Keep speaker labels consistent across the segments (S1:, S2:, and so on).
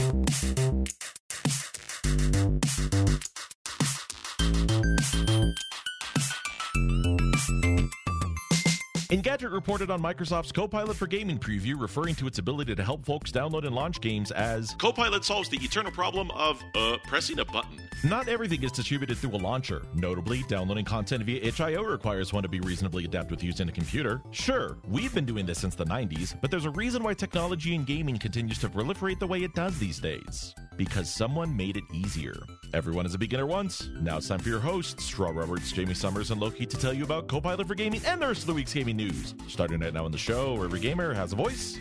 S1: Engadget reported on Microsoft's Copilot for Gaming preview, referring to its ability to help folks download and launch games as
S2: Copilot solves the eternal problem of, pressing a button.
S1: not everything is distributed through a launcher. Notably, downloading content via itch.io requires one to be reasonably adept with using a computer. Sure, we've been doing this since the 90s, but there's a reason why technology in gaming continues to proliferate the way it does these days. Because someone made it easier. Everyone is a beginner once. Now it's time for your hosts, Straw Roberts, Jamie Summers, and Loki, to tell you about Copilot for Gaming and the rest of the week's gaming news. Starting right now on the show, where every gamer has a voice.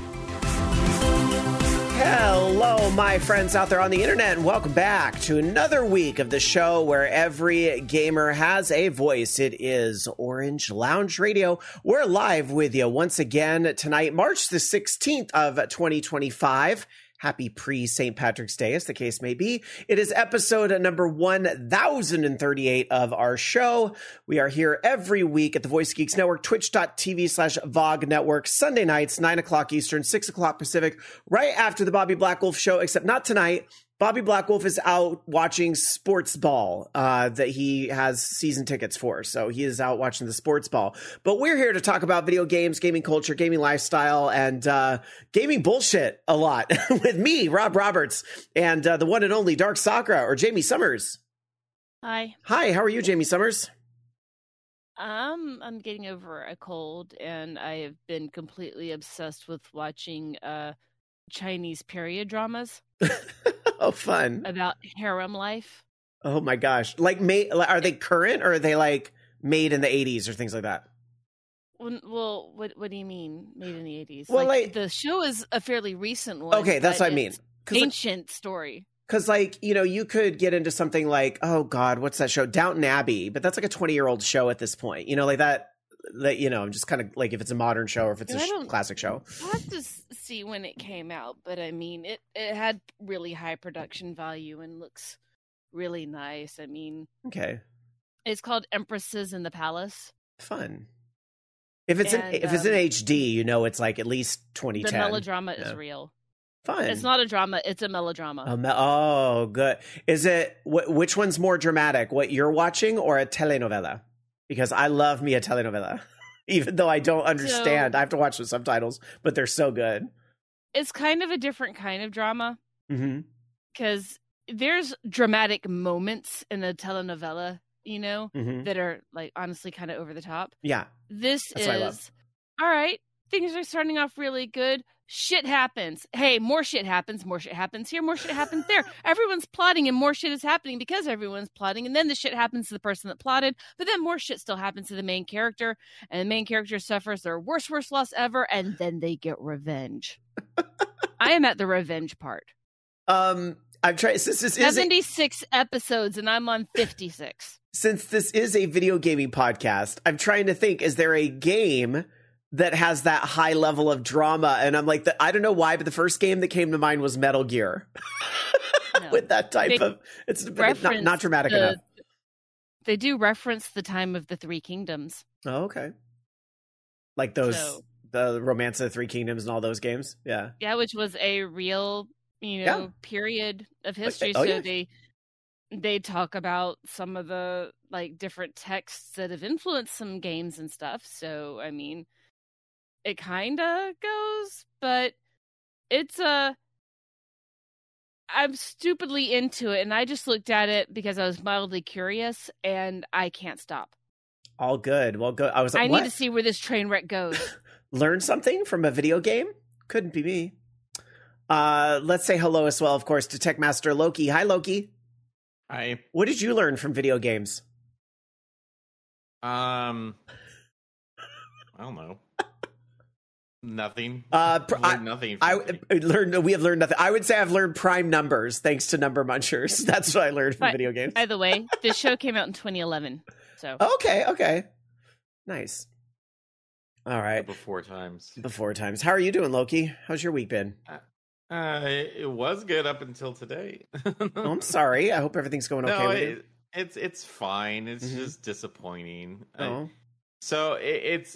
S3: Hello, my friends out there on the internet, and welcome back to another week of the show where every gamer has a voice. It is Orange Lounge Radio. We're live with you once again tonight, March the 16th of 2025. Happy pre-St. Patrick's Day, as the case may be. It is episode number 1038 of our show. We are here every week at the Voice Geeks Network, twitch.tv/VOG Network, Sunday nights, 9 o'clock Eastern, 6 o'clock Pacific, right after the Bobby Blackwolf show, except not tonight. Bobby Blackwolf is out watching sports ball that he has season tickets for. So he is out watching the sports ball. But we're here to talk about video games, gaming culture, gaming lifestyle, and gaming bullshit a lot with me, Rob Roberts, and the one and only Dark Sakura, or Jamie Summers.
S4: Hi.
S3: Hi, how are you, Jamie Summers?
S4: I'm getting over a cold, and I have been completely obsessed with watching Chinese period dramas.
S3: Oh, fun.
S4: About harem life.
S3: Oh my gosh. Are they current, or are they like made in the 80s or things like that?
S4: Well, what do you mean made in the 80s?
S3: Well, like
S4: the show is a fairly recent one.
S3: Okay, that's what I mean.
S4: Ancient story.
S3: Because, you could get into something like, oh God, what's that show? Downton Abbey, but that's like a 20-year-old show at this point. I'm just kind of like, if it's a modern show or if it's a classic show.
S4: I have to see when it came out, but I mean, it had really high production value and looks really nice. I mean,
S3: okay,
S4: it's called Empresses in the Palace.
S3: Fun. If it's in HD, it's like at least 2010.
S4: The melodrama is real.
S3: Fun.
S4: It's not a drama; it's a melodrama.
S3: Oh, good. Is it? Which one's more dramatic? What you're watching, or a telenovela? Because I love me a telenovela, even though I don't understand. I have to watch the subtitles, but they're so good.
S4: It's kind of a different kind of drama.
S3: Mm-hmm.
S4: Because there's dramatic moments in a telenovela, that are, honestly kind of over the top.
S3: Yeah.
S4: That's what I love. All right, things are starting off really good. Shit happens. Hey, more shit happens. More shit happens here. More shit happens there. Everyone's plotting and more shit is happening because everyone's plotting. And then the shit happens to the person that plotted. But then more shit still happens to the main character. And the main character suffers their worst loss ever. And then they get revenge. I am at the revenge part.
S3: I've tried. Since this
S4: 76 episodes and I'm on 56.
S3: Since this is a video gaming podcast, I'm trying to think, is there a game that has that high level of drama? And I'm like, I don't know why, but the first game that came to mind was Metal Gear. No. With that type of, it's not dramatic enough.
S4: They do reference the time of the Three Kingdoms.
S3: Oh, okay. Like the Romance of the Three Kingdoms and all those games. Yeah.
S4: Yeah, which was a real, period of history. They talk about some of the different texts that have influenced some games and stuff. So, I mean, it kind of goes, but I'm stupidly into it, and I just looked at it because I was mildly curious, and I can't stop.
S3: All good. Well, good. I was like,
S4: I need to see where this train wreck goes.
S3: Learn something from a video game? Couldn't be me. Let's say hello as well, of course, to Techmaster Loki. Hi, Loki.
S5: Hi.
S3: What did you learn from video games?
S5: I don't know. Nothing.
S3: Nothing. We have learned nothing. I would say I've learned prime numbers thanks to Number Munchers. That's what I learned from video games.
S4: By the way, this show came out in 2011. So
S3: okay, nice. All right.
S5: Before times.
S3: How are you doing, Loki? How's your week been?
S5: It was good up until today.
S3: Oh, I'm sorry. I hope everything's going okay with you.
S5: It's fine. It's just disappointing.
S3: Oh.
S5: So it's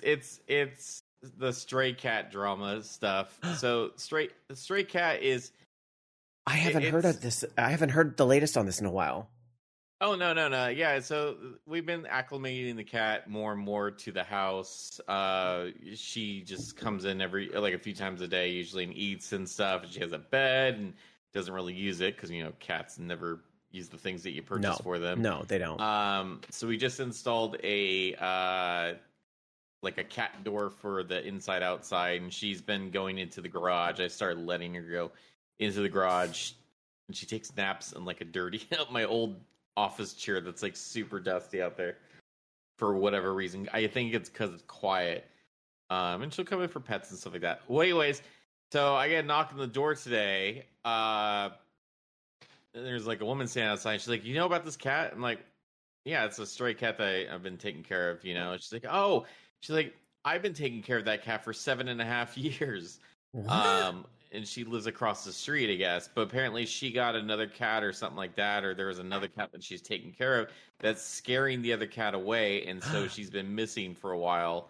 S5: the Stray Cat drama stuff. So Stray Cat is
S3: I haven't heard of this. I haven't heard the latest on this in a while.
S5: Oh, no. Yeah, so we've been acclimating the cat more and more to the house. She just comes in a few times a day, usually, and eats and stuff. And she has a bed and doesn't really use it because, cats never use the things that you purchase for them.
S3: No, they don't.
S5: So we just installed a cat door for the inside-outside, and she's been going into the garage. I started letting her go into the garage, and she takes naps in a dirty, my old office chair that's super dusty out there for whatever reason. I think it's because it's quiet. And she'll come in for pets and stuff like that. Anyways, so I get a knock on the door today. There's a woman standing outside. She's like, "You know about this cat?" I'm like, "Yeah, it's a stray cat that I've been taking care of." She's like, "Oh," she's like, "I've been taking care of that cat for 7.5 years."
S3: What?
S5: And she lives across the street, I guess. But apparently she got another cat or something like that, or there was another cat that she's taking care of that's scaring the other cat away, and so she's been missing for a while.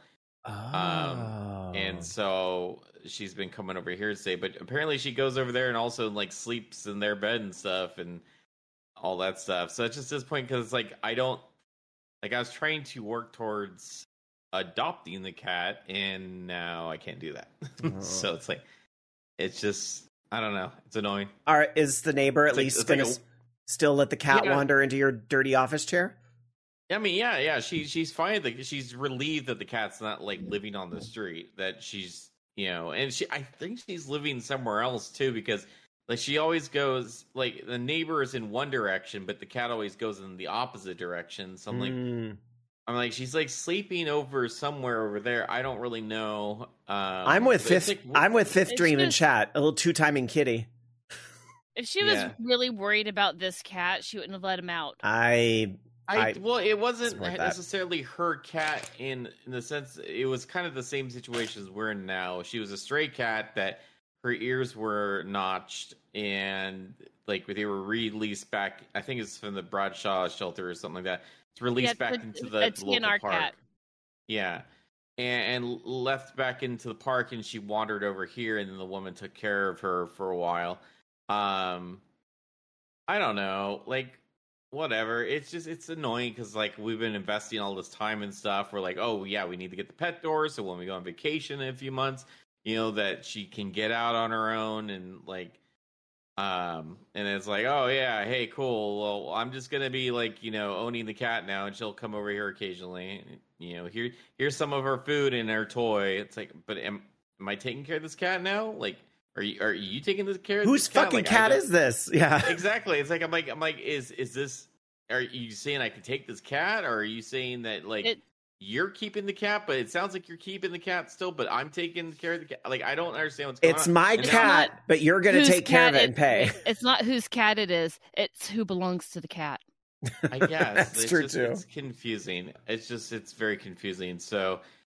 S5: And so she's been coming over here today. But apparently she goes over there and also sleeps in their bed and stuff and all that stuff. So it's just this point because I was trying to work towards adopting the cat, and now I can't do that. So it's just, I don't know. It's annoying.
S3: All right, is the neighbor at least going to still let the cat wander into your dirty office chair?
S5: I mean, yeah. She's fine. She's relieved that the cat's not living on the street. That she's, and I think she's living somewhere else too, because she always goes the neighbor is in one direction, but the cat always goes in the opposite direction. So I'm like, she's sleeping over somewhere over there. I don't really know.
S3: I'm with Fifth Dream in chat. A little two-timing kitty.
S4: If she was really worried about this cat, she wouldn't have let him out.
S5: Well, it wasn't necessarily her cat in the sense. It was kind of the same situation as we're in now. She was a stray cat that her ears were notched, and they were released back. I think it's from the Bradshaw shelter or something like that. It's released back into the local park. Cat. Yeah. And left back into the park, and she wandered over here, and then the woman took care of her for a while. I don't know. Whatever. It's annoying because we've been investing all this time and stuff. We're oh yeah, we need to get the pet door so when we go on vacation in a few months, that she can get out on her own and and it's oh yeah, hey, cool. Well, I'm just gonna be owning the cat now, and she'll come over here occasionally. Here's some of her food and her toy. It's but am I taking care of this cat now? Are you taking this care of
S3: whose
S5: this cat?
S3: Fucking cat is this? Yeah,
S5: exactly. It's I'm like, is this? Are you saying I could take this cat, or are you saying that you're keeping the cat, but it sounds like you're keeping the cat still, but I'm taking care of the cat? I don't understand what's going on.
S3: It's my cat, but you're going to take care of it and pay.
S4: It's not whose cat it is. It's who belongs to the cat.
S5: I guess.
S3: That's true too.
S5: It's confusing. It's very confusing. So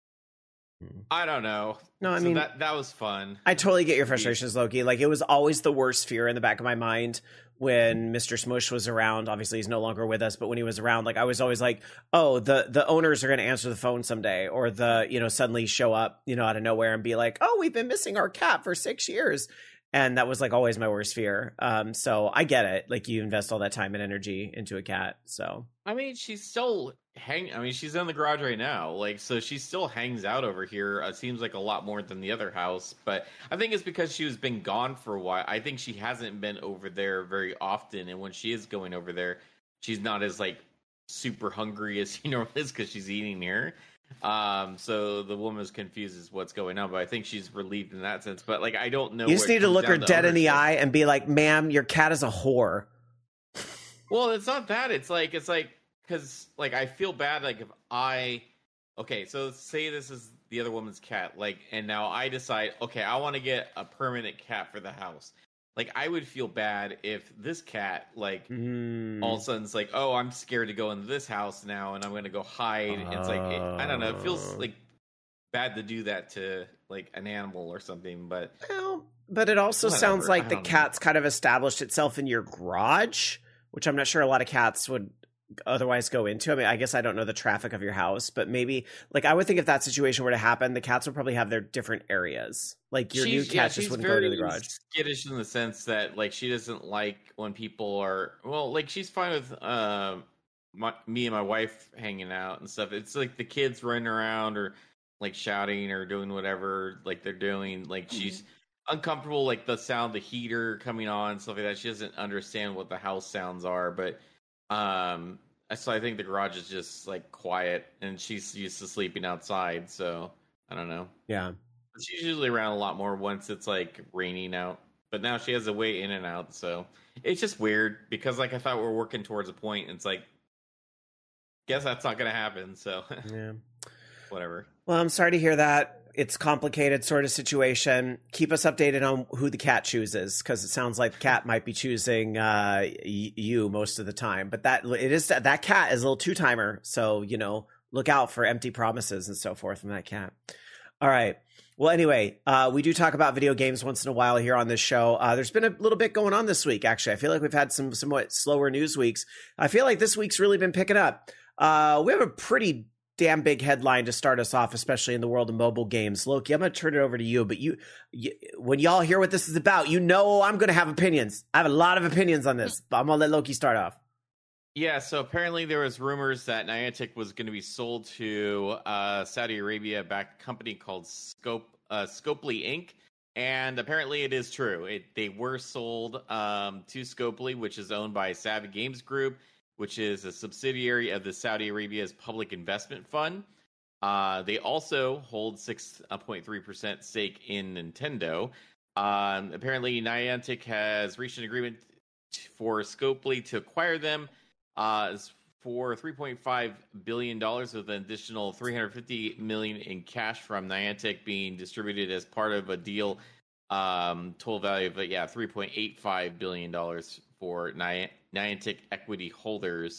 S5: I don't know.
S3: No, I mean
S5: that was fun.
S3: I totally get your frustrations, Loki. It was always the worst fear in the back of my mind when Mr. Smush was around. Obviously, he's no longer with us, but when he was around, I was always oh, the owners are going to answer the phone someday, or suddenly show up, out of nowhere and be oh, we've been missing our cat for 6 years. And that was always my worst fear. So I get it. You invest all that time and energy into a cat. So
S5: I mean, she's still she's in the garage right now. So she still hangs out over here. It seems a lot more than the other house. But I think it's because she's been gone for a while. I think she hasn't been over there very often. And when she is going over there, she's not as super hungry as she normally is because she's eating here. So the woman's confused as what's going on, but I think she's relieved in that sense. But I don't know.
S3: You just need to look her dead in the eye and be ma'am, your cat is a whore.
S5: Well, it's not that. It's because I feel bad. So say this is the other woman's cat, and now I decide, okay, I want to get a permanent cat for the house. I would feel bad if this cat, all of a sudden it's oh, I'm scared to go into this house now, and I'm going to go hide. It's I don't know. It feels bad to do that to an animal or something, but
S3: but it also sounds the cat's kind of established itself in your garage, which I'm not sure a lot of cats would otherwise go into. I mean, I guess I don't know the traffic of your house, but maybe like I would think if that situation were to happen, the cats would probably have their different areas. Like your new cat just wouldn't go to the garage.
S5: She's skittish in the sense that like she doesn't like when people are like she's fine with me and my wife hanging out and stuff. It's like the kids running around or like shouting or doing whatever like they're doing. Like she's uncomfortable, like the sound, the heater coming on, stuff like that. She doesn't understand what the house sounds are, but so I think the garage is just like quiet, and she's used to sleeping outside, so I don't know.
S3: Yeah,
S5: she's usually around a lot more once it's like raining out, but now she has a way in and out, so it's just weird because like I thought we're working towards a point, and it's like, guess that's not gonna happen. So
S3: yeah,
S5: whatever.
S3: Well, I'm sorry to hear that. It's complicated sort of situation. Keep us updated on who the cat chooses, because it sounds like the cat might be choosing you most of the time. But that cat is a little two-timer, so look out for empty promises and so forth from that cat. All right. Well, anyway, we do talk about video games once in a while here on this show. There's been a little bit going on this week, actually. I feel like we've had some somewhat slower news weeks. I feel like this week's really been picking up. We have a pretty damn big headline to start us off, especially in the world of mobile games. Loki, I'm going to turn it over to you, but you when y'all hear what this is about, I'm going to have opinions. I have a lot of opinions on this, but I'm going to let Loki start off.
S5: Yeah, so apparently there was rumors that Niantic was going to be sold to Saudi Arabia-backed company called Scopely Inc., and apparently it is true. They were sold to Scopely, which is owned by Savvy Games Group, which is a subsidiary of the Saudi Arabia's Public Investment Fund. They also hold 6.3% stake in Nintendo. Apparently, Niantic has reached an agreement for Scopely to acquire them for $3.5 billion, with an additional $350 million in cash from Niantic being distributed as part of a deal. Total value of $3.85 billion for Niantic equity holders.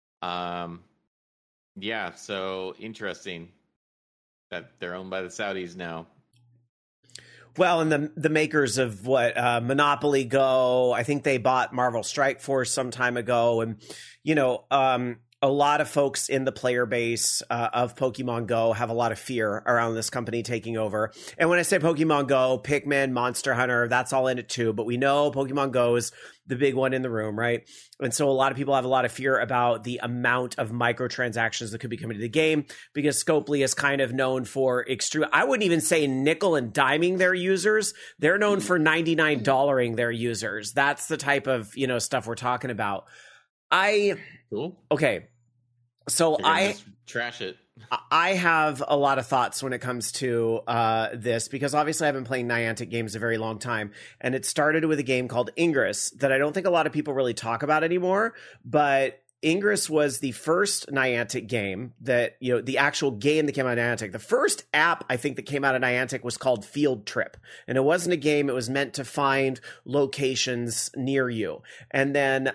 S5: So interesting that they're owned by the Saudis now.
S3: Well, and the makers of Monopoly Go, I think they bought Marvel Strike Force some time ago, and a lot of folks in the player base of Pokemon Go have a lot of fear around this company taking over. And when I say Pokemon Go, Pikmin, Monster Hunter, that's all in it too. But we know Pokemon Go is the big one in the room, right? And so a lot of people have a lot of fear about the amount of microtransactions that could be coming to the game, because Scopely is kind of known for extreme. I wouldn't even say nickel and diming their users. They're known for $99-ing their users. That's the type of stuff we're talking about.
S5: Cool.
S3: Okay. So
S5: just trash it.
S3: I have a lot of thoughts when it comes to this, because obviously I've been playing Niantic games a very long time, and it started with a game called Ingress that I don't think a lot of people really talk about anymore. But Ingress was the first Niantic game that, the actual game that came out of Niantic. The first app I think that came out of Niantic was called Field Trip, and it wasn't a game. It was meant to find locations near you. And then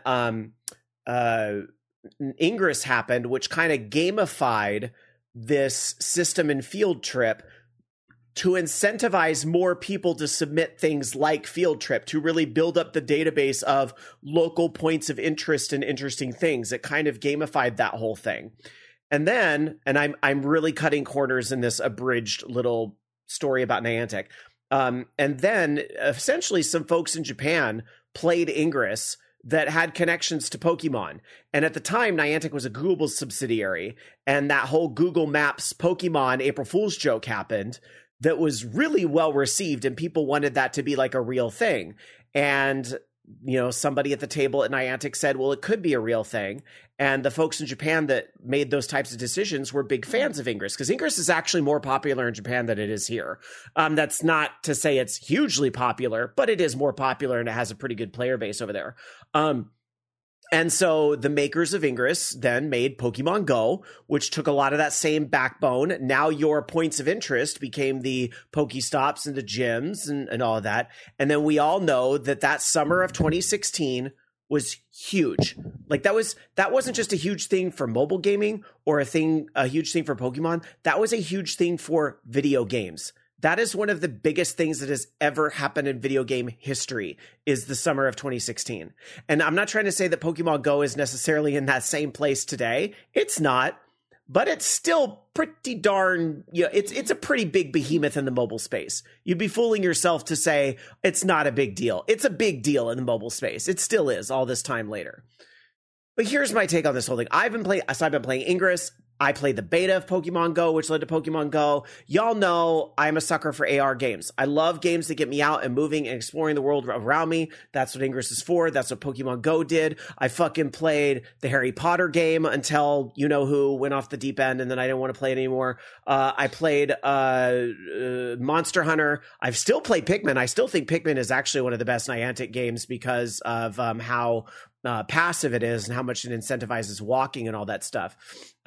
S3: Ingress happened, which kind of gamified this system in Field Trip to incentivize more people to submit things like Field Trip, to really build up the database of local points of interest and interesting things. It kind of gamified that whole thing. And then, and I'm really cutting corners in this abridged little story about Niantic. And then essentially some folks in Japan played Ingress that had connections to Pokemon. And at the time, Niantic was a Google subsidiary, and that whole Google Maps Pokemon April Fool's joke happened that was really well received, and people wanted that to be like a real thing. And, somebody at the table at Niantic said, well, it could be a real thing. And the folks in Japan that made those types of decisions were big fans of Ingress, because Ingress is actually more popular in Japan than it is here. That's not to say it's hugely popular, but it is more popular, and it has a pretty good player base over there. And so the makers of Ingress then made Pokemon Go, which took a lot of that same backbone. Now your points of interest became the Pokestops and the gyms and all of that. And then we all know that summer of 2016 was huge. Like that wasn't just a huge thing for mobile gaming or a huge thing for Pokemon. That was a huge thing for video games. That is one of the biggest things that has ever happened in video game history, is the summer of 2016. And I'm not trying to say that Pokemon Go is necessarily in that same place today. It's not, but it's still pretty darn, it's a pretty big behemoth in the mobile space. You'd be fooling yourself to say it's not a big deal. It's a big deal in the mobile space. It still is all this time later. But here's my take on this whole thing. I've been playing Ingress. I played the beta of Pokemon Go, which led to Pokemon Go. Y'all know I'm a sucker for AR games. I love games that get me out and moving and exploring the world around me. That's what Ingress is for. That's what Pokemon Go did. I fucking played the Harry Potter game until you-know-who went off the deep end, and then I didn't want to play it anymore. I played Monster Hunter. I've still played Pikmin. I still think Pikmin is actually one of the best Niantic games because of how passive it is and how much it incentivizes walking and all that stuff.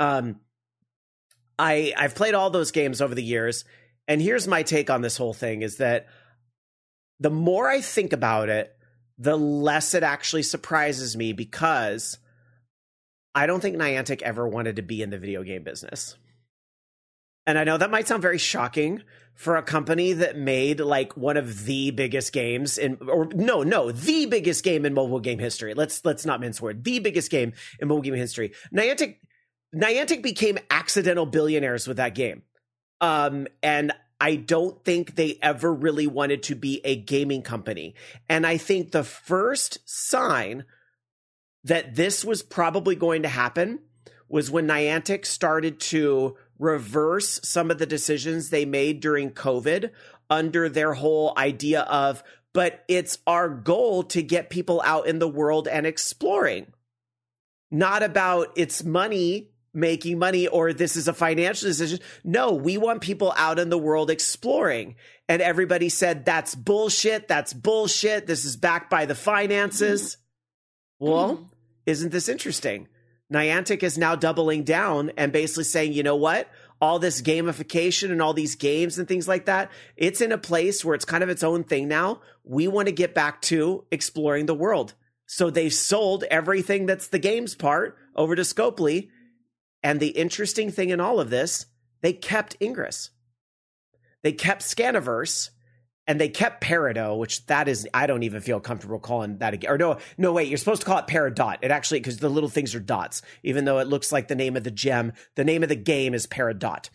S3: I've played all those games over the years, and here's my take on this whole thing is that the more I think about it, the less it actually surprises me, because I don't think Niantic ever wanted to be in the video game business. And I know that might sound very shocking for a company that made like one of the biggest games the biggest game in mobile game history. Let's not mince words. The biggest game in mobile game history. Niantic became accidental billionaires with that game. And I don't think they ever really wanted to be a gaming company. And I think the first sign that this was probably going to happen was when Niantic started to reverse some of the decisions they made during COVID under their whole idea of, but it's our goal to get people out in the world and exploring. Not about it's money, making money, or this is a financial decision. No, we want people out in the world exploring. And everybody said, that's bullshit. That's bullshit. This is backed by the finances. Well, isn't this interesting? Niantic is now doubling down and basically saying, you know what? All this gamification and all these games and things like that, it's in a place where it's kind of its own thing now. We want to get back to exploring the world. So they've sold everything that's the games part over to Scopely. And the interesting thing in all of this, they kept Ingress. They kept Scaniverse. And they kept Peridot, which that is, I don't even feel comfortable calling that again. Or no, wait, you're supposed to call it Peridot. It actually, because the little things are dots, even though it looks like the name of the gem, the name of the game is Peridot.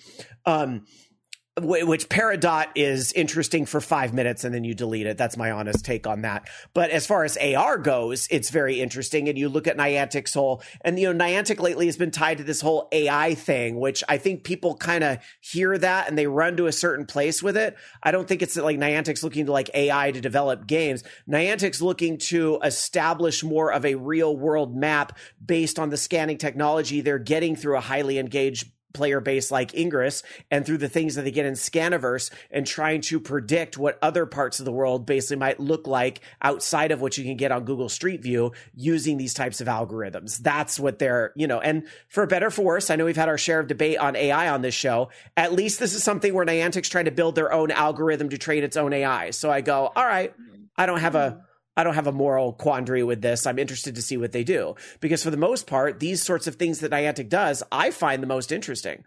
S3: Which Peridot is interesting for 5 minutes and then you delete it. That's my honest take on that. But as far as AR goes, it's very interesting. And you look at Niantic's whole, and Niantic lately has been tied to this whole AI thing, which I think people kind of hear that and they run to a certain place with it. I don't think it's like Niantic's looking to like AI to develop games. Niantic's looking to establish more of a real world map based on the scanning technology they're getting through a highly engaged player base like Ingress, and through the things that they get in Scaniverse, and trying to predict what other parts of the world basically might look like outside of what you can get on Google Street View using these types of algorithms. That's what they're, and for better or for worse, I know we've had our share of debate on AI on this show. At least this is something where Niantic's trying to build their own algorithm to train its own AI. So I go, all right, I don't have a moral quandary with this. I'm interested to see what they do, because for the most part, these sorts of things that Niantic does, I find the most interesting.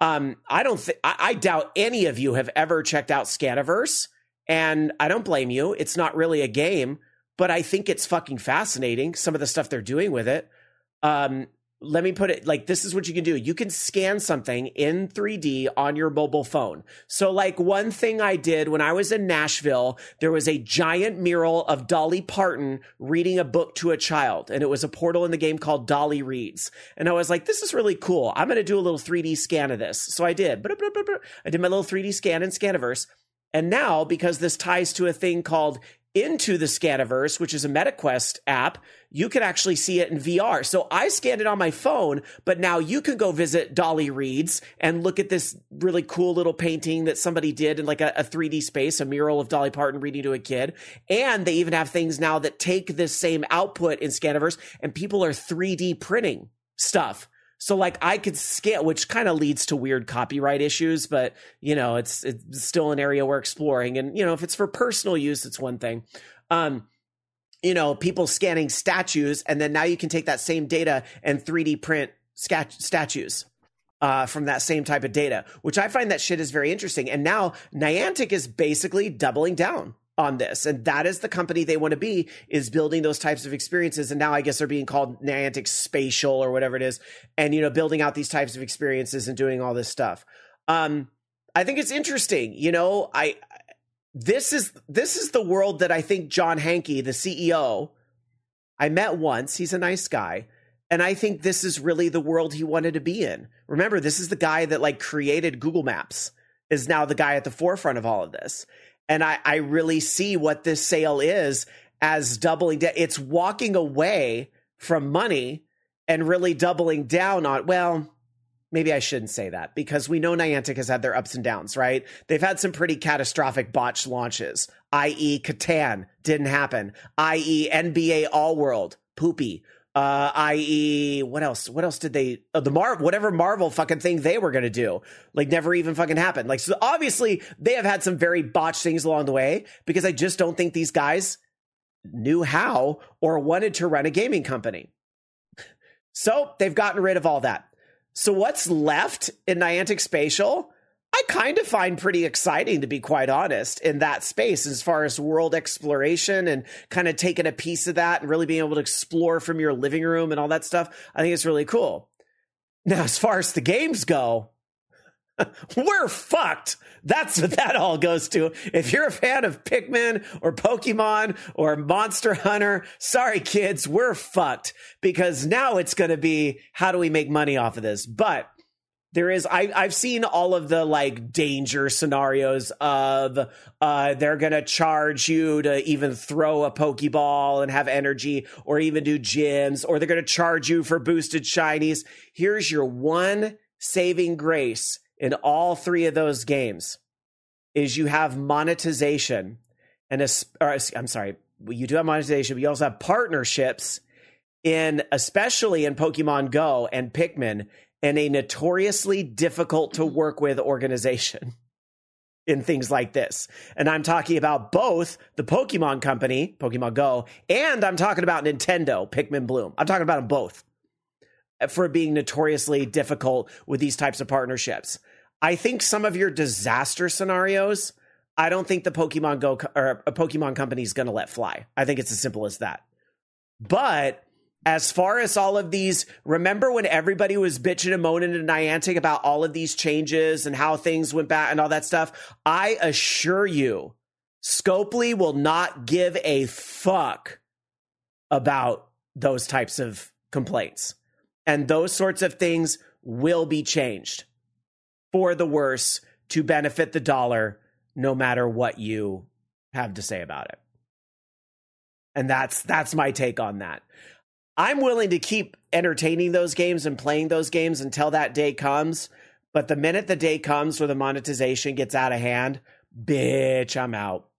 S3: I doubt any of you have ever checked out Scaniverse, and I don't blame you. It's not really a game, but I think it's fucking fascinating, some of the stuff they're doing with it. Let me put it like, this is what you can do. You can scan something in 3D on your mobile phone. So like one thing I did when I was in Nashville, there was a giant mural of Dolly Parton reading a book to a child. And it was a portal in the game called Dolly Reads. And I was like, this is really cool. I'm going to do a little 3D scan of this. So I did. I did my little 3D scan in Scaniverse. And now, because this ties to a thing called Into the Scaniverse, which is a MetaQuest app, you can actually see it in VR. So I scanned it on my phone, but now you can go visit Dolly Reads and look at this really cool little painting that somebody did in like a 3D space, a mural of Dolly Parton reading to a kid. And they even have things now that take this same output in Scaniverse, and people are 3D printing stuff. So like I could scan, which kind of leads to weird copyright issues, but it's still an area we're exploring. And if it's for personal use, it's one thing. People scanning statues, and then now you can take that same data and 3D print statues. from that same type of data, which I find that shit is very interesting. And now Niantic is basically doubling down on this. And that is the company they want to be, is building those types of experiences. And now I guess they're being called Niantic Spatial or whatever it is. And, you know, building out these types of experiences and doing all this stuff. I think it's interesting. You know, this is the world that I think John Hanke, the CEO, I met once. He's a nice guy. And I think this is really the world he wanted to be in. Remember, this is the guy that like created Google Maps, is now the guy at the forefront of all of this. And I really see what this sale is as doubling down. It's walking away from money and really doubling down on, well, maybe I shouldn't say that, because we know Niantic has had their ups and downs, right? They've had some pretty catastrophic botched launches, i.e. Catan, didn't happen, i.e. NBA All World, poopy, i.e. what else did they, whatever Marvel fucking thing they were going to do, like never even fucking happened. Like, so obviously they have had some very botched things along the way, because I just don't think these guys knew how or wanted to run a gaming company. So they've gotten rid of all that. So what's left in Niantic Spatial, I kind of find pretty exciting, to be quite honest, in that space, as far as world exploration and kind of taking a piece of that and really being able to explore from your living room and all that stuff. I think it's really cool. Now, as far as the games go, we're fucked. That's what that all goes to. If you're a fan of Pikmin or Pokemon or Monster Hunter, sorry kids, we're fucked, because now it's going to be, how do we make money off of this? But there is, I've seen all of the like danger scenarios of they're going to charge you to even throw a Pokeball and have energy, or even do gyms, or they're going to charge you for boosted shinies. Here's your one saving grace in all three of those games, is you have monetization, and you do have monetization, but you also have partnerships especially in Pokemon Go and Pikmin, and a notoriously difficult to work with organization in things like this. And I'm talking about both the Pokemon Company, Pokemon Go, and I'm talking about Nintendo, Pikmin Bloom. I'm talking about them both for being notoriously difficult with these types of partnerships. I think some of your disaster scenarios, I don't think the Pokemon Go or a Pokemon Company is going to let fly. I think it's as simple as that. But as far as all of these, remember when everybody was bitching and moaning to Niantic about all of these changes and how things went back and all that stuff? I assure you, Scopely will not give a fuck about those types of complaints. And those sorts of things will be changed for the worse to benefit the dollar, no matter what you have to say about it. And that's my take on that. I'm willing to keep entertaining those games and playing those games until that day comes. But the minute the day comes where the monetization gets out of hand, bitch, I'm out.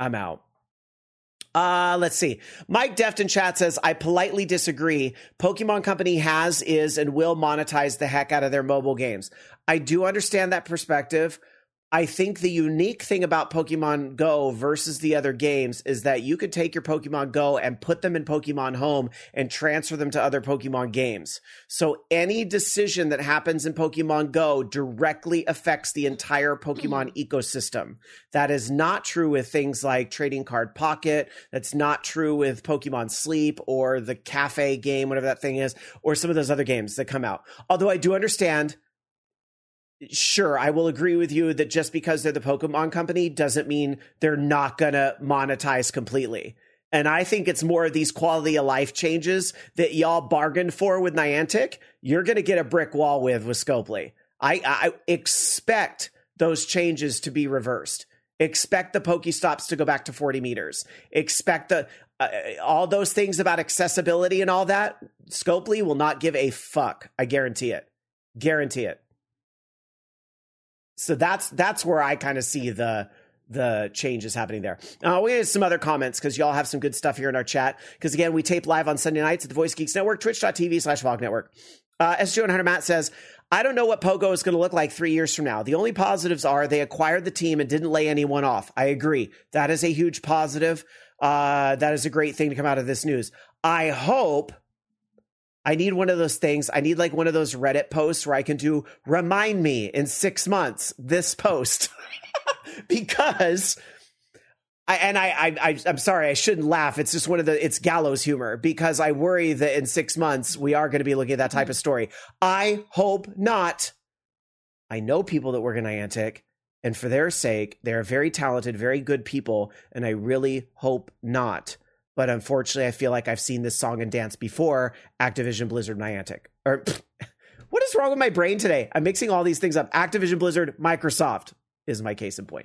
S3: Let's see. Mike Deft in chat says, I politely disagree. Pokemon Company is, and will monetize the heck out of their mobile games. I do understand that perspective. I think the unique thing about Pokemon Go versus the other games is that you could take your Pokemon Go and put them in Pokemon Home and transfer them to other Pokemon games. So any decision that happens in Pokemon Go directly affects the entire Pokemon ecosystem. That is not true with things like Trading Card Pocket. That's not true with Pokemon Sleep or the Cafe game, whatever that thing is, or some of those other games that come out. Although I do understand, sure, I will agree with you that just because they're the Pokemon Company doesn't mean they're not going to monetize completely. And I think it's more of these quality of life changes that y'all bargained for with Niantic. You're going to get a brick wall with Scopely. I expect those changes to be reversed. Expect the Pokestops to go back to 40 meters. Expect all those things about accessibility and all that. Scopely will not give a fuck. I guarantee it. Guarantee it. So that's where I kind of see the changes happening there. We have some other comments because y'all have some good stuff here in our chat. Because again, we tape live on Sunday nights at the Voice Geeks Network, twitch.tv/VOG Network. SJ100 Matt says, I don't know what Pogo is going to look like 3 years from now. The only positives are they acquired the team and didn't lay anyone off. I agree. That is a huge positive. That is a great thing to come out of this news. I hope I need one of those things. I need like one of those Reddit posts where I can do remind me in 6 months this post because I'm sorry, I shouldn't laugh. It's just it's gallows humor because I worry that in 6 months we are going to be looking at that type of story. I hope not. I know people that work in Niantic, and for their sake, they're very talented, very good people, and I really hope not. But unfortunately, I feel like I've seen this song and dance before. Activision, Blizzard, Niantic. Or what is wrong with my brain today? I'm mixing all these things up. Activision, Blizzard, Microsoft is my case in point.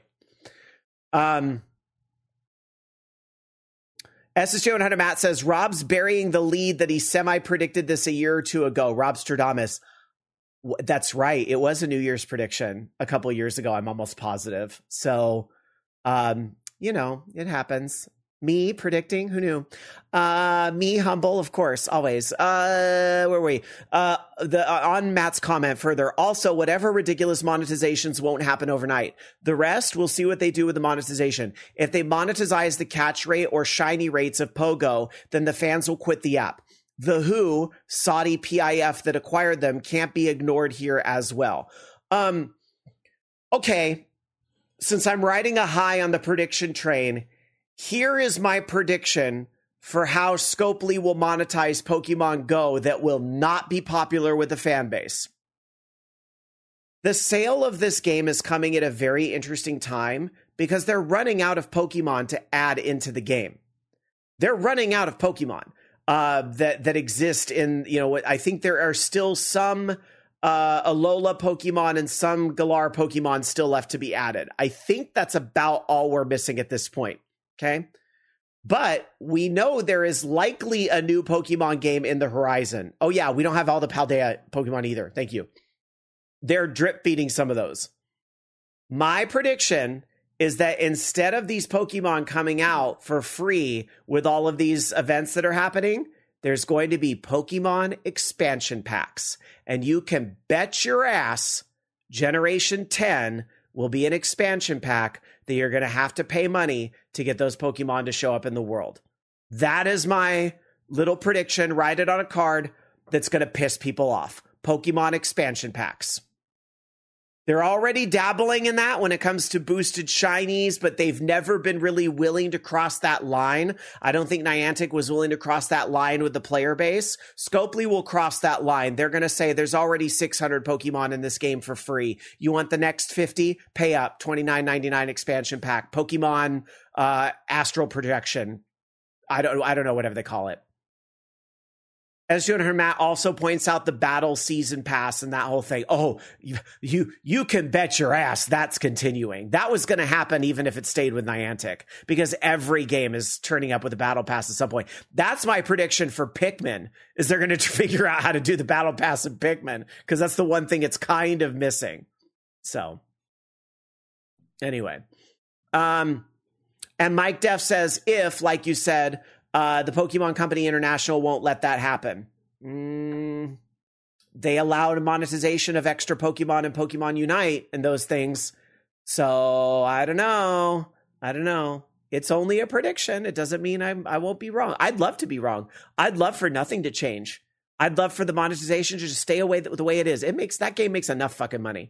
S3: SSJ 100 Matt says, Rob's burying the lead that he semi-predicted this a year or two ago. Rob Stradamus. That's right. It was a New Year's prediction a couple of years ago. I'm almost positive. So, it happens. Me predicting, who knew? Me humble, of course, always. Where were we? On Matt's comment further. Also, whatever ridiculous monetizations won't happen overnight. The rest, we'll see what they do with the monetization. If they monetize the catch rate or shiny rates of Pogo, then the fans will quit the app. The Who, Saudi PIF that acquired them, can't be ignored here as well. Okay, since I'm riding a high on the prediction train, here is my prediction for how Scopely will monetize Pokemon Go that will not be popular with the fan base. The sale of this game is coming at a very interesting time because they're running out of Pokemon to add into the game. They're running out of Pokemon that exist in, I think there are still some Alola Pokemon and some Galar Pokemon still left to be added. I think that's about all we're missing at this point. Okay. But we know there is likely a new Pokemon game in the horizon. Oh yeah, we don't have all the Paldea Pokemon either. Thank you. They're drip feeding some of those. My prediction is that instead of these Pokemon coming out for free with all of these events that are happening, there's going to be Pokemon expansion packs. And you can bet your ass Generation 10 will be an expansion pack that you're going to have to pay money to get those Pokemon to show up in the world. That is my little prediction. Write it on a card that's going to piss people off. Pokemon expansion packs. They're already dabbling in that when it comes to boosted shinies, but they've never been really willing to cross that line. I don't think Niantic was willing to cross that line with the player base. Scopely will cross that line. They're going to say there's already 600 Pokemon in this game for free. You want the next 50? Pay up. $29.99 expansion pack. Pokemon Astral Projection. I don't know, whatever they call it. As you and Matt also points out the battle season pass and that whole thing. Oh, you can bet your ass that's continuing. That was going to happen even if it stayed with Niantic because every game is turning up with a battle pass at some point. That's my prediction for Pikmin is they're going to figure out how to do the battle pass in Pikmin because that's the one thing it's kind of missing. So anyway, and Mike Def says, if, like you said, the Pokemon Company International won't let that happen. They allowed monetization of extra Pokemon and Pokemon Unite and those things. So I don't know. It's only a prediction. It doesn't mean I won't be wrong. I'd love to be wrong. I'd love for nothing to change. I'd love for the monetization to just stay away the way it is. That game makes enough fucking money.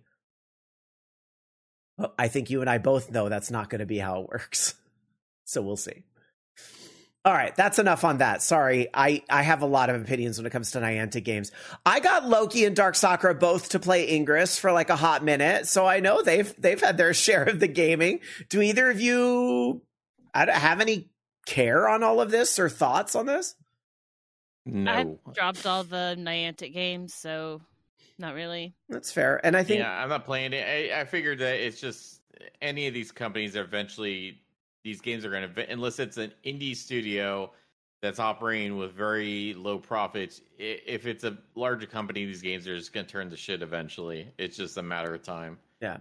S3: Well, I think you and I both know that's not going to be how it works. So we'll see. All right, that's enough on that. Sorry, I have a lot of opinions when it comes to Niantic games. I got Loki and Dark Sakura both to play Ingress for like a hot minute, so I know they've had their share of the gaming. Do either of you have any care on all of this or thoughts on this?
S5: No.
S4: I've dropped all the Niantic games, so not really.
S3: That's fair. And I think...
S5: Yeah, I'm not playing it. I figured that it's just any of these companies eventually... These games are going to, unless it's an indie studio that's operating with very low profits, if it's a larger company, these games are just going to turn to shit eventually. It's just a matter of time.
S3: Yeah.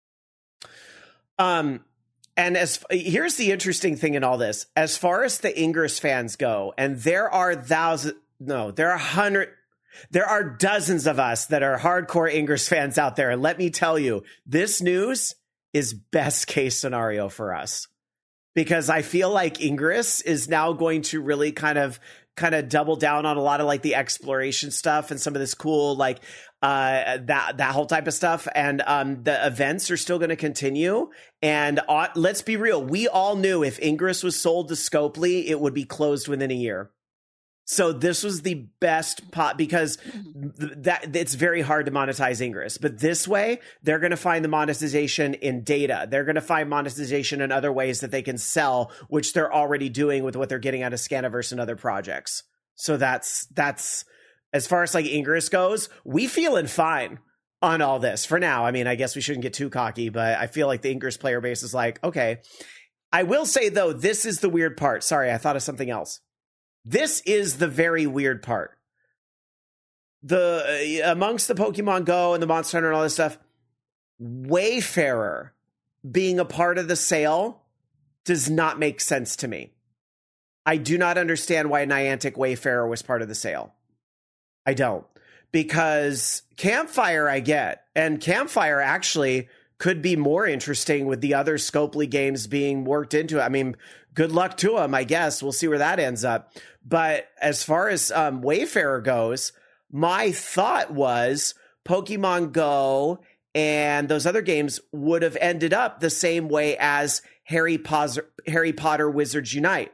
S3: And here's the interesting thing in all this. As far as the Ingress fans go, and there are dozens of us that are hardcore Ingress fans out there. And let me tell you, this news is best case scenario for us. because I feel like Ingress is now going to really kind of double down on a lot of like the exploration stuff and some of this cool like that whole type of stuff. And the events are still going to continue. And let's be real, we all knew if Ingress was sold to Scopely, it would be closed within a year. So this was the best pot because that it's very hard to monetize Ingress. But this way, they're going to find the monetization in data. They're going to find monetization in other ways that they can sell, which they're already doing with what they're getting out of Scaniverse and other projects. So that's as far as like Ingress goes, we feeling fine on all this for now. I mean, I guess we shouldn't get too cocky, but I feel like the Ingress player base is like, okay. I will say though, this is the weird part. Sorry, I thought of something else. This is the very weird part. Amongst the Pokemon Go and the Monster Hunter and all this stuff, Wayfarer being a part of the sale does not make sense to me. I do not understand why Niantic Wayfarer was part of the sale. I don't. Because Campfire I get, and Campfire actually could be more interesting with the other Scopely games being worked into it. I mean, good luck to them, I guess. We'll see where that ends up. But as far as Wayfarer goes, my thought was Pokemon Go and those other games would have ended up the same way as Harry Potter Wizards Unite.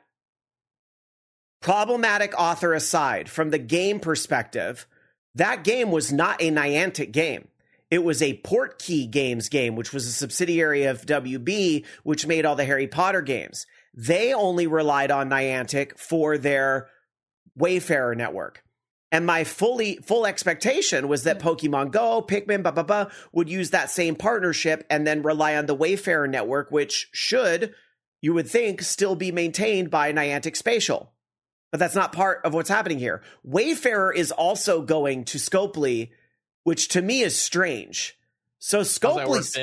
S3: Problematic author aside, from the game perspective, that game was not a Niantic game. It was a Portkey Games game, which was a subsidiary of WB, which made all the Harry Potter games. They only relied on Niantic for their Wayfarer network. And my full expectation was that Pokemon Go, Pikmin, would use that same partnership and then rely on the Wayfarer network, which should, you would think, still be maintained by Niantic Spatial. But that's not part of what's happening here. Wayfarer is also going to Scopely, which to me is strange. So Scopely's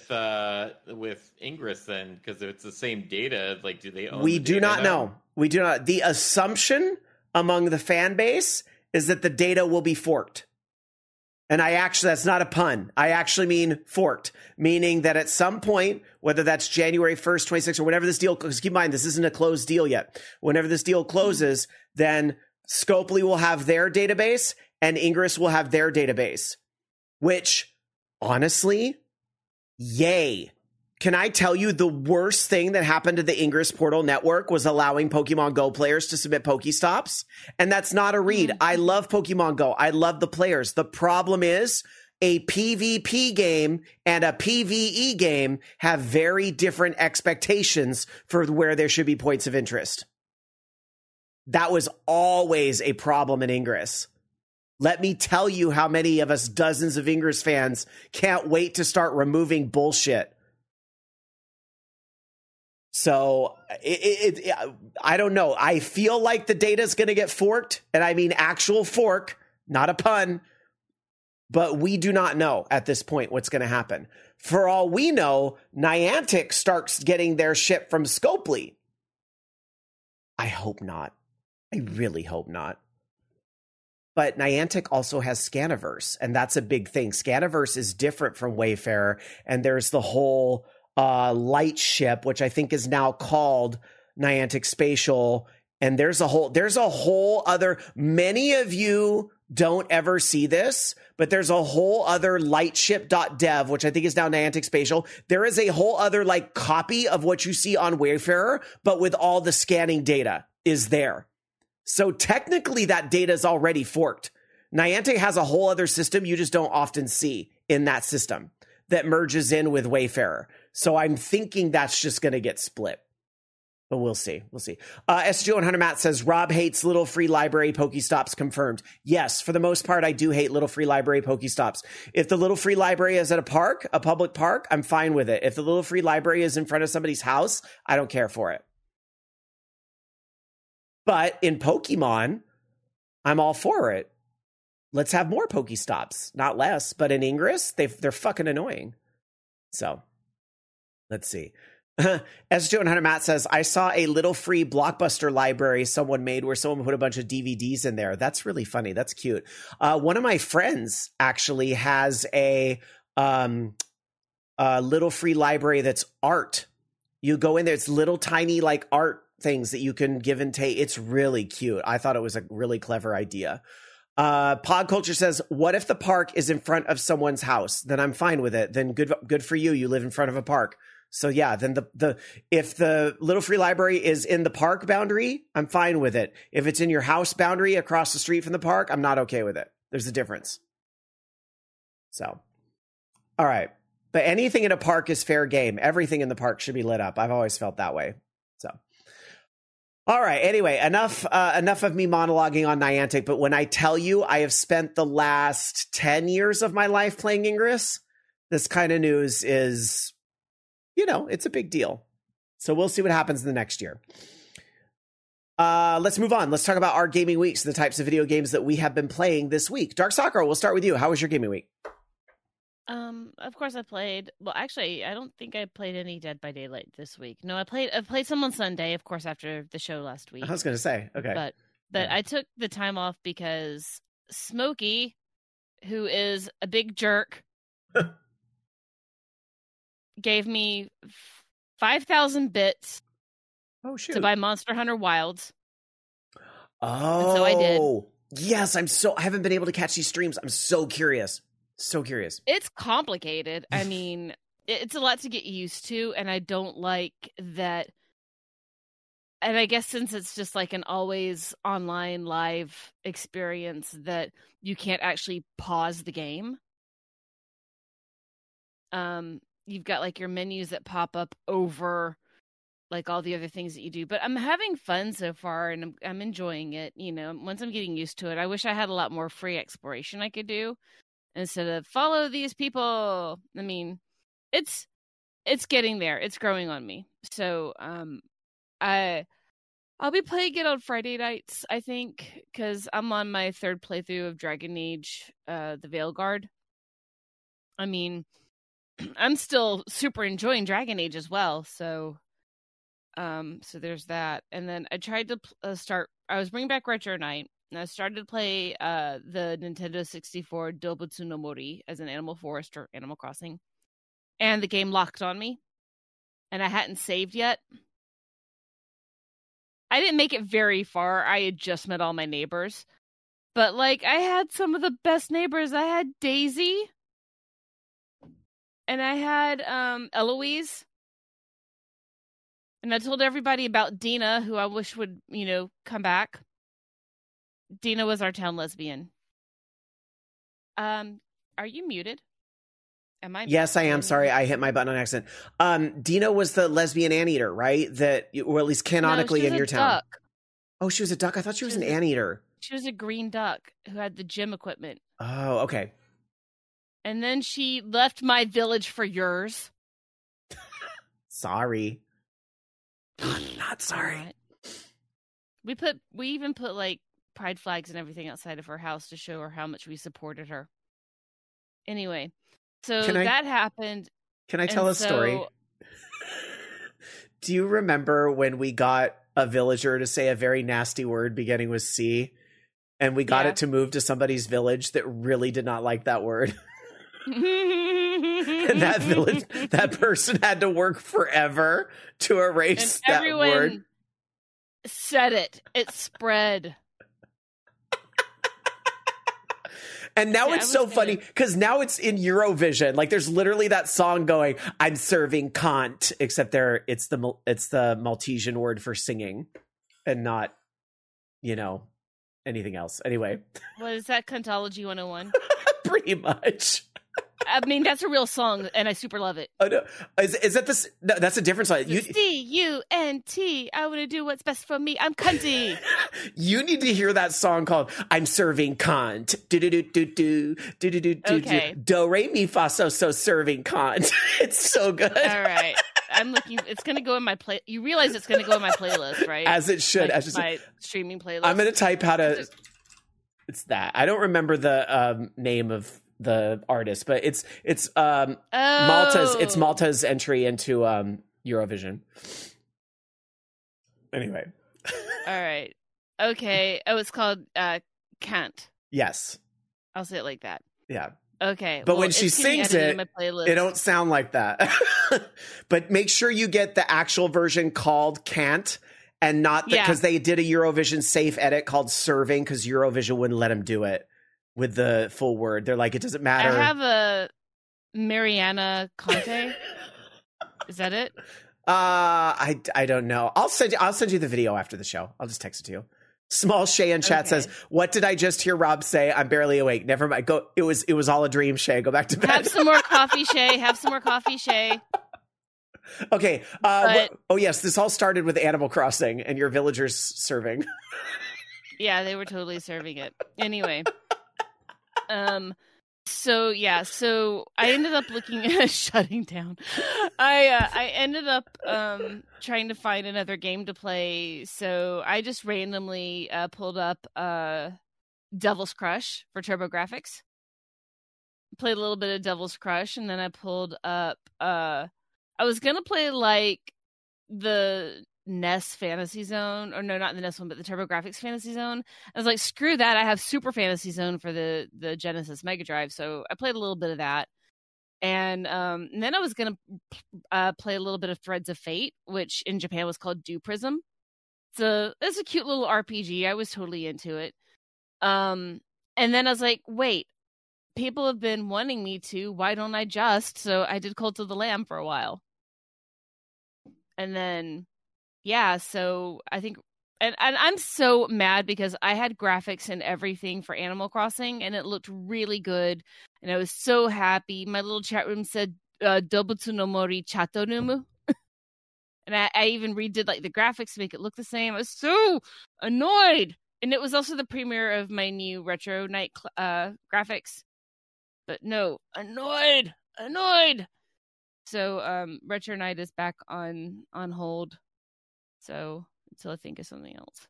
S5: with Ingress then, because if it's the same data, like do they own?
S3: We do not know. We do not. The assumption among the fan base is that the data will be forked. And that's not a pun. I actually mean forked, meaning that at some point, whether that's January 1st, 26th, or whenever this deal, because keep in mind, this isn't a closed deal yet. Whenever this deal closes, then Scopely will have their database and Ingress will have their database, which honestly, yay. Can I tell you the worst thing that happened to the Ingress Portal Network was allowing Pokemon Go players to submit Pokestops? And that's not a read. I love Pokemon Go. I love the players. The problem is a PvP game and a PvE game have very different expectations for where there should be points of interest. That was always a problem in Ingress. Let me tell you how many of us dozens of Ingress fans can't wait to start removing bullshit. So I don't know. I feel like the data is going to get forked, and I mean actual fork, not a pun. But we do not know at this point what's going to happen. For all we know, Niantic starts getting their shit from Scopely. I hope not. I really hope not. But Niantic also has Scaniverse, and that's a big thing. Scaniverse is different from Wayfarer, and there's the whole Lightship, which I think is now called Niantic Spatial, and there's a whole other. Many of you don't ever see this, but there's a whole other Lightship.dev, which I think is now Niantic Spatial. There is a whole other like copy of what you see on Wayfarer, but with all the scanning data is there. So technically that data is already forked. Niantic has a whole other system you just don't often see in that system that merges in with Wayfarer. So I'm thinking that's just going to get split. But we'll see. We'll see. SG100 Matt says, Rob hates Little Free Library Pokestops confirmed. Yes, for the most part, I do hate Little Free Library Pokestops. If the Little Free Library is at a park, a public park, I'm fine with it. If the Little Free Library is in front of somebody's house, I don't care for it. But in Pokemon, I'm all for it. Let's have more Pokestops, not less. But in Ingress, they're fucking annoying. So, let's see. SJ100 Matt says, I saw a Little Free Blockbuster library someone made where someone put a bunch of DVDs in there. That's really funny. That's cute. One of my friends actually has a Little Free library that's art. You go in there, it's little tiny like art things that you can give and take. It's really cute. I thought it was a really clever idea. Pod Culture says, what if the park is in front of someone's house? Then I'm fine with it. Then good for you. You live in front of a park. So yeah, then if the Little Free Library is in the park boundary, I'm fine with it. If it's in your house boundary across the street from the park, I'm not okay with it. There's a difference. So, all right. But anything in a park is fair game. Everything in the park should be lit up. I've always felt that way. So, all right. Anyway, enough of me monologuing on Niantic. But when I tell you I have spent the last 10 years of my life playing Ingress, this kind of news is, it's a big deal. So we'll see what happens in the next year. Let's move on. Let's talk about our gaming weeks, the types of video games that we have been playing this week. Dark Sakura, we'll start with you. How was your gaming week?
S4: Of course I played. Well, actually, I don't think I played any Dead by Daylight this week. No, I played some on Sunday, of course, after the show last week.
S3: I was going to say, okay.
S4: But yeah. I took the time off because Smokey, who is a big jerk, gave me 5,000 bits to buy Monster Hunter Wilds.
S3: Oh,
S4: and so I did.
S3: Yes, I haven't been able to catch these streams. I'm so curious. So curious.
S4: It's complicated. I mean, it's a lot to get used to, and I don't like that. And I guess since it's just like an always online live experience that you can't actually pause the game. You've got like your menus that pop up over like all the other things that you do, but I'm having fun so far and I'm enjoying it. Once I'm getting used to it, I wish I had a lot more free exploration I could do instead of follow these people. I mean, it's getting there. It's growing on me. So, I'll be playing it on Friday nights, I think, because I'm on my third playthrough of Dragon Age, the Veilguard. I mean, I'm still super enjoying Dragon Age as well, so there's that. And then I tried to I was bringing back Retro Night, and I started to play the Nintendo 64 Dobutsu no Mori as an Animal Forest or Animal Crossing, and the game locked on me, and I hadn't saved yet. I didn't make it very far. I had just met all my neighbors, but like I had some of the best neighbors. I had Daisy. And I had Eloise. And I told everybody about Dina, who I wish would, come back. Dina was our town lesbian. Are you muted? Am I?
S3: Yes, I am. Sorry, I hit my button on accident. Dina was the lesbian anteater, right? Or at least canonically in your town.
S4: Duck.
S3: Oh, she was a duck? I thought she was an anteater.
S4: She was a green duck who had the gym equipment.
S3: Oh, okay.
S4: And then she left my village for yours.
S3: Sorry. Not sorry.
S4: Right. We even put like pride flags and everything outside of her house to show her how much we supported her. Anyway, so that happened.
S3: Can I tell a story? Do you remember when we got a villager to say a very nasty word beginning with C, and we got it to move to somebody's village that really did not like that word? And that person had to work forever to erase that word.
S4: Said it. It spread.
S3: And now it's so funny because now it's in Eurovision. Like there's literally that song going, "I'm serving Kant," except it's the Maltesian word for singing, and not, anything else. Anyway,
S4: what is that? Kantology 101.
S3: Pretty much.
S4: I mean, that's a real song, and I super love it.
S3: Oh, no. Is that this? No, that's a different song.
S4: C-U-N-T. I want to do what's best for me. I'm cunty.
S3: You need to hear that song called "I'm Serving Kant." Do-do-do-do-do. Do-do-do-do-do.
S4: Okay.
S3: Do, re, mi, fa, so, serving Kant. It's so good.
S4: All right. I'm looking. It's going to go in my play. You realize it's going to go in my playlist, right?
S3: As it should.
S4: Like my streaming playlist.
S3: I'm going to type how to... It's that. I don't remember the name of the artist, but it's Malta's entry into Eurovision. Anyway.
S4: All right. Okay. Oh, it's called Kant.
S3: Yes.
S4: I'll say it like that.
S3: Yeah.
S4: Okay.
S3: But when she sings it, it don't sound like that. But make sure you get the actual version called Can't, and not because they did a Eurovision safe edit called Serving, because Eurovision wouldn't let them do it with the full word. They're like, it doesn't matter.
S4: I have a Mariana Conte. Is that it?
S3: I don't know. I'll send you the video after the show. I'll just text it to you. Small Shay in chat says, "What did I just hear Rob say? I'm barely awake. Never mind. Go. It was all a dream, Shay. Go back to bed."
S4: Have some more coffee, Shay. Have some more coffee, Shay.
S3: Okay. Yes, this all started with Animal Crossing and your villagers serving.
S4: Yeah, they were totally serving it. Anyway. So I ended up looking at shutting down. I ended up trying to find another game to play. So I just randomly pulled up Devil's Crush for TurboGrafx. Played a little bit of Devil's Crush, and then I pulled up. I was gonna play like the NES Fantasy Zone, or no, not the NES one, but the TurboGrafx Fantasy Zone. I was like, screw that, I have Super Fantasy Zone for the Genesis Mega Drive, so I played a little bit of that. And then I was going to play a little bit of Threads of Fate, which in Japan was called Dew Prism. It's a cute little RPG. I was totally into it. And then I was like, wait, people have been wanting me to, why don't I just? So I did Cult of the Lamb for a while. And then so I think, and I'm so mad because I had graphics and everything for Animal Crossing, and it looked really good, and I was so happy. My little chat room said Dobutsu no Mori Chato Numu, and I even redid like the graphics to make it look the same. I was so annoyed, and it was also the premiere of my new Retro Night graphics. But no, annoyed. So Retro Night is back on hold. So until I think of something else.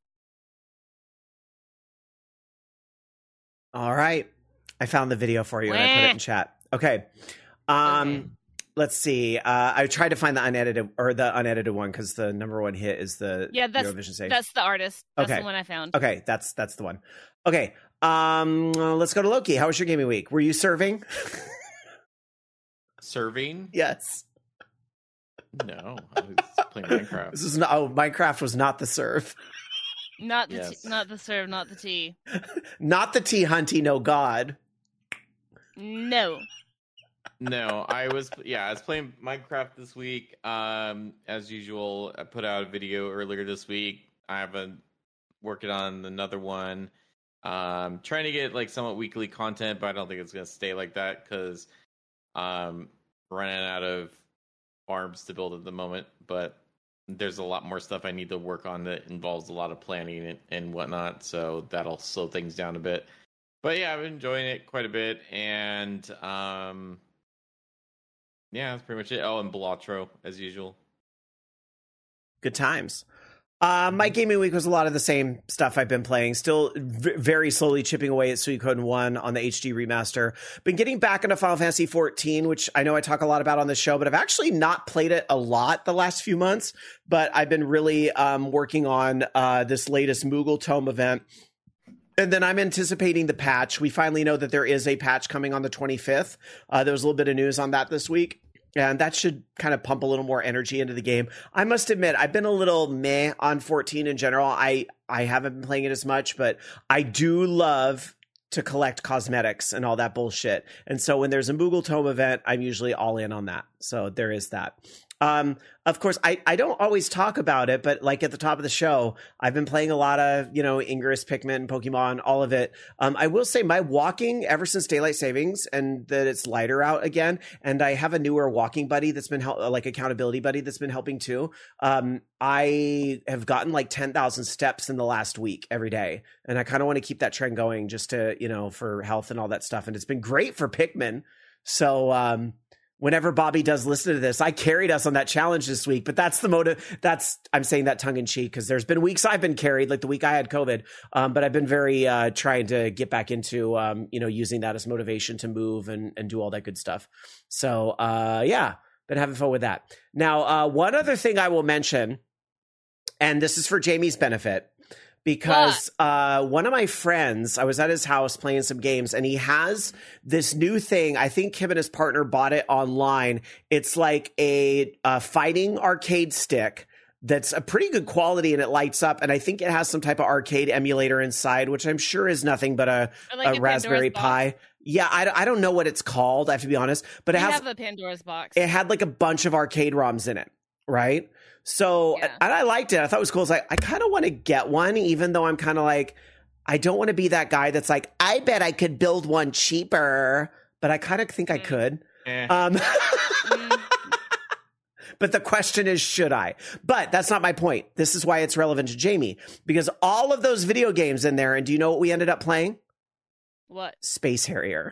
S3: All right. I found the video for you and I put it in chat. Okay. Let's see. I tried to find the unedited one because the number one hit is the Eurovision save.
S4: That's the artist. That's the one I found.
S3: Okay, that's the one. Okay. Let's go to Loki. How was your gaming week? Were you serving?
S5: Serving?
S3: Yes.
S5: No, I was playing Minecraft.
S3: Minecraft was not the serve.
S4: Not the serve, not the tea.
S3: Not the tea, Hunty, no god.
S4: No,
S5: I was playing Minecraft this week. As usual, I put out a video earlier this week. I have working on another one. Trying to get like somewhat weekly content, but I don't think it's gonna stay like that because running out of farms to build at the moment, but there's a lot more stuff I need to work on that involves a lot of planning and whatnot, so that'll slow things down a bit. But yeah, I've been enjoying it quite a bit, and that's pretty much it. Oh, and Balatro, as usual.
S3: Good times. My gaming week was a lot of the same stuff I've been playing. Still very slowly chipping away at Suikoden 1 on the HD remaster. Been getting back into Final Fantasy 14, which I know I talk a lot about on the show, but I've actually not played it a lot the last few months. But I've been really working on this latest Moogle Tome event. And then I'm anticipating the patch. We finally know that there is a patch coming on the 25th. There was a little bit of news on that this week. And that should kind of pump a little more energy into the game. I must admit, I've been a little meh on 14 in general. I haven't been playing it as much, but I do love to collect cosmetics and all that bullshit. And so when there's a Moogle Tome event, I'm usually all in on that. So there is that. Of course, I don't always talk about it, but like at the top of the show, I've been playing a lot of, Ingress, Pikmin, Pokemon, all of it. I will say my walking ever since Daylight Savings and that it's lighter out again. And I have a newer walking buddy that's been accountability buddy that's been helping too. I have gotten like 10,000 steps in the last week every day. And I kind of want to keep that trend going just to, for health and all that stuff. And it's been great for Pikmin. So, whenever Bobby does listen to this, I carried us on that challenge this week, but that's the motive. I'm saying that tongue in cheek because there's been weeks I've been carried, like the week I had COVID. But I've been very trying to get back into, using that as motivation to move and do all that good stuff. So, been having fun with that. Now, one other thing I will mention, and this is for Jamie's benefit, because one of my friends, I was at his house playing some games, and he has this new thing. I think him and his partner bought it online. It's like a fighting arcade stick that's a pretty good quality, and it lights up. And I think it has some type of arcade emulator inside, which I'm sure is nothing but a Raspberry Pi. Yeah, I don't know what it's called, I have to be honest. But it has
S4: a Pandora's box.
S3: It had like a bunch of arcade ROMs in it, right? So, and I liked it. I thought it was cool. It's like, I kind of want to get one, even though I'm kind of like, I don't want to be that guy that's like, I bet I could build one cheaper, but I kind of think I could. But the question is, should I? But that's not my point. This is why it's relevant to Jamie, because all of those video games in there, and do you know what we ended up playing?
S4: What?
S3: Space Harrier.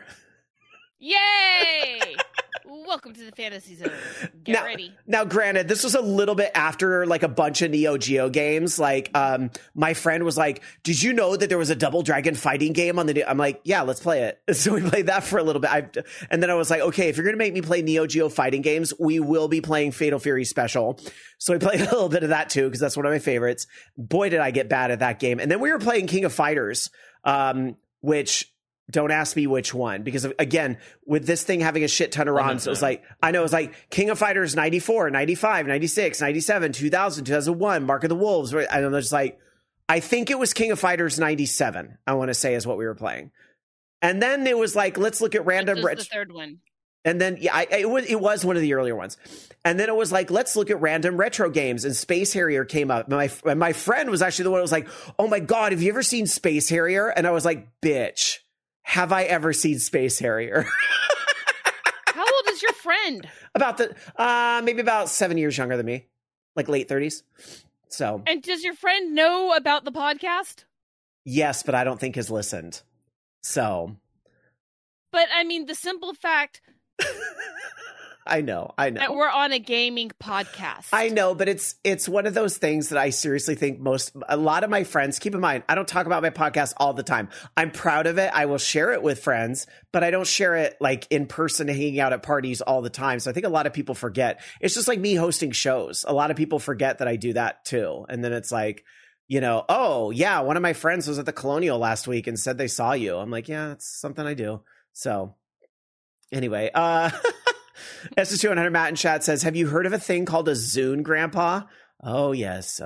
S4: Yay! Welcome to the fantasy zone. Get ready.
S3: Now, granted, this was a little bit after like a bunch of Neo Geo games. Like, my friend was like, "Did you know that there was a Double Dragon fighting game on the?" I'm like, "Yeah, let's play it." So we played that for a little bit. And then I was like, "Okay, if you're gonna make me play Neo Geo fighting games, we will be playing Fatal Fury Special." So we played a little bit of that too, because that's one of my favorites. Boy, did I get bad at that game. And then we were playing King of Fighters, which. Don't ask me which one, because again, with this thing having a shit ton of ROMs, it was like, I know it was like King of Fighters 94, 95, 96, 97, 2000, 2001, Mark of the Wolves. And I'm just like, I think it was King of Fighters 97, I want to say is what we were playing. And then it was like, let's look at random.
S4: The third one.
S3: And then, it was one of the earlier ones. And then it was like, let's look at random retro games. And Space Harrier came up. My friend was actually the one who was like, oh my God, have you ever seen Space Harrier? And I was like, bitch. Have I ever seen Space Harrier?
S4: How old is your friend?
S3: Maybe about 7 years younger than me, like late 30s. So.
S4: And does your friend know about the podcast?
S3: Yes, but I don't think has listened. So.
S4: But I mean, the simple fact.
S3: I know.
S4: That we're on a gaming podcast.
S3: I know, but it's one of those things that I seriously think a lot of my friends, keep in mind, I don't talk about my podcast all the time. I'm proud of it. I will share it with friends, but I don't share it like in person, hanging out at parties all the time. So I think a lot of people forget. It's just like me hosting shows. A lot of people forget that I do that too. And then it's like, oh yeah, one of my friends was at the Colonial last week and said they saw you. I'm like, yeah, it's something I do. So anyway, S2100 Matt in chat says, have you heard of a thing called a Zune, Grandpa? Oh, yes.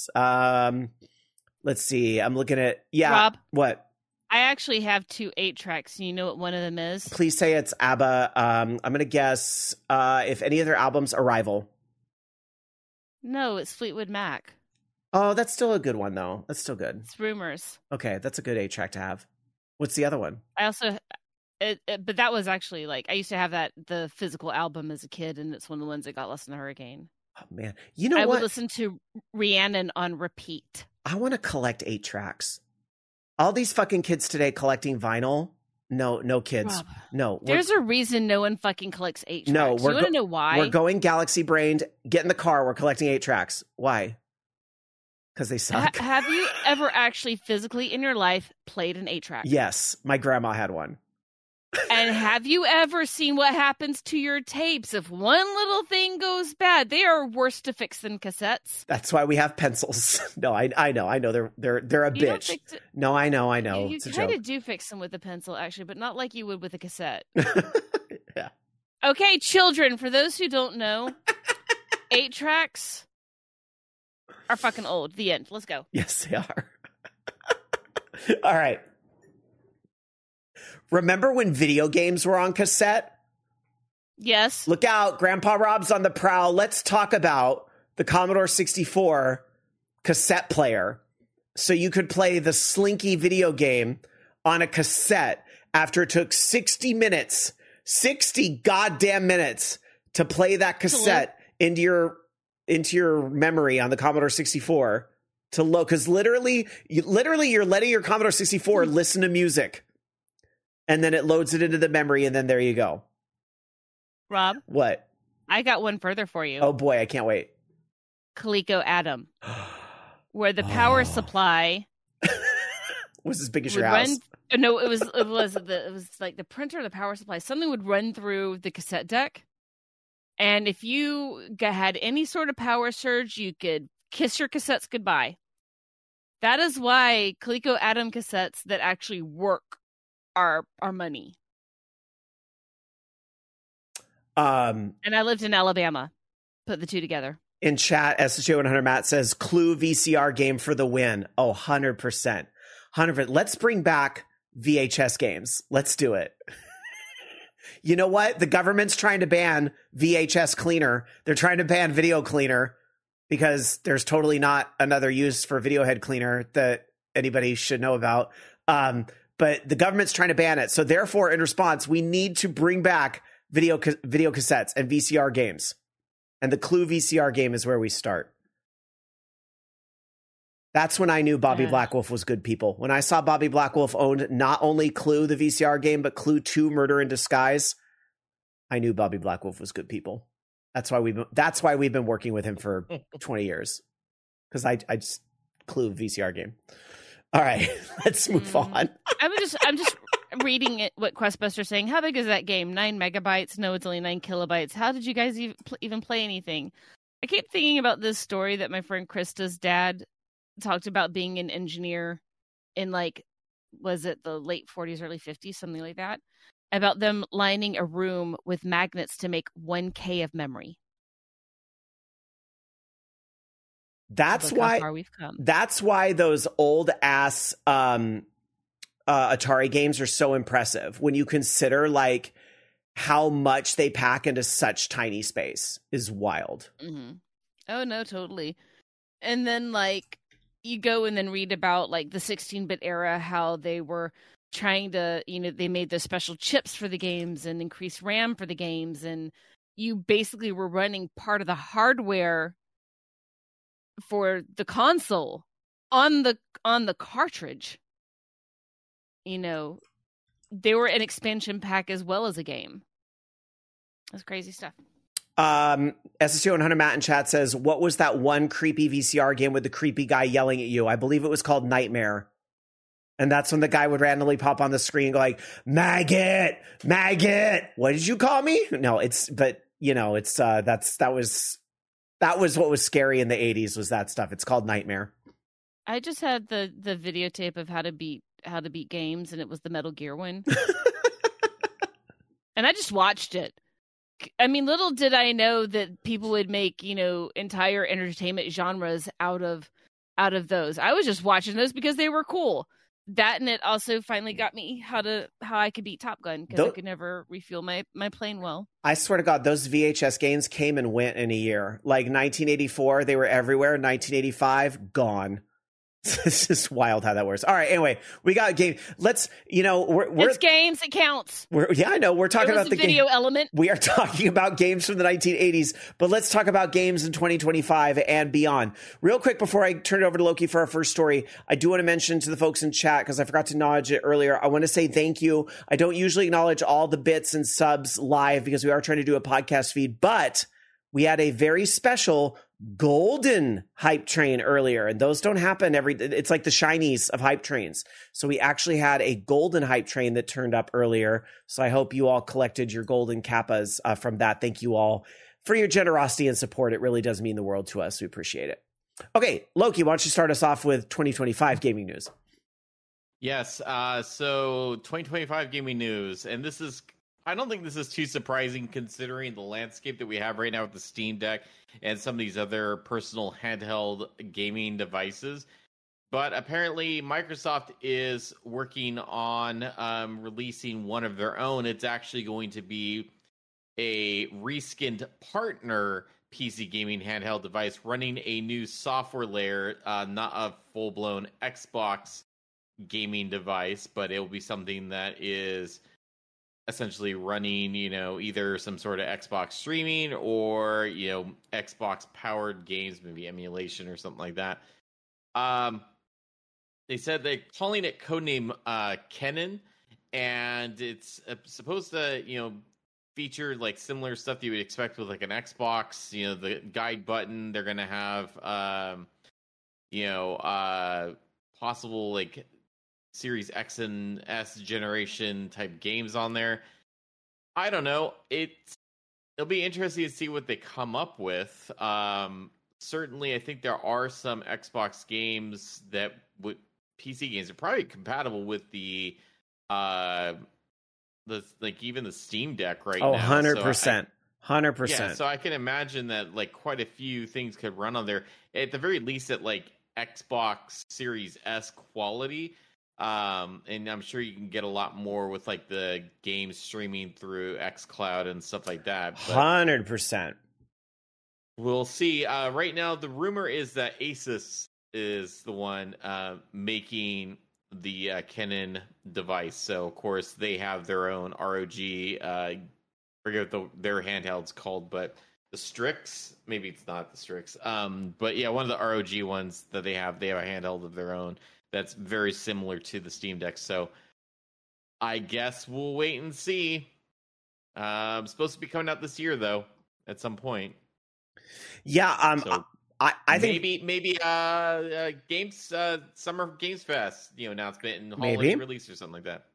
S3: Let's see. I'm looking at... Yeah.
S4: Rob?
S3: What?
S4: I actually have 2 8-tracks. You know what one of them is?
S3: Please say it's ABBA. I'm going to guess if any of their albums, Arrival.
S4: No, it's Fleetwood Mac.
S3: Oh, that's still a good one, though. That's still good.
S4: It's Rumors.
S3: Okay, that's a good 8-track to have. What's the other one?
S4: I also... but that was actually like, I used to have the physical album as a kid, and it's one of the ones that got lost in the hurricane.
S3: Oh man, you know what?
S4: I would listen to Rhiannon on repeat.
S3: I want to collect 8-tracks. All these fucking kids today collecting vinyl. No kids.
S4: Rob,
S3: no.
S4: There's a reason no one fucking collects 8-tracks.
S3: No,
S4: you want to know why?
S3: We're going galaxy brained. Get in the car. We're collecting 8-tracks. Why? Because they suck.
S4: Have you ever actually physically in your life played an 8-track?
S3: Yes, my grandma had one.
S4: And have you ever seen what happens to your tapes? If one little thing goes bad, they are worse to fix than cassettes.
S3: That's why we have pencils. No, I know. They're a bitch. No, I know.
S4: You kind of do fix them with a pencil, actually, but not like you would with a cassette.
S3: Yeah.
S4: Okay, children, for those who don't know, 8-tracks are fucking old. The end. Let's go.
S3: Yes, they are. All right. Remember when video games were on cassette?
S4: Yes.
S3: Look out, Grandpa Rob's on the prowl. Let's talk about the Commodore 64 cassette player. So you could play the Slinky video game on a cassette after it took 60 goddamn minutes to play that cassette into your memory on the Commodore 64 to load. Because literally you're letting your Commodore 64 listen to music. And then it loads it into the memory, and then there you go.
S4: Rob?
S3: What?
S4: I got one further for you.
S3: Oh, boy, I can't wait.
S4: Coleco Adam. Where the power supply...
S3: was as big as your house.
S4: No, it was like the printer or the power supply. Something would run through the cassette deck. And if you had any sort of power surge, you could kiss your cassettes goodbye. That is why Coleco Adam cassettes that actually work are money. And I lived in Alabama. Put the two together.
S3: In chat, SJ100 Matt says, Clue VCR game for the win. Oh, 100%. 100%. Let's bring back VHS games. Let's do it. You know what? The government's trying to ban VHS cleaner. They're trying to ban video cleaner because there's totally not another use for video head cleaner that anybody should know about. But the government's trying to ban it. So therefore, in response, we need to bring back video cassettes and VCR games. And the Clue VCR game is where we start. That's when I knew Bobby Blackwolf was good people. When I saw Bobby Blackwolf owned not only Clue, the VCR game, but Clue 2 Murder in Disguise, I knew Bobby Blackwolf was good people. That's why we've been working with him for 20 years. Because I just Clue VCR game. All right, let's move on.
S4: I'm just reading it, what Questbuster's saying. How big is that game? 9 megabytes? No, it's only 9 kilobytes. How did you guys even play anything? I keep thinking about this story that my friend Krista's dad talked about, being an engineer in, like, was it the late 40s, early 50s, something like that, about them lining a room with magnets to make 1K of memory.
S3: That's why
S4: we've come.
S3: That's why those old ass Atari games are so impressive when you consider like how much they pack into such tiny space is wild.
S4: Mm-hmm. Oh no, totally. And then like you go and then read about like the 16-bit era, how they were trying to, they made the special chips for the games and increased RAM for the games, and you basically were running part of the hardware for the console on the cartridge. They were an expansion pack as well as a game. That's crazy stuff.
S3: SSO 100 Matt in chat says, what was that one creepy VCR game with the creepy guy yelling at you? I believe it was called Nightmare. And that's when the guy would randomly pop on the screen and go like, maggot, what did you call me? No, that was what was scary in the 80s, was that stuff. It's called Nightmare.
S4: I just had the videotape of how to beat games, and it was the Metal Gear one. And I just watched it. I mean, little did I know that people would make, entire entertainment genres out of those. I was just watching those because they were cool. That, and it also finally got me how I could beat Top Gun, because I could never refuel my plane well. I
S3: swear to God, those VHS games came and went in a year. Like 1984, they were everywhere. 1985, gone. It's just wild how that works. All right, anyway, we got a game. Let's,
S4: it's games, it counts.
S3: I know. We're talking about the
S4: video element.
S3: We are talking about games from the 1980s, but let's talk about games in 2025 and beyond. Real quick, before I turn it over to Loki for our first story, I do want to mention to the folks in chat, because I forgot to acknowledge it earlier, I want to say thank you. I don't usually acknowledge all the bits and subs live because we are trying to do a podcast feed, but we had a very special golden hype train earlier, and those don't happen it's like the shinies of hype trains. So we actually had a golden hype train that turned up earlier. So I hope you all collected your golden kappas from that. Thank you all for your generosity and support. It really does mean the world to us. We appreciate it. Okay, Loki, why don't you start us off with 2025 gaming news?
S5: Yes. So 2025 gaming news, and I don't think this is too surprising considering the landscape that we have right now with the Steam Deck and some of these other personal handheld gaming devices. But apparently Microsoft is working on releasing one of their own. It's actually going to be a reskinned partner PC gaming handheld device running a new software layer, not a full-blown Xbox gaming device, but it will be something that is essentially running, either some sort of Xbox streaming or, Xbox powered games, maybe emulation or something like that. They said they're calling it codename Kennen, and it's supposed to, feature like similar stuff that you would expect with like an Xbox, the guide button. They're going to have, possible like Series X and S generation type games on there. I don't know. It'll be interesting to see what they come up with. Certainly, I think there are some Xbox games that with PC games. They're probably compatible with the like even the Steam Deck right now.
S3: 100%. 100%.
S5: Yeah, so I can imagine that like quite a few things could run on there. At the very least, at like Xbox Series S quality. And I'm sure you can get a lot more with like the game streaming through xCloud and stuff like that.
S3: 100%.
S5: We'll see. Right now, the rumor is that Asus is the one making the Canon device. So, of course, they have their own ROG. Forget what their handheld's called, but the Strix. Maybe it's not the Strix. But yeah, one of the ROG ones that they have a handheld of their own that's very similar to the Steam Deck. So, I guess we'll wait and see. Supposed to be coming out this year, though, at some point.
S3: Yeah,
S5: so
S3: I think
S5: maybe games Summer Games Fest announcement and holiday release or something like that.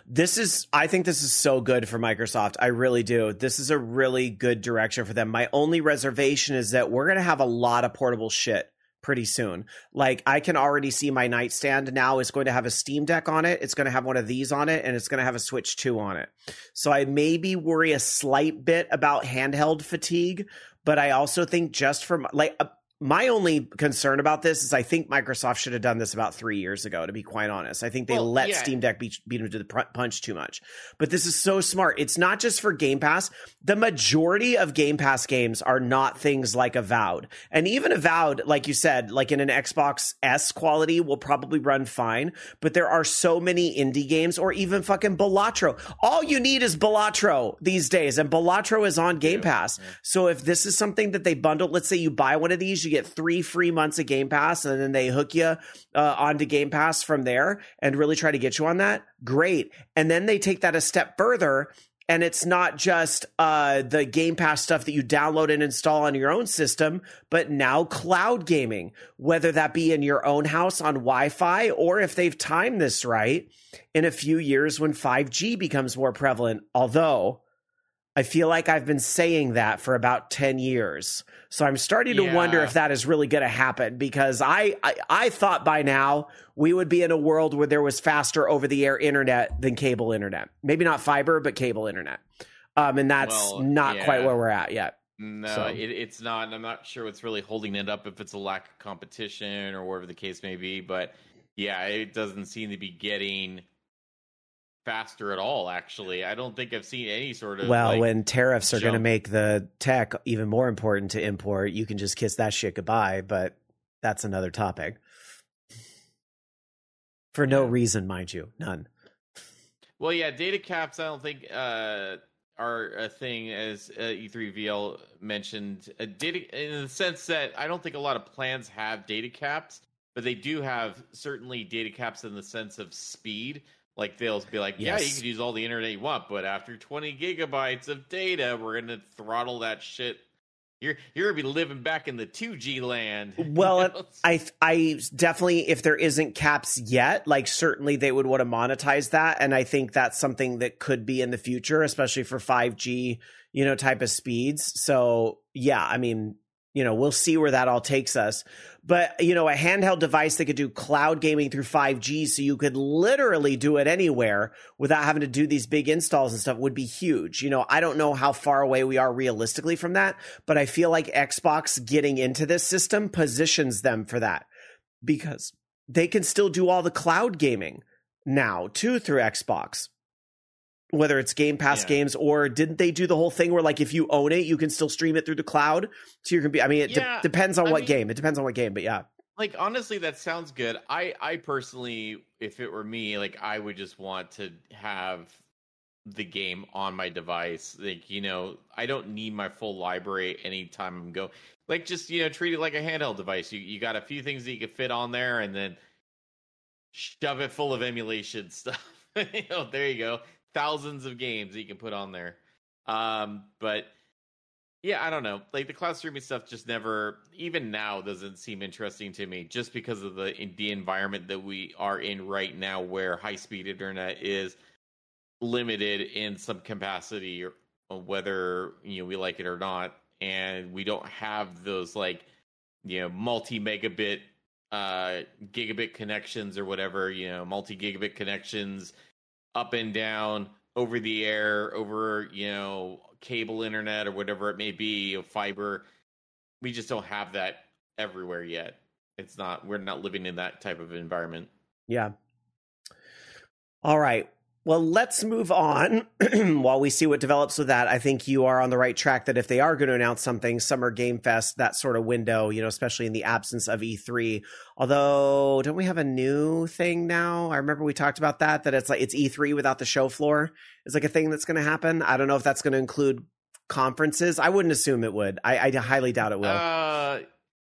S3: I think this is so good for Microsoft. I really do. This is a really good direction for them. My only reservation is that we're going to have a lot of portable shit pretty soon. Like, I can already see my nightstand now is going to have a Steam Deck on it. It's going to have one of these on it, and it's going to have a Switch 2 on it. So I maybe worry a slight bit about handheld fatigue, but I also think just from my only concern about this is I think Microsoft should have done this about 3 years ago, to be quite honest. I think they let Steam Deck beat them to the punch too much. But this is so smart. It's not just for Game Pass. The majority of Game Pass games are not things like Avowed. And even Avowed, like you said, like in an Xbox S quality will probably run fine. But there are so many indie games, or even fucking Balatro. All you need is Balatro these days. And Balatro is on Game Pass. Yeah. So if this is something that they bundle, let's say you buy one of these, you get 3 free months of Game Pass, and then they hook you onto Game Pass from there and really try to get you on that. Great. And then they take that a step further, and it's not just the Game Pass stuff that you download and install on your own system, but now cloud gaming, whether that be in your own house on Wi-Fi, or if they've timed this right, in a few years when 5G becomes more prevalent. Although I feel like I've been saying that for about 10 years. So I'm starting to wonder if that is really going to happen, because I thought by now we would be in a world where there was faster over-the-air internet than cable internet. Maybe not fiber, but cable internet. And that's not quite where we're at yet.
S5: No, it's not. And I'm not sure what's really holding it up, if it's a lack of competition or whatever the case may be. But yeah, it doesn't seem to be getting faster at all, actually. I don't think I've seen any sort of
S3: when tariffs are going to make the tech even more important to import, you can just kiss that shit goodbye. But that's another topic. For no reason, mind you. None.
S5: Well, yeah, data caps I don't think are a thing, as E3VL mentioned. Data, in the sense that I don't think a lot of plans have data caps, but they do have certainly data caps in the sense of speed. Like, they'll be like, you can use all the internet you want, but after 20 gigabytes of data, we're going to throttle that shit. You're going to be living back in the 2G land.
S3: Well, I definitely, if there isn't caps yet, like, certainly they would want to monetize that. And I think that's something that could be in the future, especially for 5G, type of speeds. So, yeah, I mean, we'll see where that all takes us. But, a handheld device that could do cloud gaming through 5G, so you could literally do it anywhere without having to do these big installs and stuff, would be huge. I don't know how far away we are realistically from that, but I feel like Xbox getting into this system positions them for that, because they can still do all the cloud gaming now too through Xbox. Whether it's Game Pass games, or didn't they do the whole thing where, like, if you own it, you can still stream it through the cloud? So you can be, I mean, it depends on what game. It depends on what game, but yeah.
S5: Like, honestly, that sounds good. I personally, if it were me, like, I would just want to have the game on my device. Like, I don't need my full library anytime I'm going. Like, just, treat it like a handheld device. You got a few things that you can fit on there, and then shove it full of emulation stuff. There you go. Thousands of games that you can put on there. But yeah, I don't know. Like, the cloud streaming stuff just never, even now, doesn't seem interesting to me, just because of the environment that we are in right now, where high-speed internet is limited in some capacity, or whether we like it or not, and we don't have those multi-megabit gigabit connections or whatever, multi-gigabit connections up and down, over the air, over, cable internet or whatever it may be, fiber. We just don't have that everywhere yet. We're not living in that type of environment.
S3: Yeah. All right. Well, let's move on while we see what develops with that. I think you are on the right track that if they are going to announce something, Summer Game Fest, that sort of window, especially in the absence of E3. Although, don't we have a new thing now? I remember we talked about that it's E3 without the show floor. It's like a thing that's going to happen. I don't know if that's going to include conferences. I wouldn't assume it would. I highly doubt it will.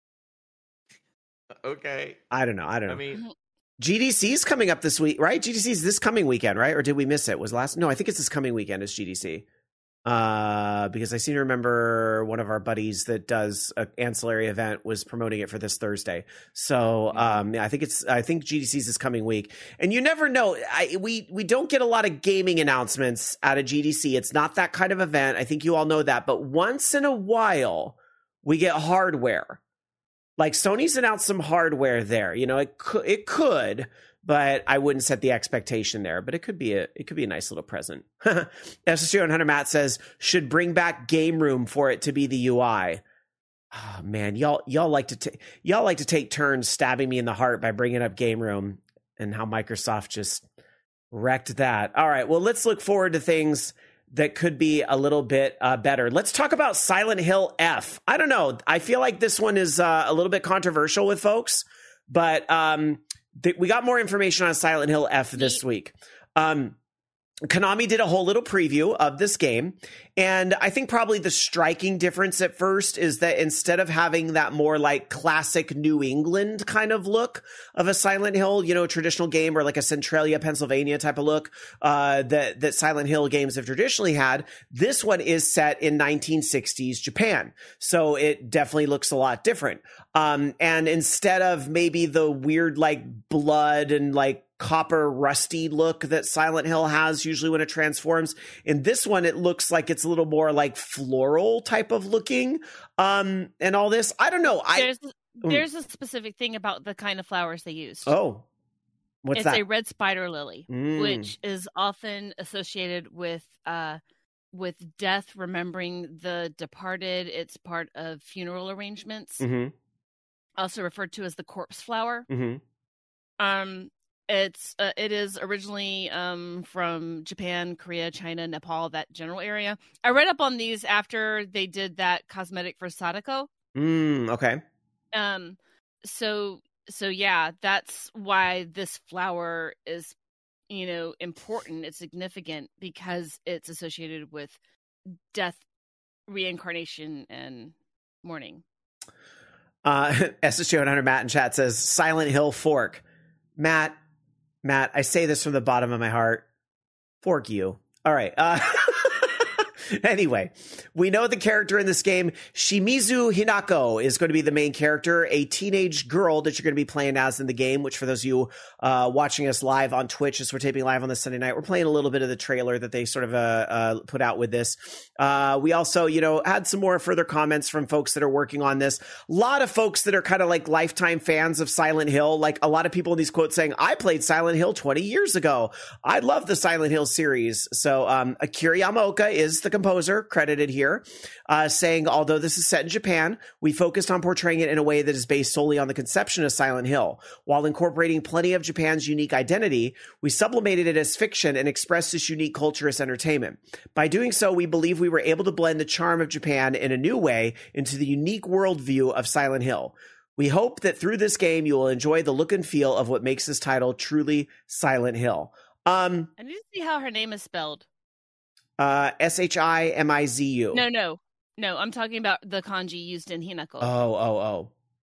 S5: Okay.
S3: I don't know. I
S5: mean,
S3: GDC's coming up this week, right? GDC's this coming weekend, right? Or did we miss it? No, I think it's this coming weekend is GDC. Because I seem to remember one of our buddies that does an ancillary event was promoting it for this Thursday. So, I think GDC's this coming week. And you never know. We don't get a lot of gaming announcements out of GDC. It's not that kind of event. I think you all know that. But once in a while, we get hardware. Like Sony's announced some hardware there. It could, but I wouldn't set the expectation there. But it could be a nice little present. SSG100 Matt says should bring back Game Room for it to be the UI. Oh man, y'all like to take turns stabbing me in the heart by bringing up Game Room and how Microsoft just wrecked that. All right, well let's look forward to things that could be a little bit better. Let's talk about Silent Hill F. I don't know. I feel like this one is a little bit controversial with folks, but we got more information on Silent Hill F this week. Konami did a whole little preview of this game, and I think probably the striking difference at first is that instead of having that more like classic New England kind of look of a Silent Hill, traditional game, or like a Centralia, Pennsylvania type of look that Silent Hill games have traditionally had, this one is set in 1960s Japan. So it definitely looks a lot different. And instead of maybe the weird like blood and like copper rusty look that Silent Hill has usually when it transforms, in this one it looks like it's a little more like floral type of looking and all this. I don't know.
S4: There's a specific thing about the kind of flowers they used.
S3: Oh, what's that?
S4: It's a red spider lily, which is often associated with death, remembering the departed. It's part of funeral arrangements.
S3: Mm-hmm.
S4: Also referred to as the corpse flower.
S3: Mm-hmm.
S4: It is originally from Japan, Korea, China, Nepal, that general area. I read up on these after they did that cosmetic for Sadako.
S3: Okay.
S4: So yeah, that's why this flower is, important. It's significant because it's associated with death, reincarnation, and mourning.
S3: SSG100 Matt in chat says Silent Hill fork. Matt, I say this from the bottom of my heart. Fork you. All right. Anyway, we know the character in this game, Shimizu Hinako, is going to be the main character, a teenage girl that you're going to be playing as in the game, which for those of you watching us live on Twitch, as we're taping live on this Sunday night, we're playing a little bit of the trailer that they sort of put out with this. We also, had some more further comments from folks that are working on this. A lot of folks that are kind of like lifetime fans of Silent Hill, like a lot of people in these quotes saying, I played Silent Hill 20 years ago. I love the Silent Hill series. So Akira Yamaoka is the composer credited here, saying, although this is set in Japan, we focused on portraying it in a way that is based solely on the conception of Silent Hill. While incorporating plenty of Japan's unique identity, we sublimated it as fiction and expressed this unique culture as entertainment. By doing so, we believe we were able to blend the charm of Japan in a new way into the unique worldview of Silent Hill. We hope that through this game, you will enjoy the look and feel of what makes this title truly Silent Hill.
S4: I need to see how her name is spelled.
S3: Shimizu.
S4: No. I'm talking about the kanji used in Hinako.
S3: Oh.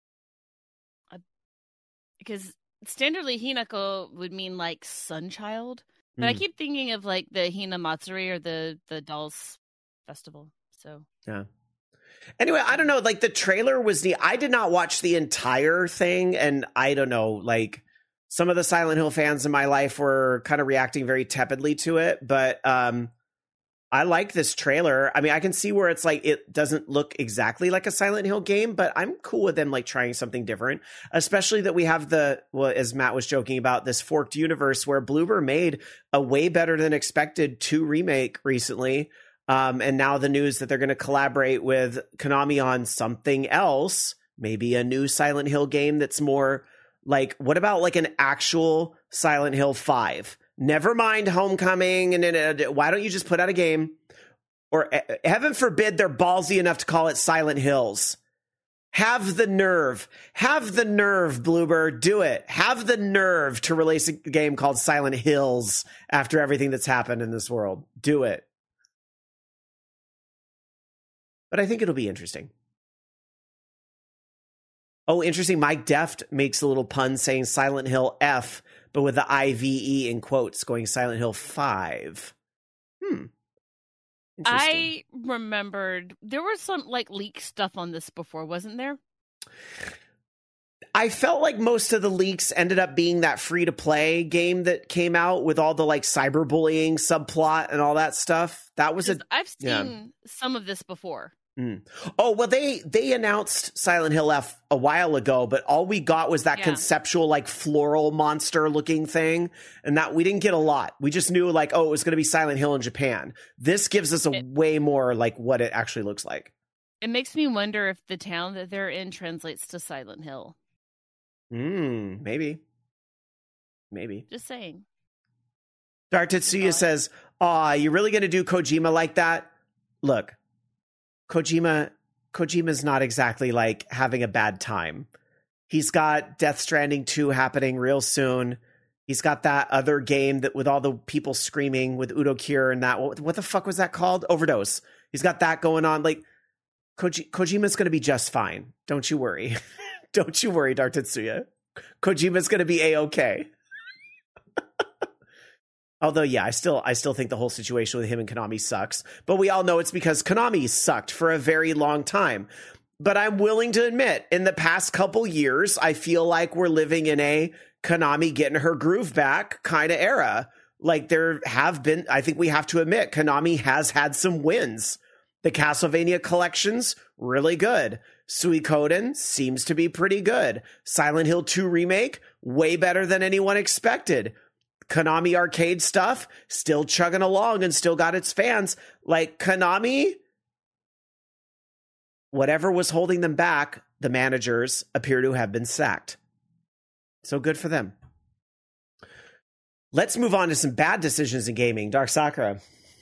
S4: Because standardly Hinako would mean like sunchild, but I keep thinking of like the Hina Matsuri or the Dolls Festival. So
S3: yeah. Anyway, I don't know. Like the trailer was neat. I did not watch the entire thing, and I don't know. Like some of the Silent Hill fans in my life were kind of reacting very tepidly to it, but I like this trailer. I mean, I can see where it's like it doesn't look exactly like a Silent Hill game, but I'm cool with them like trying something different, especially that we have as Matt was joking about, this forked universe where Bloober made a way better than expected 2 remake recently. And now the news that they're going to collaborate with Konami on something else, maybe a new Silent Hill game that's more like, what about like an actual Silent Hill 5? Never mind Homecoming, and why don't you just put out a game? Or heaven forbid they're ballsy enough to call it Silent Hills. Have the nerve, Bloober, do it. Have the nerve to release a game called Silent Hills after everything that's happened in this world. Do it. But I think it'll be interesting. Oh, interesting. Mike Deft makes a little pun saying Silent Hill F, but with the IVE in quotes, going Silent Hill 5.
S4: I remembered there was some like leak stuff on this before, wasn't there?
S3: I felt like most of the leaks ended up being that free-to-play game that came out with all the like cyberbullying subplot and all that stuff. That was
S4: I've seen some of this before.
S3: Oh, well, they announced Silent Hill F a while ago, but all we got was that conceptual, like, floral monster looking thing. And that we didn't get a lot. We just knew, like, oh, it was going to be Silent Hill in Japan. This gives us way more, like, what it actually looks like.
S4: It makes me wonder if the town that they're in translates to Silent Hill.
S3: Maybe.
S4: Just saying.
S3: Dark Tetsuya says, aw, you really going to do Kojima like that? Look. Kojima's not exactly like having a bad time. He's got Death Stranding 2 happening real soon. He's got that other game that with all the people screaming with Udo Kier and that, what the fuck was that called? Overdose. He's got that going on. Like Kojima's going to be just fine. Don't you worry. Don't you worry, Dark Tetsuya. Kojima's going to be A-okay. Although, yeah, I still think the whole situation with him and Konami sucks. But we all know it's because Konami sucked for a very long time. But I'm willing to admit, in the past couple years, I feel like we're living in a Konami getting her groove back kind of era. Like there have been, I think we have to admit, Konami has had some wins. The Castlevania collection's really good. Suikoden seems to be pretty good. Silent Hill 2 remake, way better than anyone expected. Konami arcade stuff still chugging along and still got its fans. Like Konami, whatever was holding them back, the managers appear to have been sacked. So good for them. Let's move on to some bad decisions in gaming. Dark Sakura.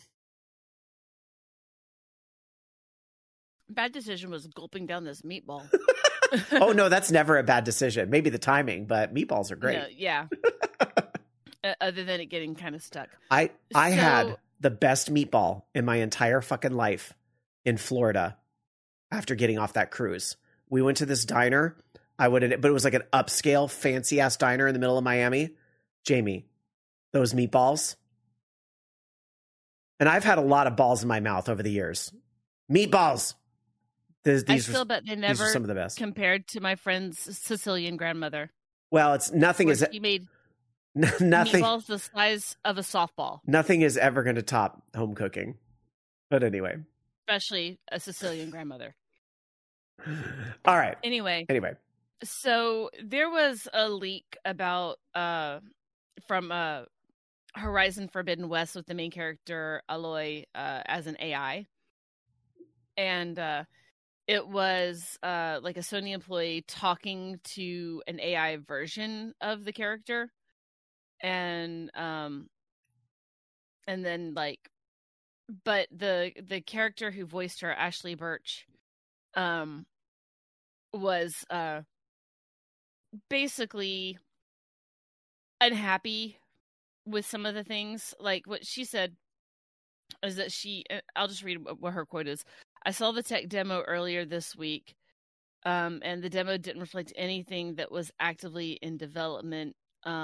S4: Bad decision was gulping down this meatball.
S3: Oh, no, that's never a bad decision. Maybe the timing, but meatballs are great.
S4: No, yeah. Other than it getting kind of stuck.
S3: I had the best meatball in my entire fucking life in Florida after getting off that cruise. We went to this diner. But it was like an upscale, fancy ass diner in the middle of Miami. Jamie, those meatballs. And I've had a lot of balls in my mouth over the years. Meatballs.
S4: I still bet they never
S3: some of the best.
S4: Compared to my friend's Sicilian grandmother.
S3: Well, it's nothing is.
S4: He made
S3: nothing
S4: meatballs the size of a softball.
S3: Nothing is ever going to top home cooking. But anyway,
S4: especially a Sicilian grandmother.
S3: All right.
S4: Anyway, so there was a leak about from Horizon Forbidden West with the main character Aloy as an AI, and it was like a Sony employee talking to an AI version of the character. And then but the character who voiced her, Ashley Birch, was basically unhappy with some of the things. Like what she said is that I'll just read what her quote is. I saw the tech demo earlier this week, and the demo didn't reflect anything that was actively in development.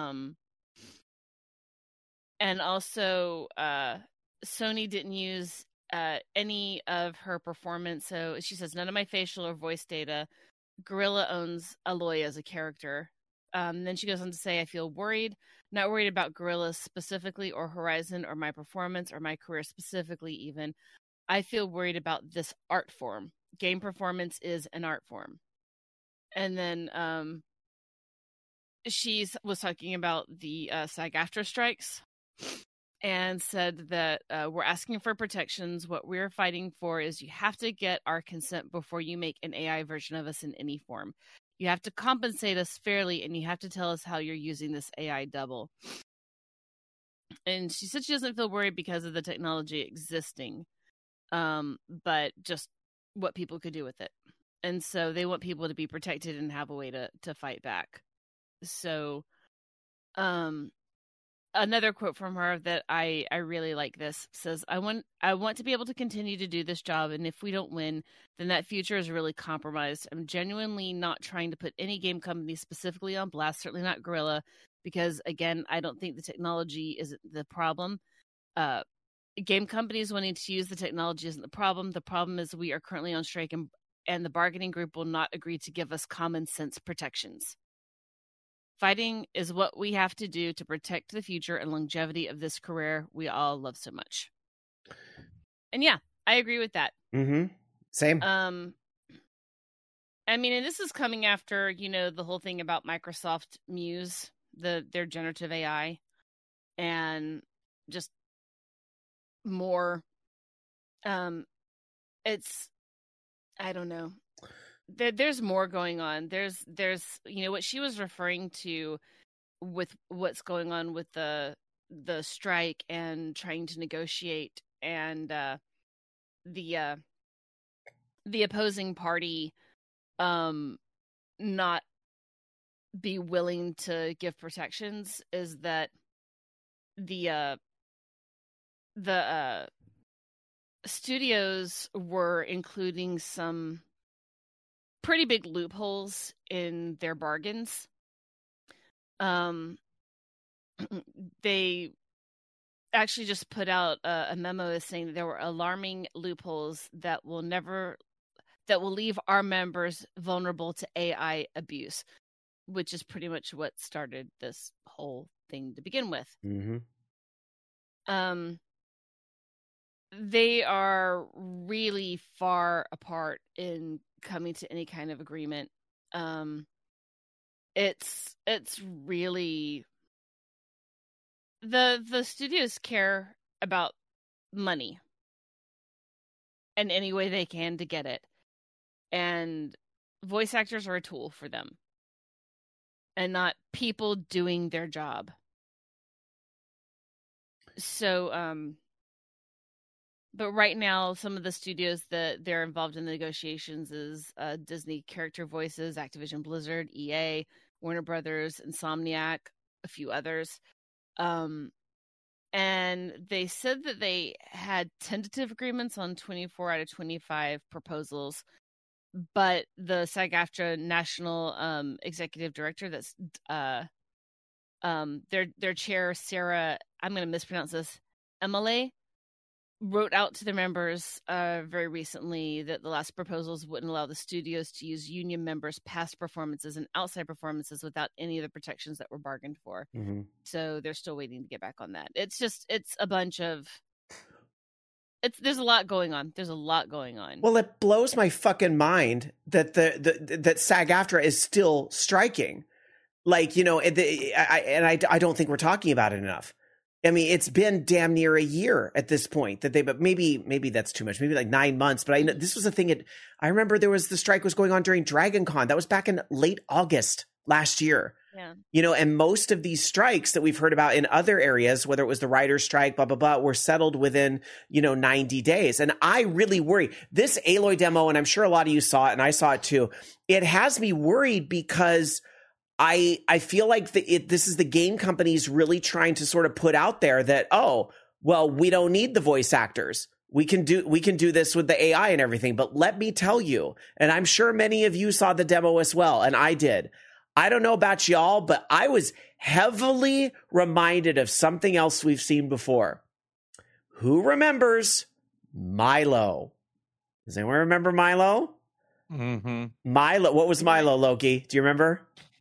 S4: And also, Sony didn't use any of her performance. So she says, none of my facial or voice data. Guerrilla owns Aloy as a character. Then she goes on to say, I feel worried Not worried about Guerrilla specifically, or Horizon, or my performance, or my career specifically even. I feel worried about this art form. Game performance is an art form. And then she was talking about the SAG-AFTRA strikes and said that we're asking for protections. What we're fighting for is you have to get our consent before you make an AI version of us in any form. You have to compensate us fairly, and you have to tell us how you're using this AI double. And she said she doesn't feel worried because of the technology existing, but just what people could do with it. And so they want people to be protected and have a way to fight back. So another quote from her that I really like this says, I want to be able to continue to do this job, and if we don't win, then that future is really compromised. I'm genuinely not trying to put any game company specifically on blast, certainly not Guerrilla, because again, I don't think the technology isn't the problem. Game companies wanting to use the technology isn't the problem. The problem is we are currently on strike, and the bargaining group will not agree to give us common sense protections. Fighting is what we have to do to protect the future and longevity of this career we all love so much. And yeah, I agree with that.
S3: Mm-hmm. Same.
S4: I mean, and this is coming after, the whole thing about Microsoft Muse, their generative AI, and just more. It's, I don't know. There's more going on. There's what she was referring to with what's going on with the strike and trying to negotiate, and the opposing party not be willing to give protections, is that the studios were including some pretty big loopholes in their bargains. They actually just put out a memo saying that there were alarming loopholes that will leave our members vulnerable to AI abuse, which is pretty much what started this whole thing to begin with.
S3: Mm-hmm.
S4: They are really far apart in coming to any kind of agreement. It's really the studios care about money in any way they can to get it, and voice actors are a tool for them and not people doing their job. So but right now, some of the studios that they're involved in the negotiations is Disney Character Voices, Activision Blizzard, EA, Warner Brothers, Insomniac, a few others. And they said that they had tentative agreements on 24 out of 25 proposals, but the SAG-AFTRA National Executive Director, that's their chair, Sarah, I'm going to mispronounce this, Emily, wrote out to the members very recently that the last proposals wouldn't allow the studios to use union members' past performances and outside performances without any of the protections that were bargained for.
S3: Mm-hmm.
S4: So they're still waiting to get back on that. It's a bunch of... There's a lot going on.
S3: Well, it blows my fucking mind that that SAG-AFTRA is still striking. Like, I don't think we're talking about it enough. I mean, it's been damn near a year at this point but maybe that's too much. Maybe like 9 months. But this was a thing. I remember the strike was going on during Dragon Con. That was back in late August last year. Yeah. And most of these strikes that we've heard about in other areas, whether it was the writer's strike, blah, blah, blah, were settled within, 90 days. And I really worry. This Aloy demo, and I'm sure a lot of you saw it, and I saw it too, it has me worried because I feel like this is the game companies really trying to sort of put out there that, oh, well, we don't need the voice actors. We can do this with the AI and everything. But let me tell you, and I'm sure many of you saw the demo as well, and I did. I don't know about y'all, but I was heavily reminded of something else we've seen before. Who remembers Milo? Does anyone remember Milo?
S1: Mm-hmm.
S3: Milo. What was Milo, Loki? Do you remember?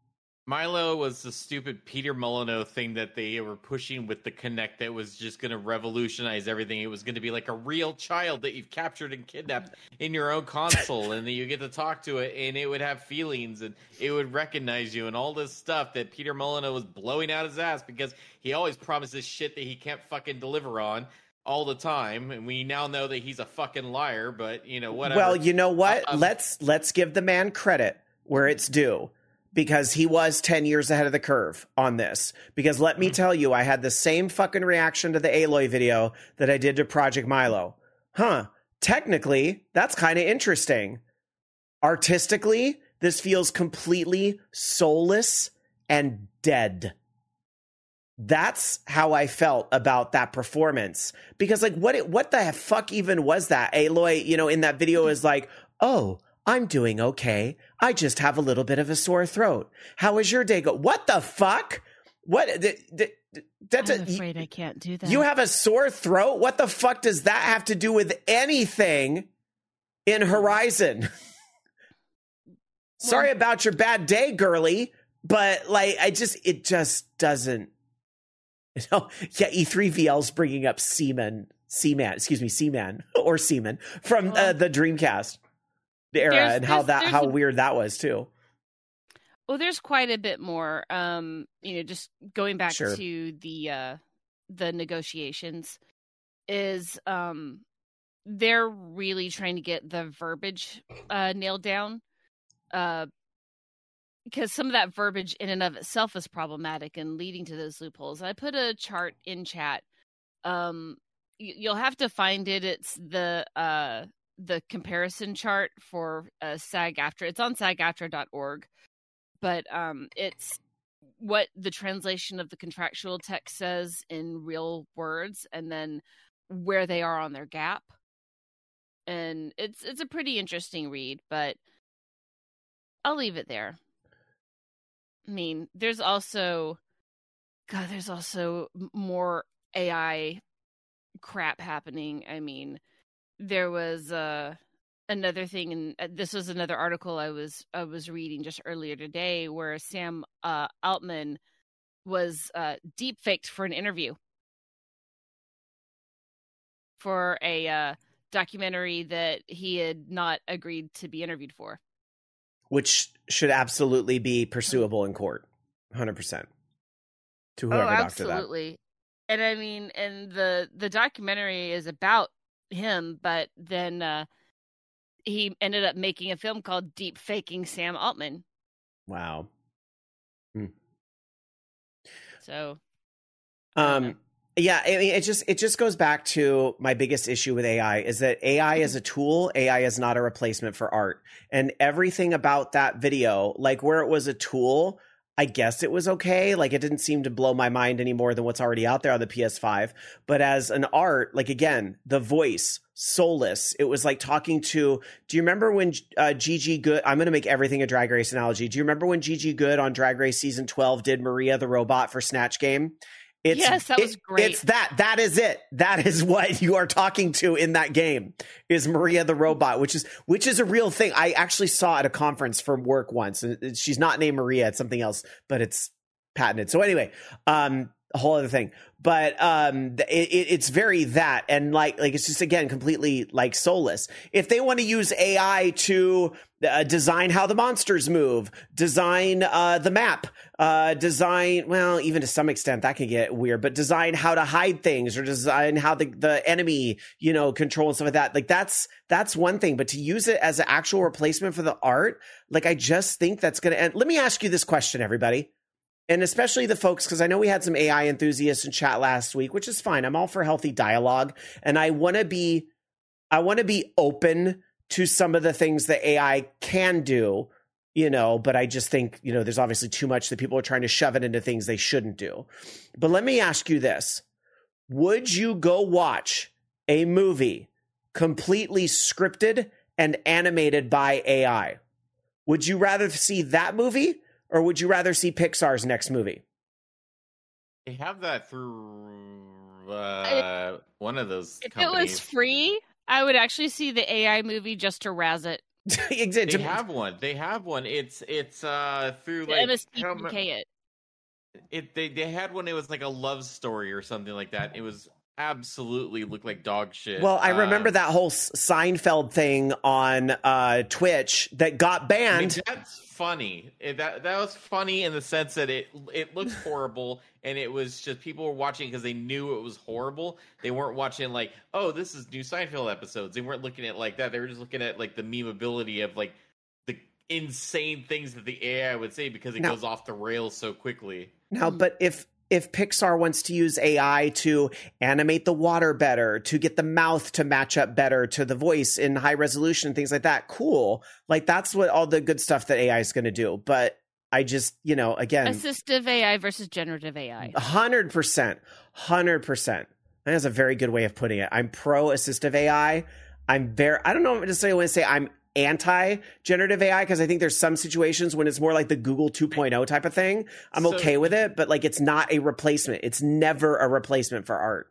S5: Milo was the stupid Peter Molyneux thing that they were pushing with the Kinect that was just going to revolutionize everything. It was going to be like a real child that you've captured and kidnapped in your own console, and then you get to talk to it, and it would have feelings, and it would recognize you, and all this stuff that Peter Molyneux was blowing out his ass because he always promises shit that he can't fucking deliver on all the time, and we now know that he's a fucking liar, but, you know, whatever.
S3: Well, you know what? Let's give the man credit where it's due. Because he was 10 years ahead of the curve on this. Because let me tell you, I had the same fucking reaction to the Aloy video that I did to Project Milo. Technically, that's kind of interesting. Artistically, this feels completely soulless and dead. That's how I felt about that performance. Because, like, what the fuck even was that? Aloy, you know, in that video is like, oh, I'm doing okay. I just have a little bit of a sore throat. How is your day go? What the fuck? What?
S4: I'm afraid I can't do that.
S3: You have a sore throat? What the fuck does that have to do with anything in Horizon? Sorry about your bad day, girly, but like, it just doesn't. You know, yeah, E3VL's bringing up Seaman or Seaman from the Dreamcast era and how weird that was too.
S4: Well, there's quite a bit more. Just going back
S3: Sure.
S4: to the negotiations is they're really trying to get the verbiage nailed down. Because some of that verbiage in and of itself is problematic and leading to those loopholes. I put a chart in chat. You'll have to find it. It's the comparison chart for SAG-AFTRA. It's on SAG-AFTRA.org, but it's what the translation of the contractual text says in real words, and then where they are on their gap. And it's a pretty interesting read, but I'll leave it there. I mean, there's also more AI crap happening. I mean, there was another thing, and this was another article I was reading just earlier today, where Sam Altman was deep faked for an interview for a documentary that he had not agreed to be interviewed for,
S3: which should absolutely be pursuable in court, 100%. To whoever doctored that.
S4: Absolutely. And I mean, and the documentary is about him, but then he ended up making a film called Deep Faking Sam Altman.
S3: Wow.
S4: So
S3: yeah, I mean, it just goes back to my biggest issue with AI is that AI is a tool. AI is not a replacement for art. And everything about that video, like where it was a tool, I guess it was okay. Like it didn't seem to blow my mind any more than what's already out there on the PS5. But as an art, like again, the voice, soulless. It was like talking to, do you remember when Gigi Good, I'm going to make everything a Drag Race analogy. Do you remember when Gigi Good on Drag Race season 12 did Maria the Robot for Snatch Game?
S4: Yes, that was great.
S3: It's that is it. That is what you are talking to in that game is Maria the Robot, which is a real thing. I actually saw at a conference from work once. She's not named Maria, it's something else, but it's patented. So anyway, a whole other thing. But it's very that, and like it's just again completely like soulless. If they want to use AI to design how the monsters move, design the map, design, well, even to some extent that can get weird, but design how to hide things or design how the enemy, you know, control and stuff like that. Like that's one thing, but to use it as an actual replacement for the art, like I just think that's going to end. Let me ask you this question, everybody. And especially the folks, because I know we had some AI enthusiasts in chat last week, which is fine. I'm all for healthy dialogue. And I want to be open to some of the things that AI can do, you know, but I just think, you know, there's obviously too much that people are trying to shove it into things they shouldn't do. But let me ask you this. Would you go watch a movie completely scripted and animated by AI? Would you rather see that movie? Or would you rather see Pixar's next movie?
S5: They have that through one of those
S4: if
S5: companies.
S4: It was free, I would actually see the AI movie just to razz it.
S5: They have one. It's through like
S4: MST3K
S5: they had one. It was like a love story or something like that. It was absolutely looked like dog shit.
S3: Well, I remember that whole Seinfeld thing on Twitch that got banned.
S5: I mean, that's funny. That was funny in the sense that it looks horrible, and it was just people were watching because they knew it was horrible. They weren't watching like, oh, this is new Seinfeld episodes. They weren't looking at it like that. They were just looking at like the memeability of like the insane things that the AI would say because it goes off the rails so quickly.
S3: Now, but if Pixar wants to use AI to animate the water better, to get the mouth to match up better to the voice in high resolution, things like that, cool. Like that's what all the good stuff that AI is going to do. But I just, again,
S4: assistive AI versus generative AI.
S3: 100%. That's a very good way of putting it. I'm pro assistive AI. I don't know necessarily want to say I'm anti-generative AI because I think there's some situations when it's more like the Google 2.0 type of thing. I'm okay with it, but like it's not a replacement. It's never a replacement for art.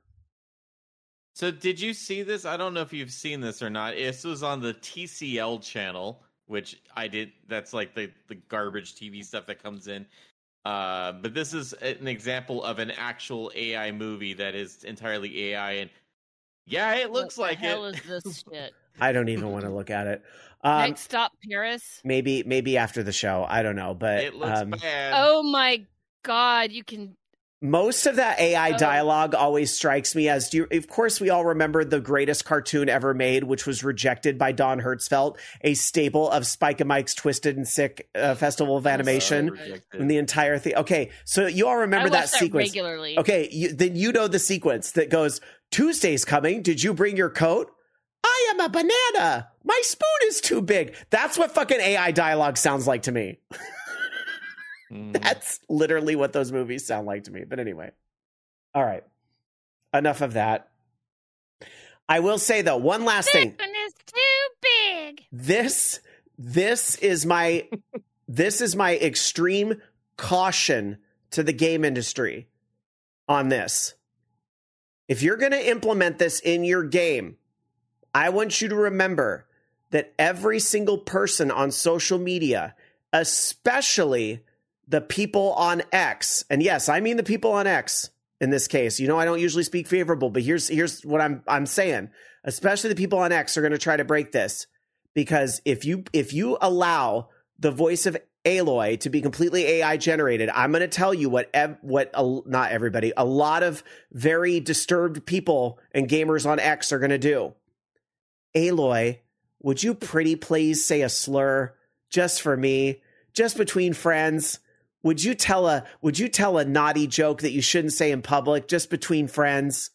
S5: So did you see this? I don't know if you've seen this or not. This was on the TCL channel, which I did. That's like the garbage TV stuff that comes in. But this is an example of an actual AI movie that is entirely AI. And yeah, it looks like it.
S4: What the hell is this shit?
S3: I don't even want to look at it.
S4: Next stop, Paris.
S3: Maybe after the show. I don't know, but
S5: it looks bad.
S4: Oh my God, you can.
S3: Most of that AI dialogue always strikes me as. Of course, we all remember the greatest cartoon ever made, which was rejected by Don Hertzfeldt, a staple of Spike and Mike's Twisted and Sick Festival of Animation, and the entire thing. Okay, so you all remember that sequence
S4: regularly.
S3: Okay, then you know the sequence that goes, "Tuesday's coming. Did you bring your coat? I am a banana. My spoon is too big." That's what fucking AI dialogue sounds like to me. That's literally what those movies sound like to me. But anyway. All right. Enough of that. I will say, though, one last thing.
S4: Spoon is too big.
S3: This is my extreme caution to the game industry on this. If you're going to implement this in your game, I want you to remember that every single person on social media, especially the people on X, and yes, I mean the people on X in this case. I don't usually speak favorable, but here's what I'm saying. Especially the people on X are going to try to break this, because if you allow the voice of Aloy to be completely AI generated, I'm going to tell you not everybody, a lot of very disturbed people and gamers on X are going to do. Aloy, would you pretty please say a slur just for me, just between friends? Would you tell a naughty joke that you shouldn't say in public, just between friends?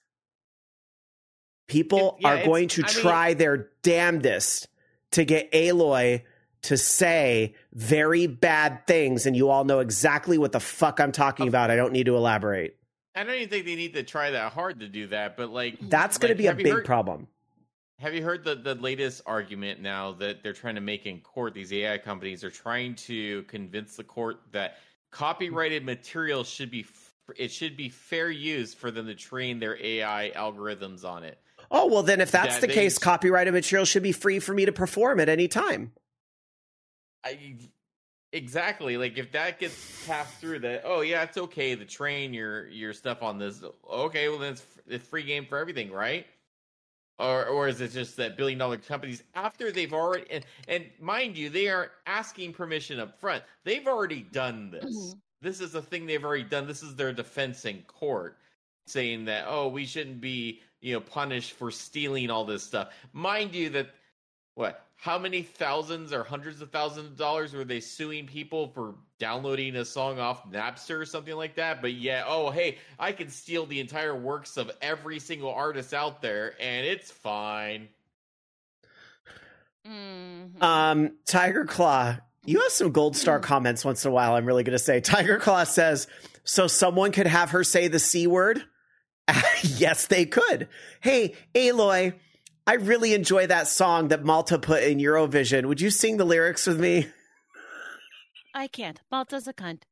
S3: People are going to try their damnedest to get Aloy to say very bad things, and you all know exactly what the fuck I'm talking about. I don't need to elaborate.
S5: I don't even think they need to try that hard to do that, but
S3: that's going to be a big problem.
S5: Have you heard the latest argument now that they're trying to make in court? These AI companies are trying to convince the court that copyrighted material should be fair use for them to train their AI algorithms on it.
S3: Oh, well, then if that's the case, copyrighted material should be free for me to perform at any time.
S5: Exactly. Like if that gets passed through that, oh yeah, it's okay to train your stuff on this. Okay, well then it's free game for everything, right? Or is it just that billion-dollar companies, after they've already, and mind you, they aren't asking permission up front. They've already done this. Mm-hmm. This is a thing they've already done. This is their defense in court, saying that, oh, we shouldn't be, punished for stealing all this stuff. Mind you that, how many thousands or hundreds of thousands of dollars were they suing people for downloading a song off Napster or something like that? But yeah, oh, hey, I can steal the entire works of every single artist out there, and it's fine.
S4: Mm-hmm.
S3: Tiger Claw, you have some gold star comments once in a while, I'm really going to say. Tiger Claw says, so someone could have her say the C word? Yes, they could. Hey, Aloy, I really enjoy that song that Malta put in Eurovision. Would you sing the lyrics with me?
S4: I can't. Malta's a cunt.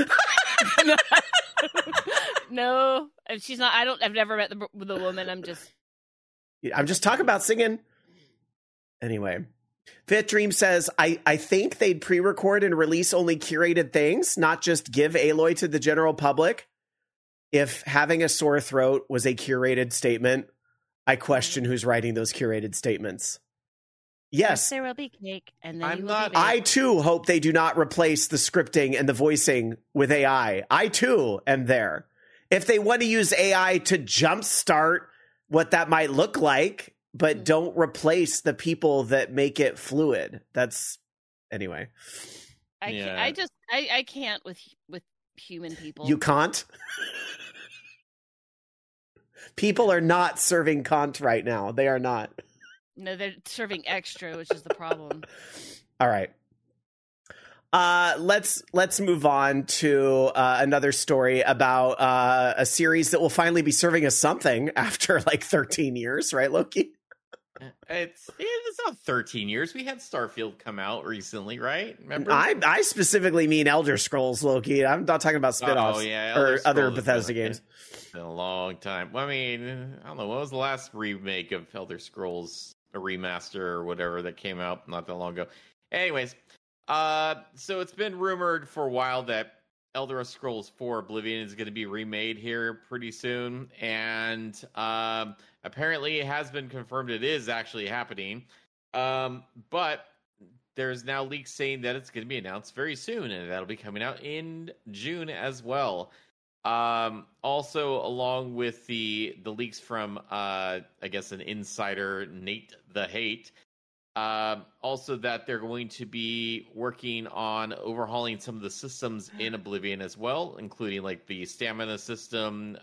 S4: No, she's not. I've never met the woman. I'm just
S3: talking about singing. Anyway, Fifth Dream says, I think they'd pre-record and release only curated things, not just give Aloy to the general public. If having a sore throat was a curated statement, I question who's writing those curated statements. Yes.
S4: There will be cake, and then
S3: I too hope they do not replace the scripting and the voicing with AI. I too am there. If they want to use AI to jumpstart what that might look like, but don't replace the people that make it fluid. That's anyway.
S4: I can't with human people.
S3: You can't? People are not serving Kant right now. They are not.
S4: No, they're serving extra, which is the problem.
S3: All right. Let's move on to another story about a series that will finally be serving us something after like 13 years, right, Loki?
S5: It's not 13 years. We had Starfield come out recently, right? Remember?
S3: I specifically mean Elder Scrolls, Loki. I'm not talking about spin-offs or other Bethesda games.
S5: It's been a long time. Well, I mean, I don't know. What was the last remake of Elder Scrolls? A remaster or whatever that came out not that long ago. Anyways, so it's been rumored for a while that Elder Scrolls 4 Oblivion is going to be remade here pretty soon, and apparently it has been confirmed it is actually happening. But there's now leaks saying that it's going to be announced very soon, and that'll be coming out in June as well. Also, along with the leaks from, I guess, an insider, Nate the Hate, also that they're going to be working on overhauling some of the systems in Oblivion as well, including like the stamina system,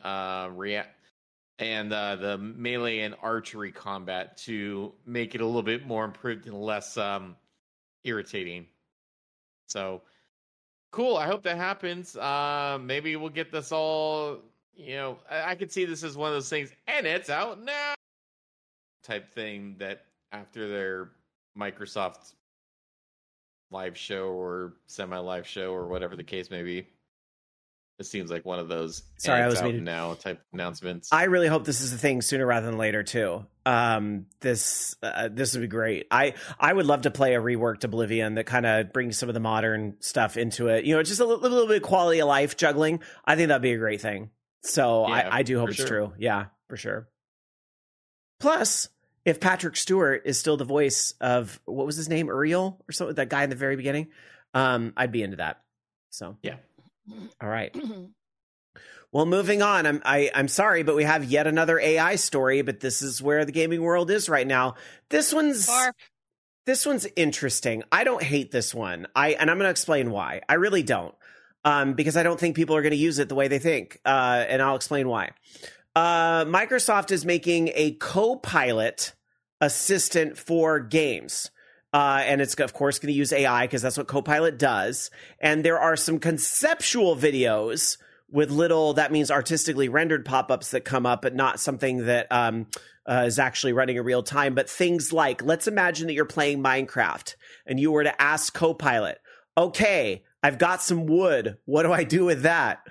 S5: and the melee and archery combat to make it a little bit more improved and less irritating. So cool. I hope that happens. Maybe we'll get this all, I could see this as one of those things, and it's out now type thing that after their Microsoft live show or semi-live show or whatever the case may be. It seems like one of those
S3: I was
S5: out now type announcements.
S3: I really hope this is a thing sooner rather than later too. This would be great. I would love to play a reworked Oblivion that kind of brings some of the modern stuff into it. Just a little bit of quality of life juggling. I think that'd be a great thing. So yeah, I do hope it's true. Yeah, for sure. Plus, if Patrick Stewart is still the voice of, what was his name, Uriel or something, that guy in the very beginning, I'd be into that. So
S5: yeah.
S3: All right. Well, moving on. I'm sorry, but we have yet another AI story. But this is where the gaming world is right now. This one's interesting. I don't hate this one. And I'm going to explain why. I really don't, because I don't think people are going to use it the way they think. And I'll explain why. Microsoft is making a Copilot assistant for games. And it's, of course, going to use AI because that's what Copilot does. And there are some conceptual videos with that means artistically rendered pop-ups that come up, but not something that is actually running in real time. But things like, let's imagine that you're playing Minecraft and you were to ask Copilot, okay, I've got some wood. What do I do with that?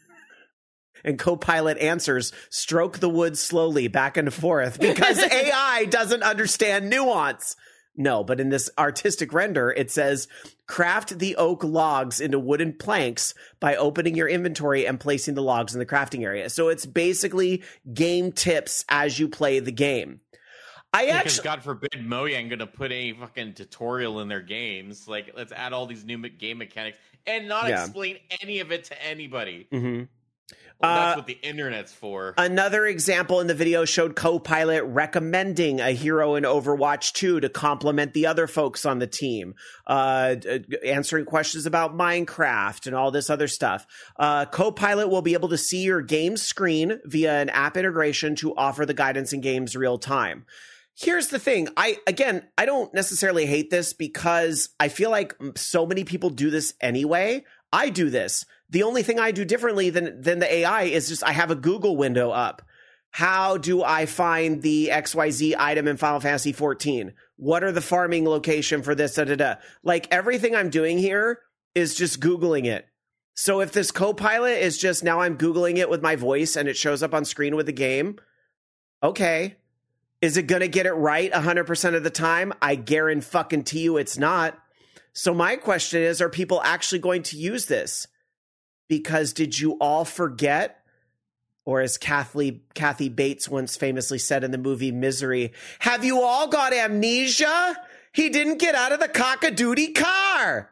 S3: And Copilot answers, stroke the wood slowly back and forth because AI doesn't understand nuance. No, but in this artistic render, it says, craft the oak logs into wooden planks by opening your inventory and placing the logs in the crafting area. So it's basically game tips as you play the game.
S5: Because God forbid Mojang going to put a fucking tutorial in their games. Like, let's add all these new game mechanics and not explain any of it to anybody.
S3: Mm-hmm.
S5: Well, that's what the internet's for.
S3: Another example in the video showed Copilot recommending a hero in Overwatch 2 to complement the other folks on the team, answering questions about Minecraft and all this other stuff. Copilot will be able to see your game screen via an app integration to offer the guidance in games real time. Here's the thing. I don't necessarily hate this because I feel like so many people do this anyway. I do this. The only thing I do differently than the AI is just I have a Google window up. How do I find the XYZ item in Final Fantasy 14? What are the farming location for this? Like everything I'm doing here is just Googling it. So if this Copilot is just now I'm Googling it with my voice and it shows up on screen with the game, okay. Is it going to get it right 100% of the time? I guarantee you it's not. So my question is, are people actually going to use this? Because did you all forget, or as Kathy Bates once famously said in the movie Misery, have you all got amnesia? He didn't get out of the cock-a-doodie car.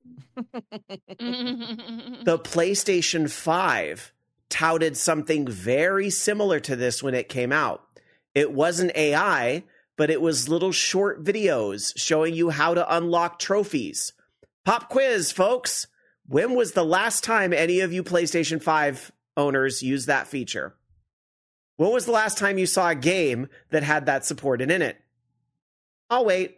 S3: The PlayStation 5 touted something very similar to this when it came out. It wasn't AI, but it was little short videos showing you how to unlock trophies. Pop quiz, folks. When was the last time any of you PlayStation 5 owners used that feature? When was the last time you saw a game that had that supported in it? I'll wait.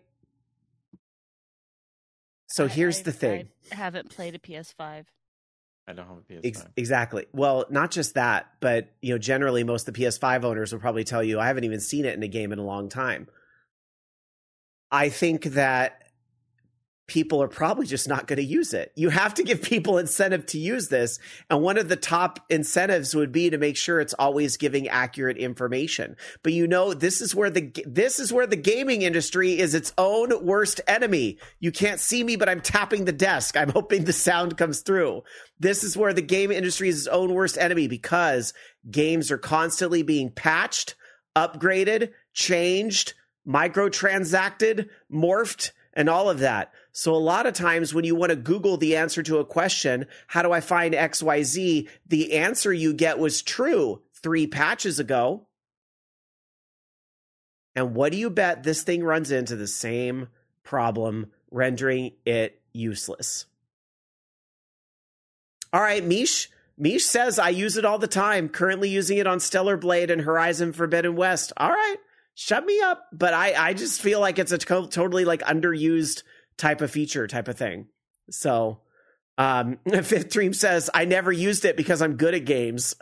S3: So here's the thing.
S4: I haven't played a PS5.
S5: I don't have a PS5.
S3: Exactly. Well, not just that, but generally most of the PS5 owners will probably tell you, I haven't even seen it in a game in a long time. I think that people are probably just not going to use it. You have to give people incentive to use this. And one of the top incentives would be to make sure it's always giving accurate information. But this is where the gaming industry is its own worst enemy. You can't see me, but I'm tapping the desk. I'm hoping the sound comes through. This is where the game industry is its own worst enemy, because games are constantly being patched, upgraded, changed, microtransacted, morphed, and all of that. So a lot of times when you want to Google the answer to a question, how do I find XYZ? The answer you get was true 3 patches ago. And what do you bet this thing runs into the same problem, rendering it useless? All right, Mish. Mish says, I use it all the time. Currently using it on Stellar Blade and Horizon Forbidden West. All right, shut me up. But I just feel like it's a totally underused type of feature, type of thing. So Fifth Dream says, I never used it because I'm good at games.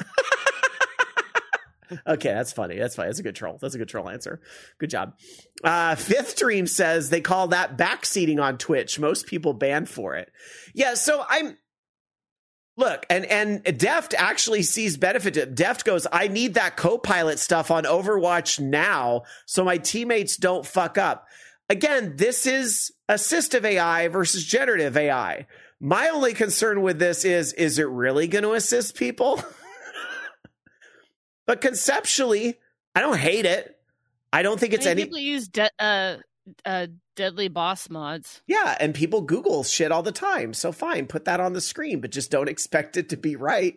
S3: Okay, that's funny. That's a good troll. That's a good troll answer. Good job. Fifth Dream says they call that backseating on Twitch. Most people ban for it. Yeah, so look, and Deft actually sees benefit. Deft goes, I need that Copilot stuff on Overwatch now so my teammates don't fuck up. Again, this is assistive AI versus generative AI. My only concern with this is it really going to assist people? But conceptually, I don't hate it. I don't think it's any...
S4: People use Deadly Boss mods.
S3: Yeah, and people Google shit all the time. So fine, put that on the screen, but just don't expect it to be right.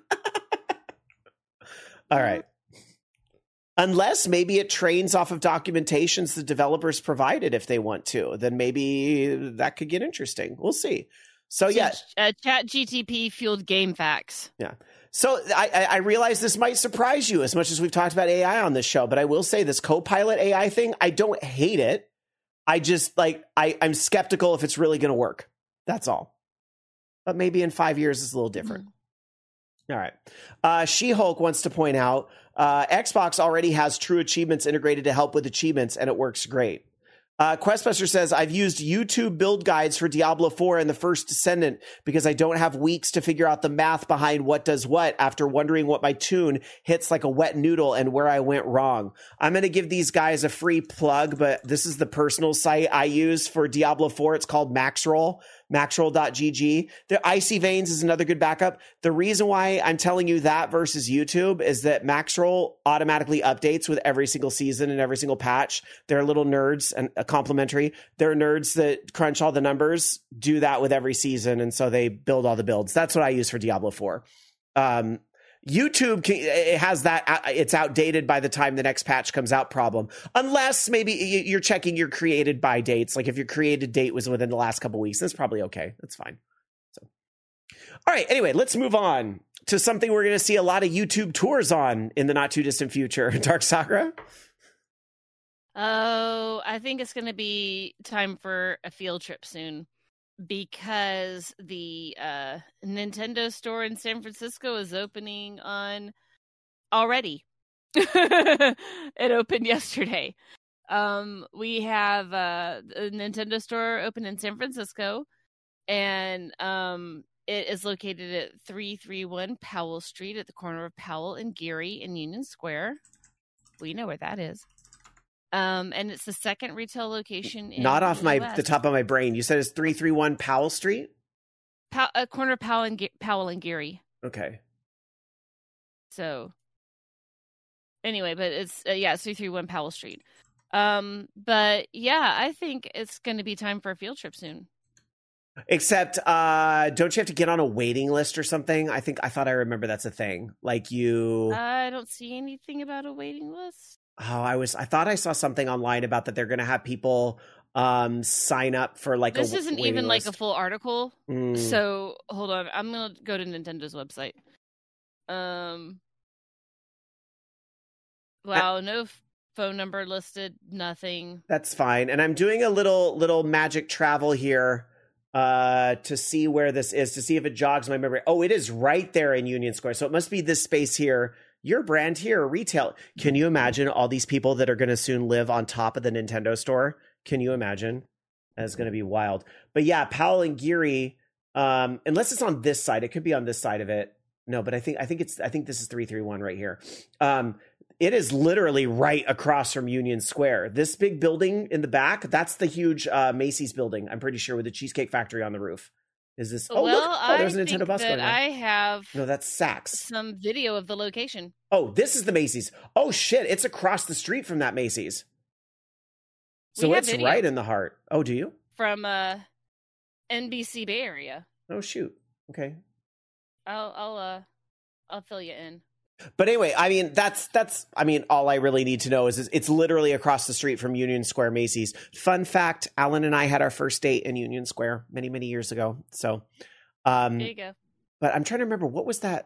S3: All right. Unless maybe it trains off of documentations the developers provided if they want to. Then maybe that could get interesting. We'll see. So yeah.
S4: ChatGPT fueled game facts.
S3: Yeah. So I realize this might surprise you as much as we've talked about AI on this show, but I will say this Copilot AI thing, I don't hate it. I just I'm skeptical if it's really going to work. That's all. But maybe in 5 years it's a little different. All right. She-Hulk wants to point out Xbox already has True Achievements integrated to help with achievements, and it works great. Questbuster says, I've used YouTube build guides for Diablo 4 and the First Descendant because I don't have weeks to figure out the math behind what does what after wondering what my tune hits like a wet noodle and where I went wrong. I'm going to give these guys a free plug, but this is the personal site I use for Diablo 4. It's called Maxroll. Maxroll.gg. The Icy Veins is another good backup. The reason why I'm telling you that versus YouTube is that Maxroll automatically updates with every single season and every single patch. They're little nerds and complimentary. They're nerds that crunch all the numbers, do that with every season, and so they build all the builds. That's what I use for Diablo 4. YouTube it has that it's outdated by the time the next patch comes out problem, unless maybe you're checking your created by dates. Like if your created date was within the last couple weeks, that's probably okay. That's fine. So, all right. Anyway, let's move on to something we're going to see a lot of YouTube tours on in the not too distant future. Dark Sakura.
S4: Oh, I think it's going to be time for a field trip soon. Because the Nintendo store in San Francisco is opening on already. It opened yesterday. We have a Nintendo store open in San Francisco, and it is located at 331 Powell Street at the corner of Powell and Geary in Union Square. We know where that is. And it's the second retail location in
S3: Not off
S4: the US.
S3: the top of my brain. You said it's 331 Not off the top of my brain. You said it's 331 Powell Street?
S4: Corner Powell and Geary.
S3: Okay.
S4: So anyway, but it's 331 Powell Street. But yeah, I think it's going to be time for a field trip soon.
S3: Except, don't you have to get on a waiting list or something? I thought I remember that's a thing. Like you.
S4: I don't see anything about a waiting list.
S3: Oh, I thought I saw something online about that they're going to have people sign up for like
S4: this
S3: a
S4: isn't
S3: waiting
S4: even
S3: list.
S4: Like a full article. So hold on, I'm gonna go to Nintendo's website. Wow, no phone number listed, nothing.
S3: That's fine. And I'm doing a little magic travel here to see where this is, to see if it jogs my memory. Oh, it is right there in Union Square. So it must be this space here. Your brand here, retail. Can you imagine all these people that are going to soon live on top of the Nintendo store? Can you imagine? That's going to be wild. But yeah, Powell and Geary, unless it's on this side, it could be on this side of it. No, but I think this is 331 right here. It is literally right across from Union Square. This big building in the back, that's the huge Macy's building, I'm pretty sure, with the Cheesecake Factory on the roof. Is this? Oh,
S4: well,
S3: look! Oh, there's a
S4: I
S3: Nintendo
S4: think
S3: bus
S4: that
S3: going on.
S4: I have
S3: No, that's Saks.
S4: some video of the location.
S3: Oh, this is the Macy's. Oh shit! It's across the street from that Macy's. So it's right in the heart. Oh, do you?
S4: From NBC Bay Area.
S3: Oh shoot! Okay.
S4: I'll fill you in.
S3: But anyway, I mean, that's all I really need to know is it's literally across the street from Union Square Macy's. Fun fact, Alan and I had our first date in Union Square many, many years ago. So
S4: there you go.
S3: But I'm trying to remember what was that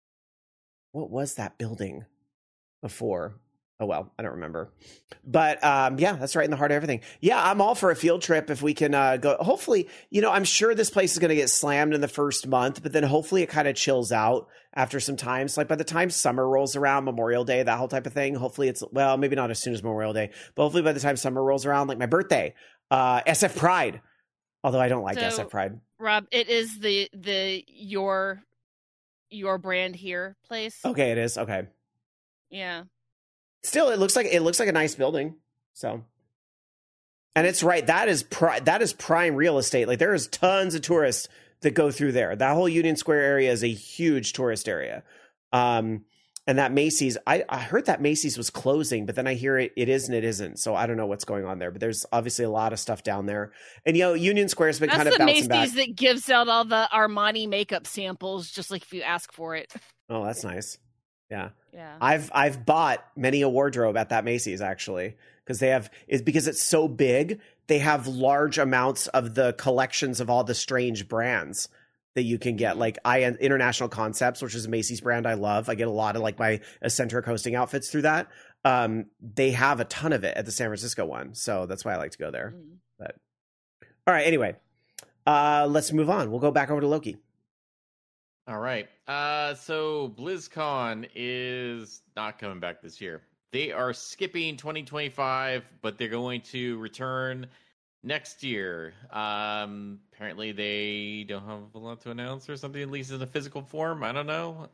S3: building before? Oh well, I don't remember. But yeah, that's right in the heart of everything. Yeah, I'm all for a field trip if we can go. Hopefully, I'm sure this place is going to get slammed in the first month, but then hopefully it kind of chills out after some time. So like by the time summer rolls around, Memorial Day, that whole type of thing, hopefully it's, well, maybe not as soon as Memorial Day, but hopefully by the time summer rolls around, like my birthday, SF Pride. Although I don't like SF Pride.
S4: Rob, it is the your brand here place.
S3: Okay, it is. Okay.
S4: Yeah.
S3: Still, it looks like a nice building. So, and it's right. That is prime real estate. Like there is tons of tourists that go through there. That whole Union Square area is a huge tourist area. And that Macy's, I heard that Macy's was closing, but then I hear it is and it isn't. So I don't know what's going on there. But there's obviously a lot of stuff down there. And Union Square's been kind of bouncing back.
S4: That's the Macy's that gives out all the Armani makeup samples, just like if you ask for it.
S3: Oh, that's nice. Yeah.
S4: Yeah.
S3: I've bought many a wardrobe at that Macy's actually, because because it's so big, they have large amounts of the collections of all the strange brands that you can get. Like International Concepts, which is a Macy's brand I love. I get a lot of like my eccentric hosting outfits through that. They have a ton of it at the San Francisco one, so that's why I like to go there. But all right, anyway, let's move on. We'll go back over to Loki.
S5: All right. So BlizzCon is not coming back this year. They are skipping 2025, but they're going to return next year. Apparently they don't have a lot to announce or something, at least in a physical form. I don't know.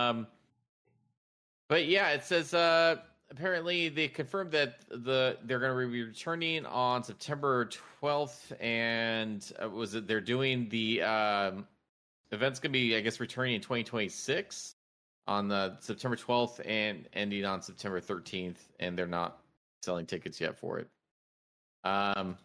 S5: But yeah, it says apparently they confirmed that they're going to be returning on September 12th, and they're doing the event's going to be, I guess, returning in 2026 on the September 12th and ending on September 13th, and they're not selling tickets yet for it. I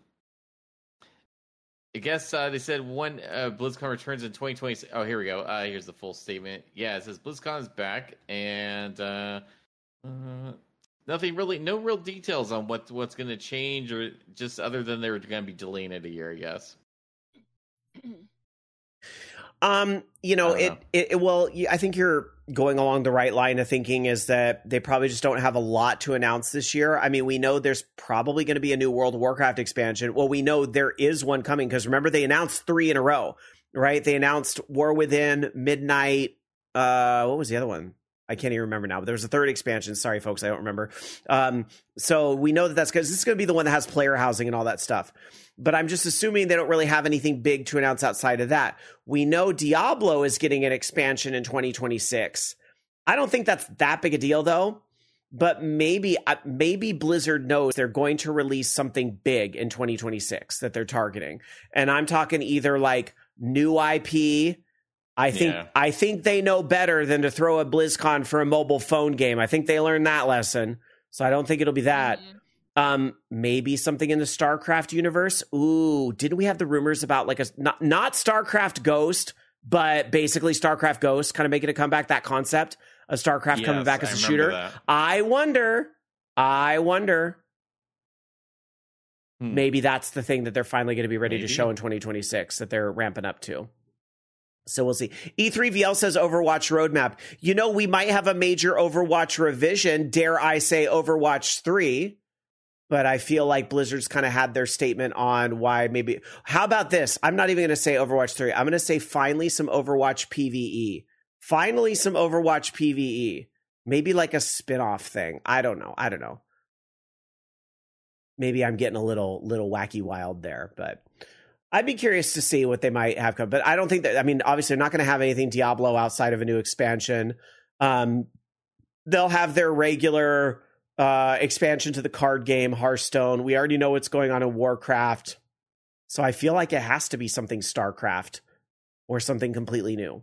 S5: guess they said when BlizzCon returns in 2026. Oh, here we go. Here's the full statement. Yeah, it says BlizzCon is back, and nothing really, no real details on what's going to change, or just other than they're going to be delaying it a year, I guess.
S3: Well, I think you're going along the right line of thinking, is that they probably just don't have a lot to announce this year. I mean, we know there's probably going to be a new World of Warcraft expansion. Well, we know there is one coming because remember they announced 3 in a row, right? They announced War Within, Midnight. What was the other one? I can't even remember now, but there was a 3rd expansion. Sorry, folks, I don't remember. So we know that's because this is going to be the one that has player housing and all that stuff. But I'm just assuming they don't really have anything big to announce outside of that. We know Diablo is getting an expansion in 2026. I don't think that's that big a deal, though. but maybe Blizzard knows they're going to release something big in 2026 that they're targeting. And I'm talking either like new IP. I think they know better than to throw a BlizzCon for a mobile phone game. I think they learned that lesson. So I don't think it'll be that. Maybe something in the StarCraft universe. Ooh, didn't we have the rumors about like not StarCraft Ghost, but basically StarCraft Ghost kind of making a comeback, that concept of StarCraft coming back as a shooter.
S5: That.
S3: I wonder. Maybe that's the thing that they're finally going to be ready to show in 2026 that they're ramping up to. So we'll see. E3VL says Overwatch roadmap. You know, we might have a major Overwatch revision. Dare I say Overwatch 3? But I feel like Blizzard's kind of had their statement on why maybe. How about this? I'm not even going to say Overwatch 3. I'm going to say finally some Overwatch PvE. Finally some Overwatch PvE. Maybe like a spin-off thing. I don't know. Maybe I'm getting a little wacky wild there, but I'd be curious to see what they might have come. But I don't think that, I mean, obviously they're not going to have anything Diablo outside of a new expansion. They'll have their regular expansion to the card game, Hearthstone. We already know what's going on in Warcraft. So I feel like it has to be something StarCraft or something completely new.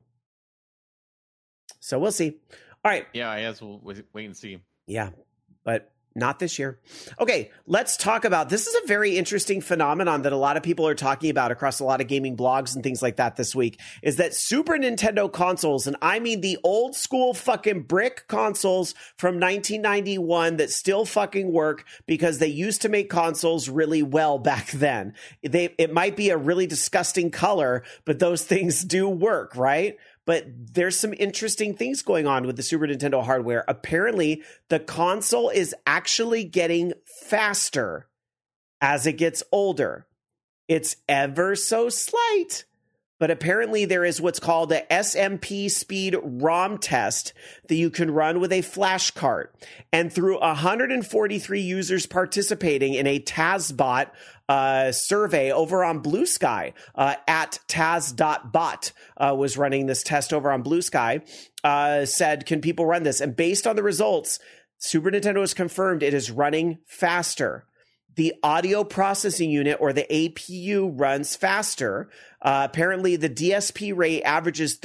S3: So we'll see. All right.
S5: Yeah, I guess we'll wait and see.
S3: Yeah, but not this year. Okay, let's talk about, this is a very interesting phenomenon that a lot of people are talking about across a lot of gaming blogs and things like that this week, is that Super Nintendo consoles, and I mean the old school fucking brick consoles from 1991 that still fucking work because they used to make consoles really well back then. It might be a really disgusting color, but those things do work, right? But there's some interesting things going on with the Super Nintendo hardware. Apparently, the console is actually getting faster as it gets older. It's ever so slight, but apparently there is what's called a SMP speed ROM test that you can run with a flash cart. And through 143 users participating in a TazBot survey over on Blue Sky, at Taz.bot was running this test over on Blue Sky, said, can people run this? And based on the results, Super Nintendo has confirmed it is running faster. The audio processing unit, or the APU, runs faster. Apparently, the DSP rate averages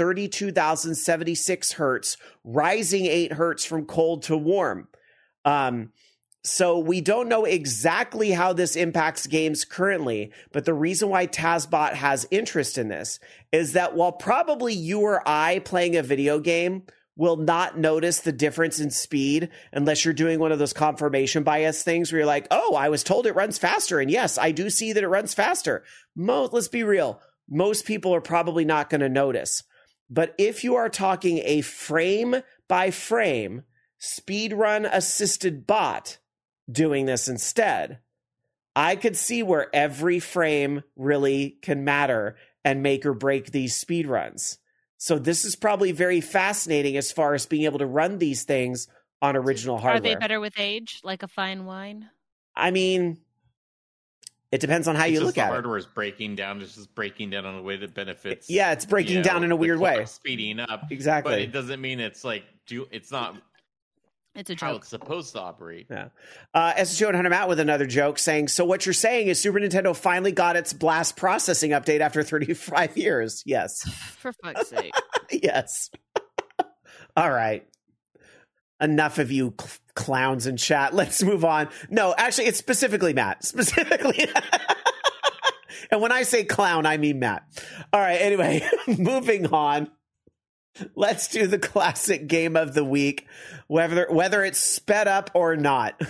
S3: 32,076 hertz, rising 8 hertz from cold to warm. So we don't know exactly how this impacts games currently, but the reason why TazBot has interest in this is that while probably you or I playing a video game will not notice the difference in speed unless you're doing one of those confirmation bias things where you're like, oh, I was told it runs faster. And yes, I do see that it runs faster. Let's be real. Most people are probably not going to notice. But if you are talking a frame by frame speedrun assisted bot doing this instead, I could see where every frame really can matter and make or break these speedruns. So this is probably very fascinating as far as being able to run these things on original hardware.
S4: Are they better with age, like a fine wine?
S3: I mean, it depends on how you look at it.
S5: The hardware is breaking down. It's just breaking down in a way that benefits.
S3: Yeah, it's breaking down in a weird way.
S5: Speeding up.
S3: Exactly.
S5: But it doesn't mean it's like, it's not.
S4: It's a joke.
S5: How it's supposed to operate.
S3: Yeah. SSO100 Matt with another joke saying, so what you're saying is Super Nintendo finally got its blast processing update after 35 years. Yes.
S4: For fuck's sake.
S3: Yes. All right. Enough of you clowns in chat. Let's move on. No, actually, it's specifically Matt. Specifically. And when I say clown, I mean Matt. All right. Anyway, moving on. Let's do the classic game of the week, whether it's sped up or not.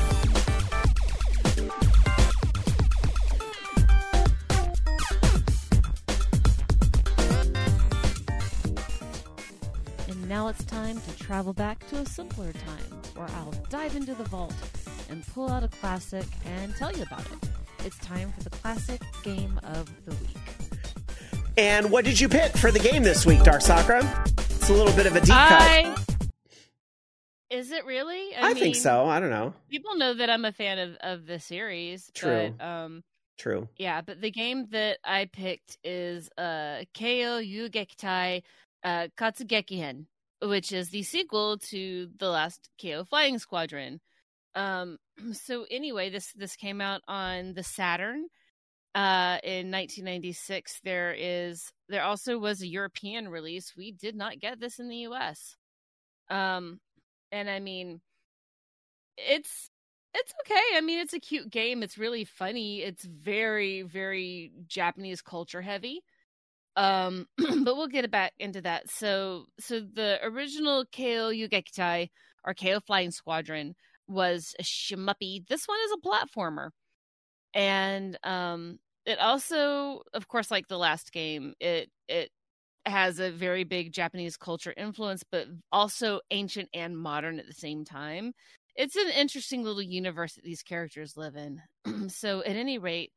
S4: And now it's time to travel back to a simpler time, where I'll dive into the vault and pull out a classic and tell you about it. It's time for the classic game of the week.
S3: And what did you pick for the game this week, Dark Sakura? It's a little bit of a deep cut.
S4: Is it really?
S3: I think so. I don't know.
S4: People know that I'm a fan of the series.
S3: True.
S4: But,
S3: True.
S4: Yeah, but the game that I picked is Keio Yugekitai Katsugekihen. which is the sequel to the last KO Flying Squadron. So anyway, this came out on the Saturn in 1996. There also was a European release. We did not get this in the US. And I mean, it's okay. I mean, it's a cute game. It's really funny. It's very, very Japanese culture heavy. But we'll get back into that. So the original KO Yugekitai, or KO Flying Squadron, was a shmuppy. This one is a platformer. And it also, of course, like the last game, it has a very big Japanese culture influence, but also ancient and modern at the same time. It's an interesting little universe that these characters live in. So at any rate,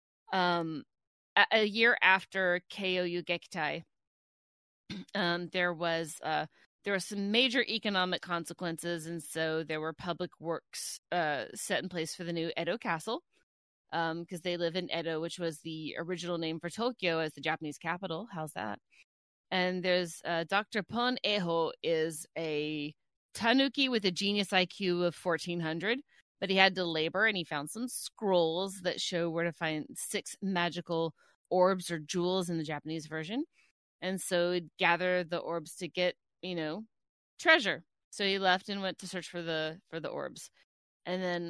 S4: a year after KO Yugekitai, there were some major economic consequences, and so there were public works set in place for the new Edo Castle, because they live in Edo, which was the original name for Tokyo as the Japanese capital. How's that? And there's Dr. Pon Eho is a tanuki with a genius IQ of 1400, but he had to labor, and he found some scrolls that show where to find 6 magical orbs or jewels in the Japanese version. And so he'd gather the orbs to get, treasure. So he left and went to search for the orbs. And then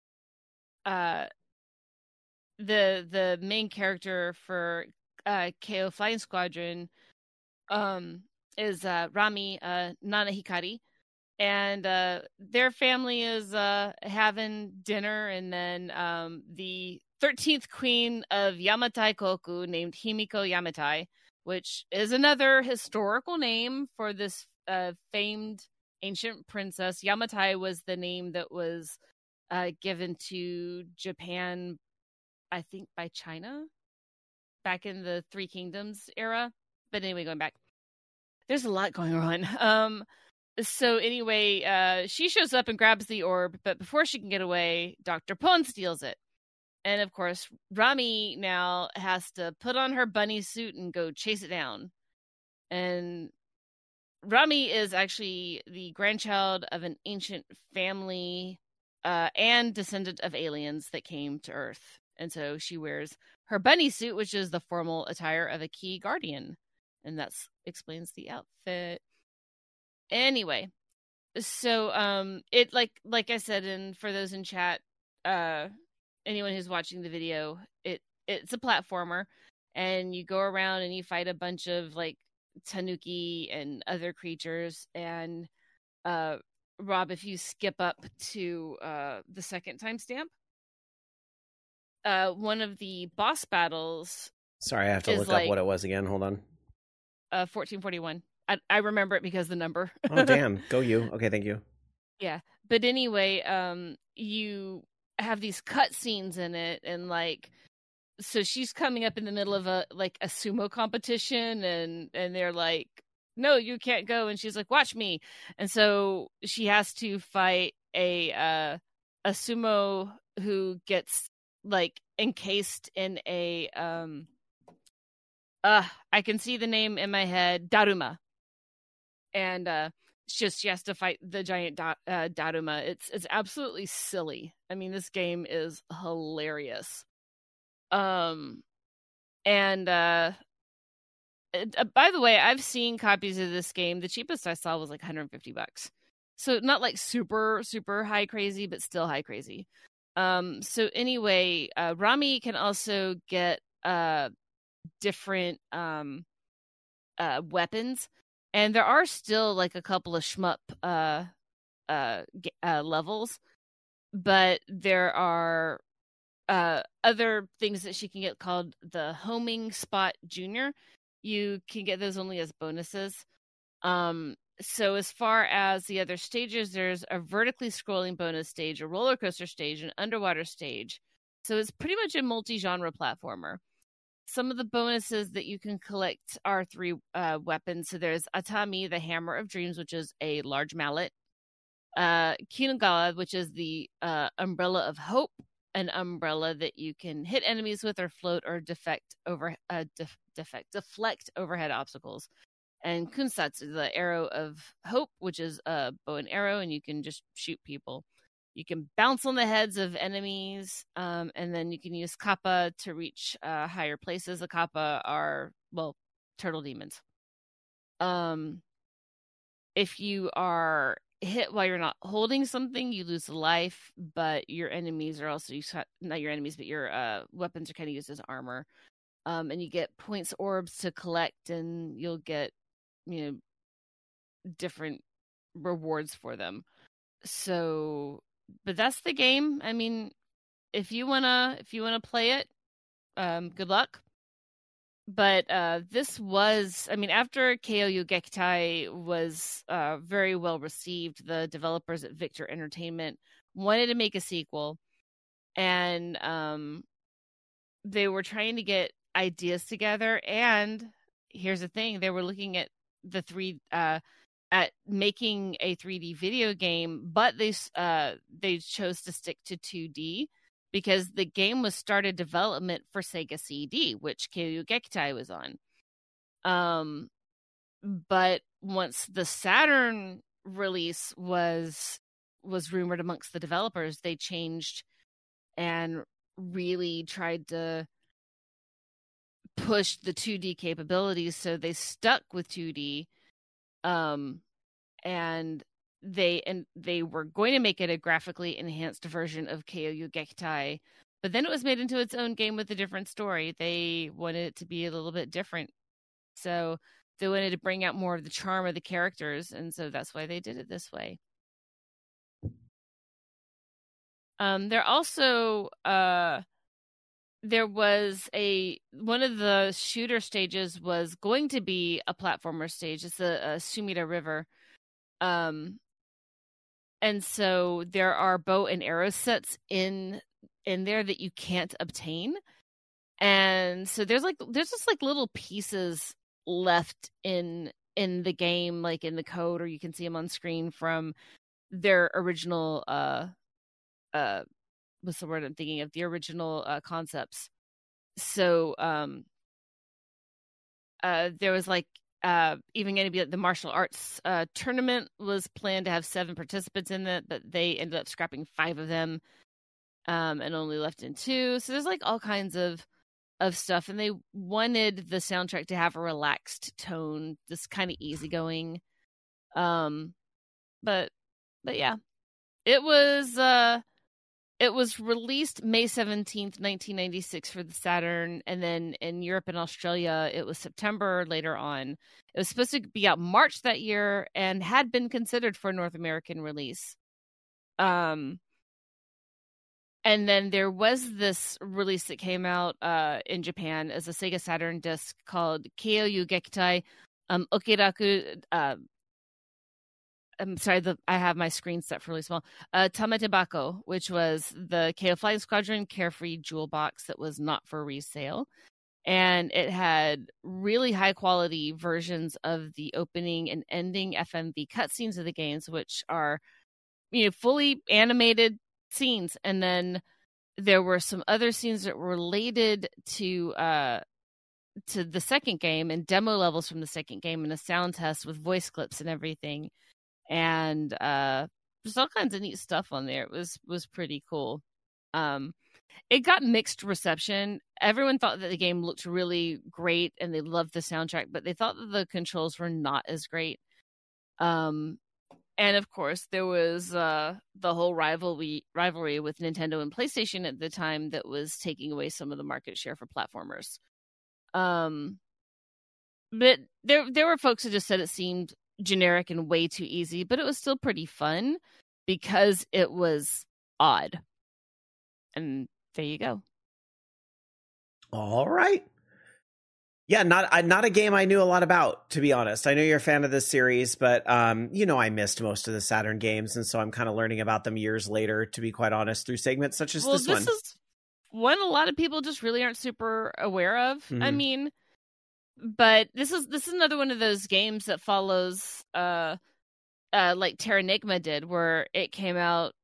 S4: the main character for KO Flying Squadron is Rami Nana Hikari. And their family is having dinner, and then the 13th queen of Yamatai Koku, named Himiko Yamatai, which is another historical name for this famed ancient princess. Yamatai was the name that was given to Japan, I think, by China back in the Three Kingdoms era. But anyway, going back, there's a lot going on. So anyway, she shows up and grabs the orb, but before she can get away, Dr. Pon steals it. And of course, Rami now has to put on her bunny suit and go chase it down. And Rami is actually the grandchild of an ancient family and descendant of aliens that came to Earth. And so she wears her bunny suit, which is the formal attire of a key guardian. And that explains the outfit. Anyway, so it like I said, and for those in chat, anyone who's watching the video, it's a platformer, and you go around and you fight a bunch of like tanuki and other creatures. And Rob, if you skip up to the second timestamp, one of the boss battles.
S3: Sorry, I have to look up what it was again. Hold on.
S4: 1441. I remember it because the number.
S3: Oh, damn. Go you. Okay, thank you.
S4: Yeah. But anyway, you have these cutscenes in it, and like, so she's coming up in the middle of a sumo competition, and they're like, no, you can't go. And she's like, watch me. And so she has to fight a sumo who gets like encased in a, I can see the name in my head, Daruma. And she has to fight the giant Daruma. It's absolutely silly. I mean, this game is hilarious. And by the way, I've seen copies of this game. The cheapest I saw was like $150. So not like super, super high crazy, but still high crazy. So anyway, Rami can also get different weapons. And there are still like a couple of shmup levels, but there are other things that she can get called the Homing Spot Junior. You can get those only as bonuses. So as far as the other stages, there's a vertically scrolling bonus stage, a roller coaster stage, an underwater stage. So it's pretty much a multi-genre platformer. Some of the bonuses that you can collect are 3 weapons. So there's Atami, the Hammer of Dreams, which is a large mallet. Kinugawa, which is the Umbrella of Hope, an umbrella that you can hit enemies with or float or deflect overhead obstacles. and Kunsatsu, the arrow of hope, which is a bow and arrow, and you can just shoot people. You can bounce on the heads of enemies, and then you can use kappa to reach higher places. The kappa are, well, turtle demons. If you are hit while you're not holding something, you lose a life, but your enemies are also, not your enemies, but your weapons are kind of used as armor. And you get points orbs to collect, and you'll get, different rewards for them. So, but that's the game. I mean, if you wanna play it, good luck. But this was, after Keiou Gekitai was very well received, the developers at Victor Entertainment wanted to make a sequel, and they were trying to get ideas together. And here's the thing: they were looking at at making a 3D video game, but they chose to stick to 2D because the game was started development for Sega CD, which Keiou Gekitai was on. But once the Saturn release was rumored amongst the developers, they changed and really tried to push the 2D capabilities, so they stuck with 2D. And they were going to make it a graphically enhanced version of Keiou Gekitai, but then it was made into its own game with a different story. They wanted it to be a little bit different, so they wanted to bring out more of the charm of the characters, and so that's why they did it this way. There also there was one of the shooter stages was going to be a platformer stage. It's a Sumida River. And so there are bow and arrow sets in there that you can't obtain. And so there's just like little pieces left in the game, like in the code, or you can see them on screen from their original what's the word I'm thinking of? The original concepts. So there was even going to be the martial arts tournament was planned to have 7 participants in it, but they ended up scrapping 5 of them and only left in 2. So there's all kinds of stuff, and they wanted the soundtrack to have a relaxed tone, just kind of easygoing. But yeah, it was released May 17th, 1996 for the Saturn, and then in Europe and Australia, it was September later on. It was supposed to be out March that year and had been considered for a North American release. And then there was this release that came out in Japan as a Sega Saturn disc called Keiou Gekitai Okiraku... I'm sorry, I have my screen set for really small. Tametebako, which was the Keiou Flying Squadron Carefree jewel box that was not for resale. And it had really high quality versions of the opening and ending FMV cutscenes of the games, which are, fully animated scenes. And then there were some other scenes that were related to the second game and demo levels from the second game and a sound test with voice clips and everything. And there's all kinds of neat stuff on there. It was pretty cool. It got mixed reception. Everyone thought that the game looked really great and they loved the soundtrack, but they thought that the controls were not as great. And of course, there was the whole rivalry with Nintendo and PlayStation at the time that was taking away some of the market share for platformers. But there were folks who just said it seemed generic and way too easy, but it was still pretty fun because it was odd. And there you go.
S3: All right. Yeah, not a game I knew a lot about, to be honest. I know you're a fan of this series, but I missed most of the Saturn games, and so I'm kind of learning about them years later, to be quite honest, through segments such as this one. This is
S4: one a lot of people just really aren't super aware of. Mm-hmm. But this is another one of those games that follows like Terranigma did, where it came out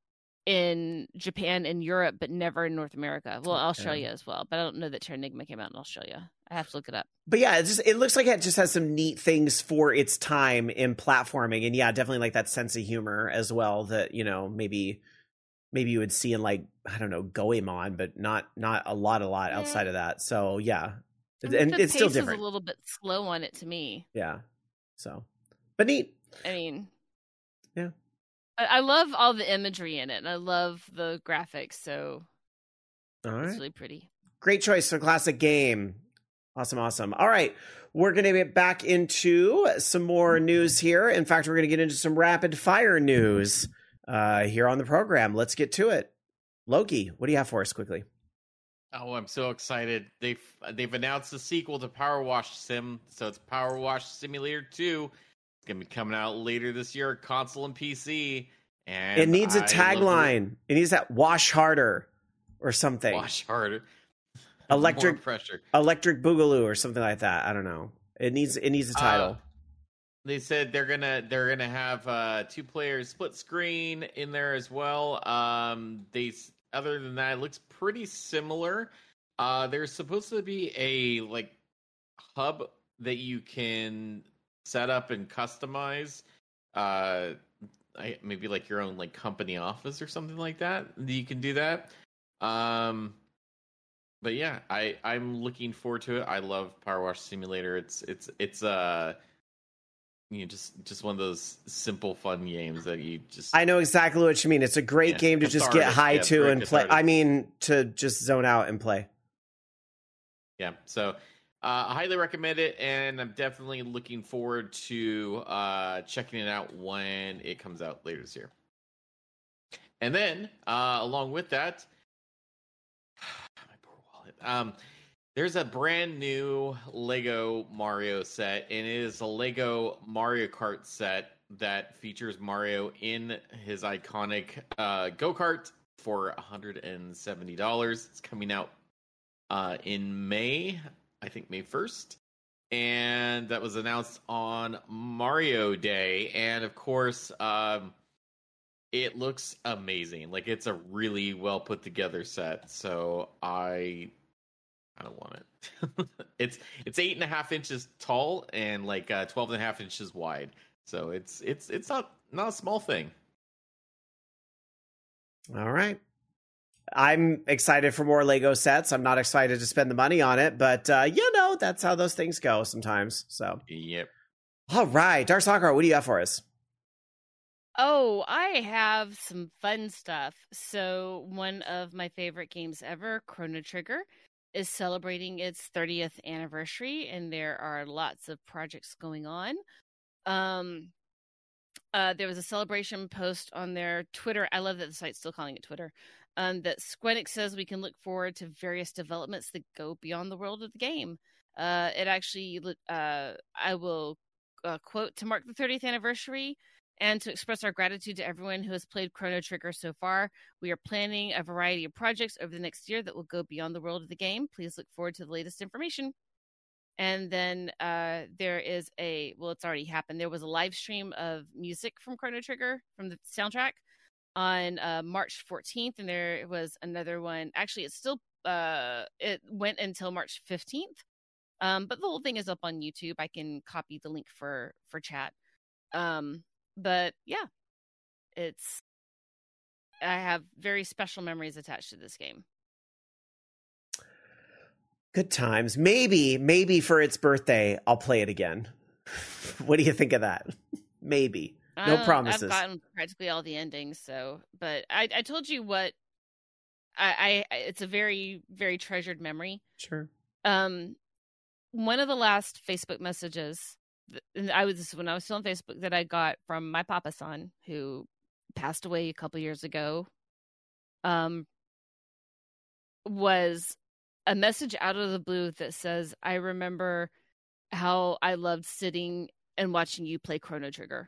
S4: in Japan and Europe, but never in North America. Well, Australia as well, but I don't know that Terranigma came out in Australia. I have to look it up.
S3: But yeah, it looks like it just has some neat things for its time in platforming, and yeah, definitely like that sense of humor as well that, you know, maybe you would see in like, I don't know, Goemon, but not a lot outside of that. So yeah, and it's still different.
S4: Is a little bit slow on it to me.
S3: Yeah. So, but neat.
S4: I mean,
S3: yeah.
S4: I love all the imagery in it, and I love the graphics, so it's really pretty.
S3: Great choice for classic game. Awesome. All right, we're going to get back into some more news here. In fact, we're going to get into some rapid fire news here on the program. Let's get to it. Loki, what do you have for us quickly?
S5: Oh, I'm so excited. They've announced a sequel to Power Wash Sim, so it's Power Wash Simulator 2. It's going to be coming out later this year, console and PC. And
S3: it needs a tagline. It needs that wash harder or something.
S5: Wash harder.
S3: Electric
S5: pressure.
S3: Electric Boogaloo or something like that. I don't know. It needs a title.
S5: They said they're gonna have 2-player split screen in there as well. Other than that, it looks pretty similar. There's supposed to be a like hub that you can set up and customize. Maybe like your own like company office or something like that. You can do that. But yeah, I'm looking forward to it. I love Power Wash Simulator. It's just one of those simple fun games that you just.
S3: I know exactly what you mean. It's a great game to just get high to and play. I mean, to just zone out and play.
S5: Yeah, so I highly recommend it, and I'm definitely looking forward to checking it out when it comes out later this year. And then, along with that, my poor wallet. There's a brand new Lego Mario set, and it is a Lego Mario Kart set that features Mario in his iconic go-kart for $170. It's coming out in May, I think May 1st. And that was announced on Mario Day. And of course, it looks amazing. Like, it's a really well put together set. So I don't want it. It's 8.5 inches tall and like 12.5 inches wide. So it's not a small thing.
S3: All right. I'm excited for more Lego sets. I'm not excited to spend the money on it, but that's how those things go sometimes. So
S5: yep.
S3: All right, Dark Soccer, what do you have for us?
S4: Oh, I have some fun stuff. So one of my favorite games ever, Chrono Trigger, is celebrating its 30th anniversary, and there are lots of projects going on. There was a celebration post on their Twitter. I love that the site's still calling it Twitter. That Squenix says we can look forward to various developments that go beyond the world of the game. It actually, I will quote, to mark the 30th anniversary and to express our gratitude to everyone who has played Chrono Trigger so far. We are planning a variety of projects over the next year that will go beyond the world of the game. Please look forward to the latest information. And then there is it's already happened. There was a live stream of music from Chrono Trigger from the soundtrack on March 14th, and there was another one. Actually, it's still it went until March 15th, but the whole thing is up on YouTube. I can copy the link for chat. But yeah, I have very special memories attached to this game.
S3: Good times. Maybe for its birthday, I'll play it again. What do you think of that? Maybe. No promises.
S4: I've gotten practically all the endings, but I told you what I it's a very, very treasured memory.
S3: Sure.
S4: One of the last Facebook messages, when I was still on Facebook, that I got from my papa-san, who passed away a couple years ago, was a message out of the blue that says, I remember how I loved sitting and watching you play Chrono Trigger.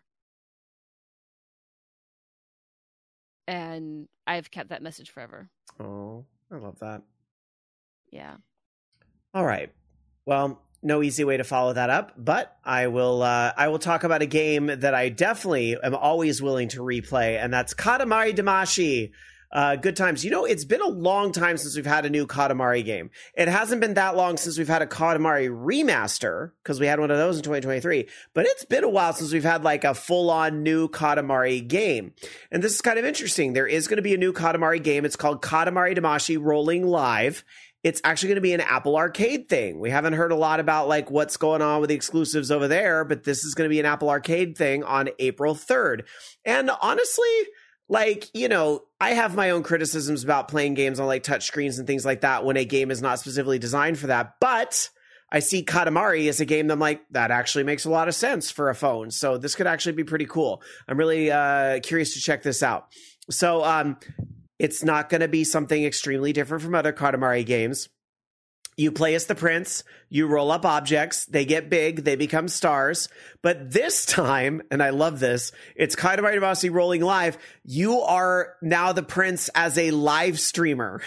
S4: And I've kept that message forever.
S3: Oh, I love that.
S4: Yeah.
S3: All right. Well, no easy way to follow that up, but I will talk about a game that I definitely am always willing to replay, and that's Katamari Damacy. Good times. It's been a long time since we've had a new Katamari game. It hasn't been that long since we've had a Katamari remaster, because we had one of those in 2023, but it's been a while since we've had like a full-on new Katamari game. And this is kind of interesting. There is going to be a new Katamari game. It's called Katamari Damacy Rolling Live. It's actually going to be an Apple Arcade thing. We haven't heard a lot about like what's going on with the exclusives over there, but this is going to be an Apple Arcade thing on April 3rd. And honestly, like, I have my own criticisms about playing games on like touch screens and things like that when a game is not specifically designed for that. But I see Katamari as a game that I'm like, that actually makes a lot of sense for a phone. So this could actually be pretty cool. I'm really curious to check this out. So it's not going to be something extremely different from other Katamari games. You play as the prince, you roll up objects, they get big, they become stars. But this time, and I love this, it's Katamari Damacy Rolling Live. You are now the prince as a live streamer.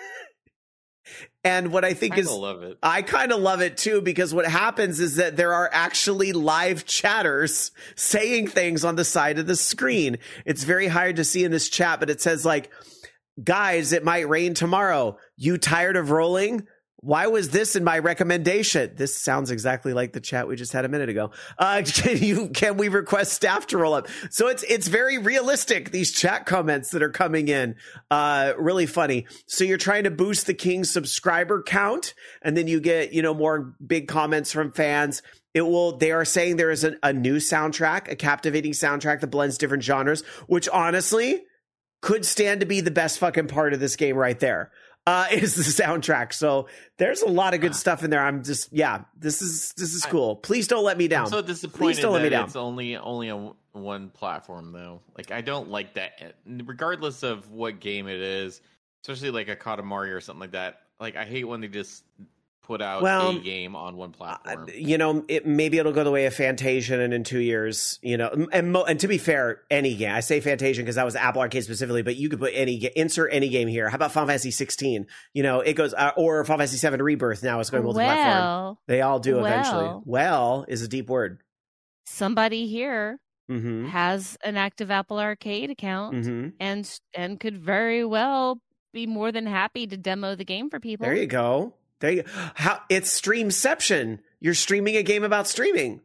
S3: And what I think is, I kind of love it too, because what happens is that there are actually live chatters saying things on the side of the screen. It's very hard to see in this chat, but it says like, guys, it might rain tomorrow. You tired of rolling? Why was this in my recommendation? This sounds exactly like the chat we just had a minute ago. Can we request staff to roll up? So it's very realistic, these chat comments that are coming in. Really funny. So you're trying to boost the King's subscriber count, and then you get, more big comments from fans. They are saying there is a new soundtrack, a captivating soundtrack that blends different genres, which honestly could stand to be the best fucking part of this game right there. Is the soundtrack. So there's a lot of good stuff in there. I'm just, this is cool. Please don't let me down.
S5: I'm so disappointed. Please don't let me down. It's only on one platform though. Like, I don't like that, regardless of what game it is, especially like a Katamari or something like that. Like, I hate when they just put out a game on one platform.
S3: Maybe it'll go the way of Fantasian, and in 2 years, and to be fair, any game. I say Fantasian because that was Apple Arcade specifically, but you could put insert any game here. How about Final Fantasy 16? It goes, or Final Fantasy 7 Rebirth now is going multi-platform. They all do eventually. Well is a deep word.
S4: Somebody here has an active Apple Arcade account and could very well be more than happy to demo the game for people.
S3: There you go. It's Streamception. You're streaming a game about streaming.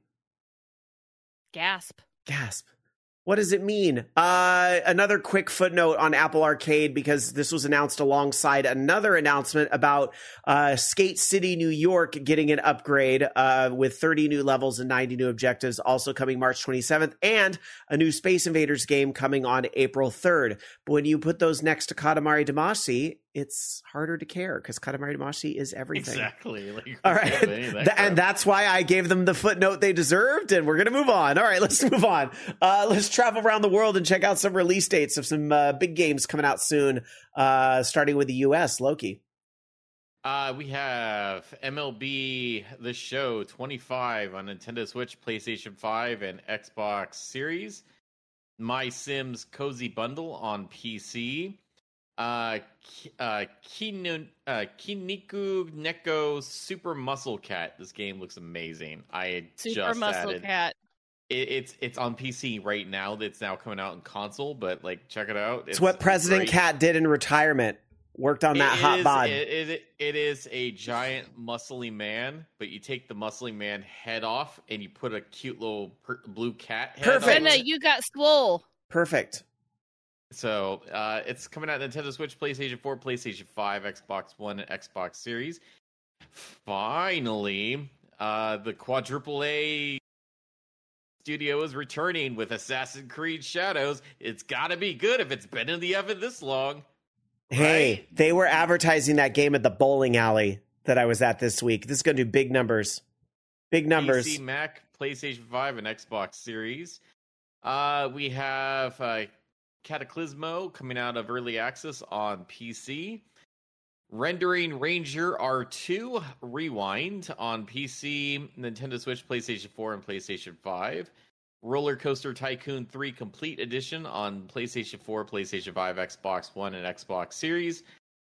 S4: Gasp.
S3: What does it mean? Another quick footnote on Apple Arcade, because this was announced alongside another announcement about Skate City, New York getting an upgrade with 30 new levels and 90 new objectives, also coming March 27th, and a new Space Invaders game coming on April 3rd. But when you put those next to Katamari Damacy, it's harder to care, because Katamari Damacy is everything.
S5: Exactly.
S3: All right. And that's why I gave them the footnote they deserved, and we're going to move on. All right, let's move on. Let's travel around the world and check out some release dates of some big games coming out soon, starting with the U.S. Loki.
S5: We have MLB The Show 25 on Nintendo Switch, PlayStation 5, and Xbox Series. My Sims Cozy Bundle on PC. Kinniku Neko Super Muscle Cat. This game looks amazing.
S4: Super Muscle Cat.
S5: It's on PC right now. It's now coming out in console, but like, check it out.
S3: It's what President Cat did in retirement. Worked on that hot bod.
S5: It is a giant muscly man, but you take the muscly man head off and you put a cute little blue cat head.
S3: Perfect.
S4: Brenna, you got swole.
S3: Perfect.
S5: So it's coming out Nintendo Switch, PlayStation 4, PlayStation 5, Xbox One, and Xbox Series. Finally, the quadruple A studio is returning with Assassin's Creed Shadows. It's got to be good if it's been in the oven this long.
S3: Hey,
S5: right?
S3: They were advertising that game at the bowling alley that I was at this week. This is going to do big numbers. Big numbers.
S5: PC, Mac, PlayStation 5, and Xbox Series. We have Cataclysmo coming out of early access on PC. Rendering Ranger R2 Rewind on PC, Nintendo Switch, PlayStation 4, and PlayStation 5. Roller Coaster Tycoon 3 Complete Edition on PlayStation 4, PlayStation 5, Xbox One, and Xbox Series.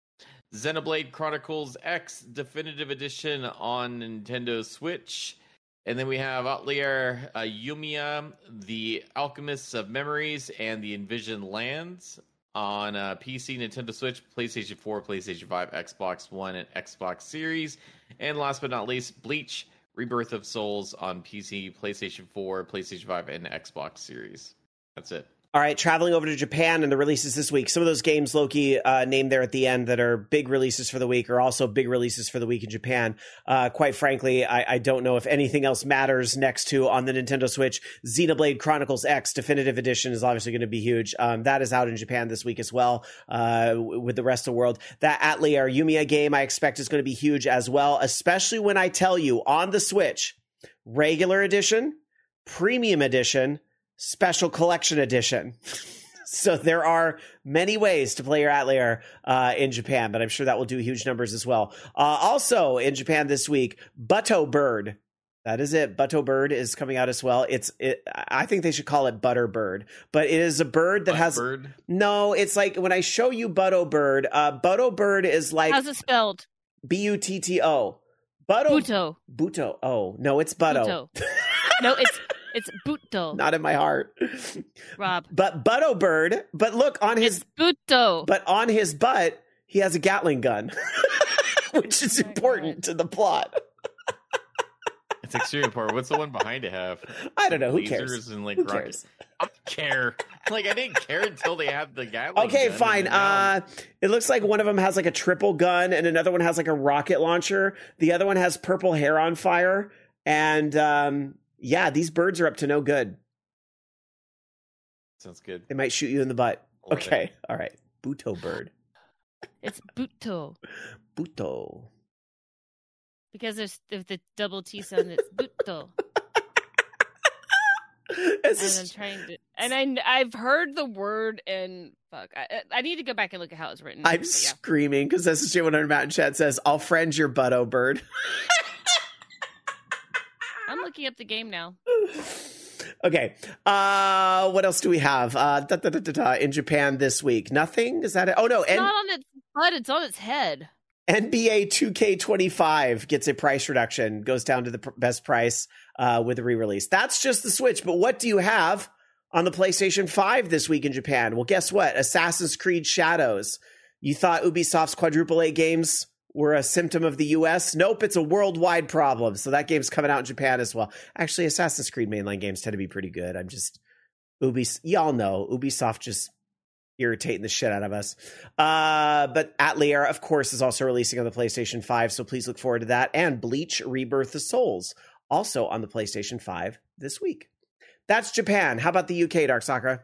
S5: Xenoblade Chronicles X Definitive Edition on Nintendo Switch. And then we have Atelier Yumiya, The Alchemists of Memories, and The Envisioned Lands on PC, Nintendo Switch, PlayStation 4, PlayStation 5, Xbox One, and Xbox Series. And last but not least, Bleach, Rebirth of Souls on PC, PlayStation 4, PlayStation 5, and Xbox Series. That's it.
S3: All right, traveling over to Japan and the releases this week. Some of those games, Loki, named there at the end that are big releases for the week are also big releases for the week in Japan. Quite frankly, I don't know if anything else matters next to on the Nintendo Switch. Xenoblade Chronicles X Definitive Edition is obviously going to be huge. That is out in Japan this week as well with the rest of the world. That Atelier Yumiya game I expect is going to be huge as well, especially when I tell you on the Switch, regular edition, premium edition, special collection edition. So there are many ways to play your Atelier in Japan, but I'm sure that will do huge numbers as well. Also in Japan this week, Butto Bird. That is it. Butto Bird is coming out as well. I think they should call it Butter Bird, but it is a bird that has
S5: bird?
S3: No, it's like when I show you Butto Bird, Butto Bird is like,
S4: how's it spelled?
S3: Butto. Butto. Oh, no, it's Butto.
S4: No, it's Butto.
S3: Not in my heart.
S4: Rob.
S3: But Butto Bird, but look on his
S4: Butto.
S3: But on his butt, he has a Gatling gun, which is important to the plot.
S5: It's extremely important. What's the one behind it have?
S3: I don't know. Who
S5: Lasers
S3: cares?
S5: And
S3: Who cares?
S5: I don't care. Like, I didn't care until they had the Gatling
S3: Okay,
S5: gun,
S3: fine. It looks like one of them has like a triple gun and another one has like a rocket launcher. The other one has purple hair on fire. And yeah, these birds are up to no good.
S5: Sounds good.
S3: They might shoot you in the butt.
S5: Love
S3: Okay.
S5: it.
S3: All right. Butto Bird.
S4: It's Butto.
S3: Butto.
S4: Because there's the double T sound, it's Butto. I've heard the word and fuck. I need to go back and look at how it's written.
S3: I'm screaming because this is J100 Mountain Chat says, I'll friend your Butto Bird.
S4: I'm looking up the game now.
S3: Okay. What else do we have in Japan this week? Nothing? Is that it? Oh, no.
S4: It's not on its butt. It's on its head.
S3: NBA 2K25 gets a price reduction, goes down to the best price with a re-release. That's just the Switch. But what do you have on the PlayStation 5 this week in Japan? Well, guess what? Assassin's Creed Shadows. You thought Ubisoft's quadruple A games were a symptom of the US? Nope, it's a worldwide problem. So that game's coming out in Japan as well. Actually, Assassin's Creed mainline games tend to be pretty good. Y'all know, Ubisoft just irritating the shit out of us. But Atelier, of course, is also releasing on the PlayStation 5, so please look forward to that. And Bleach Rebirth of Souls, also on the PlayStation 5 this week. That's Japan. How about the UK, Dark Sakura?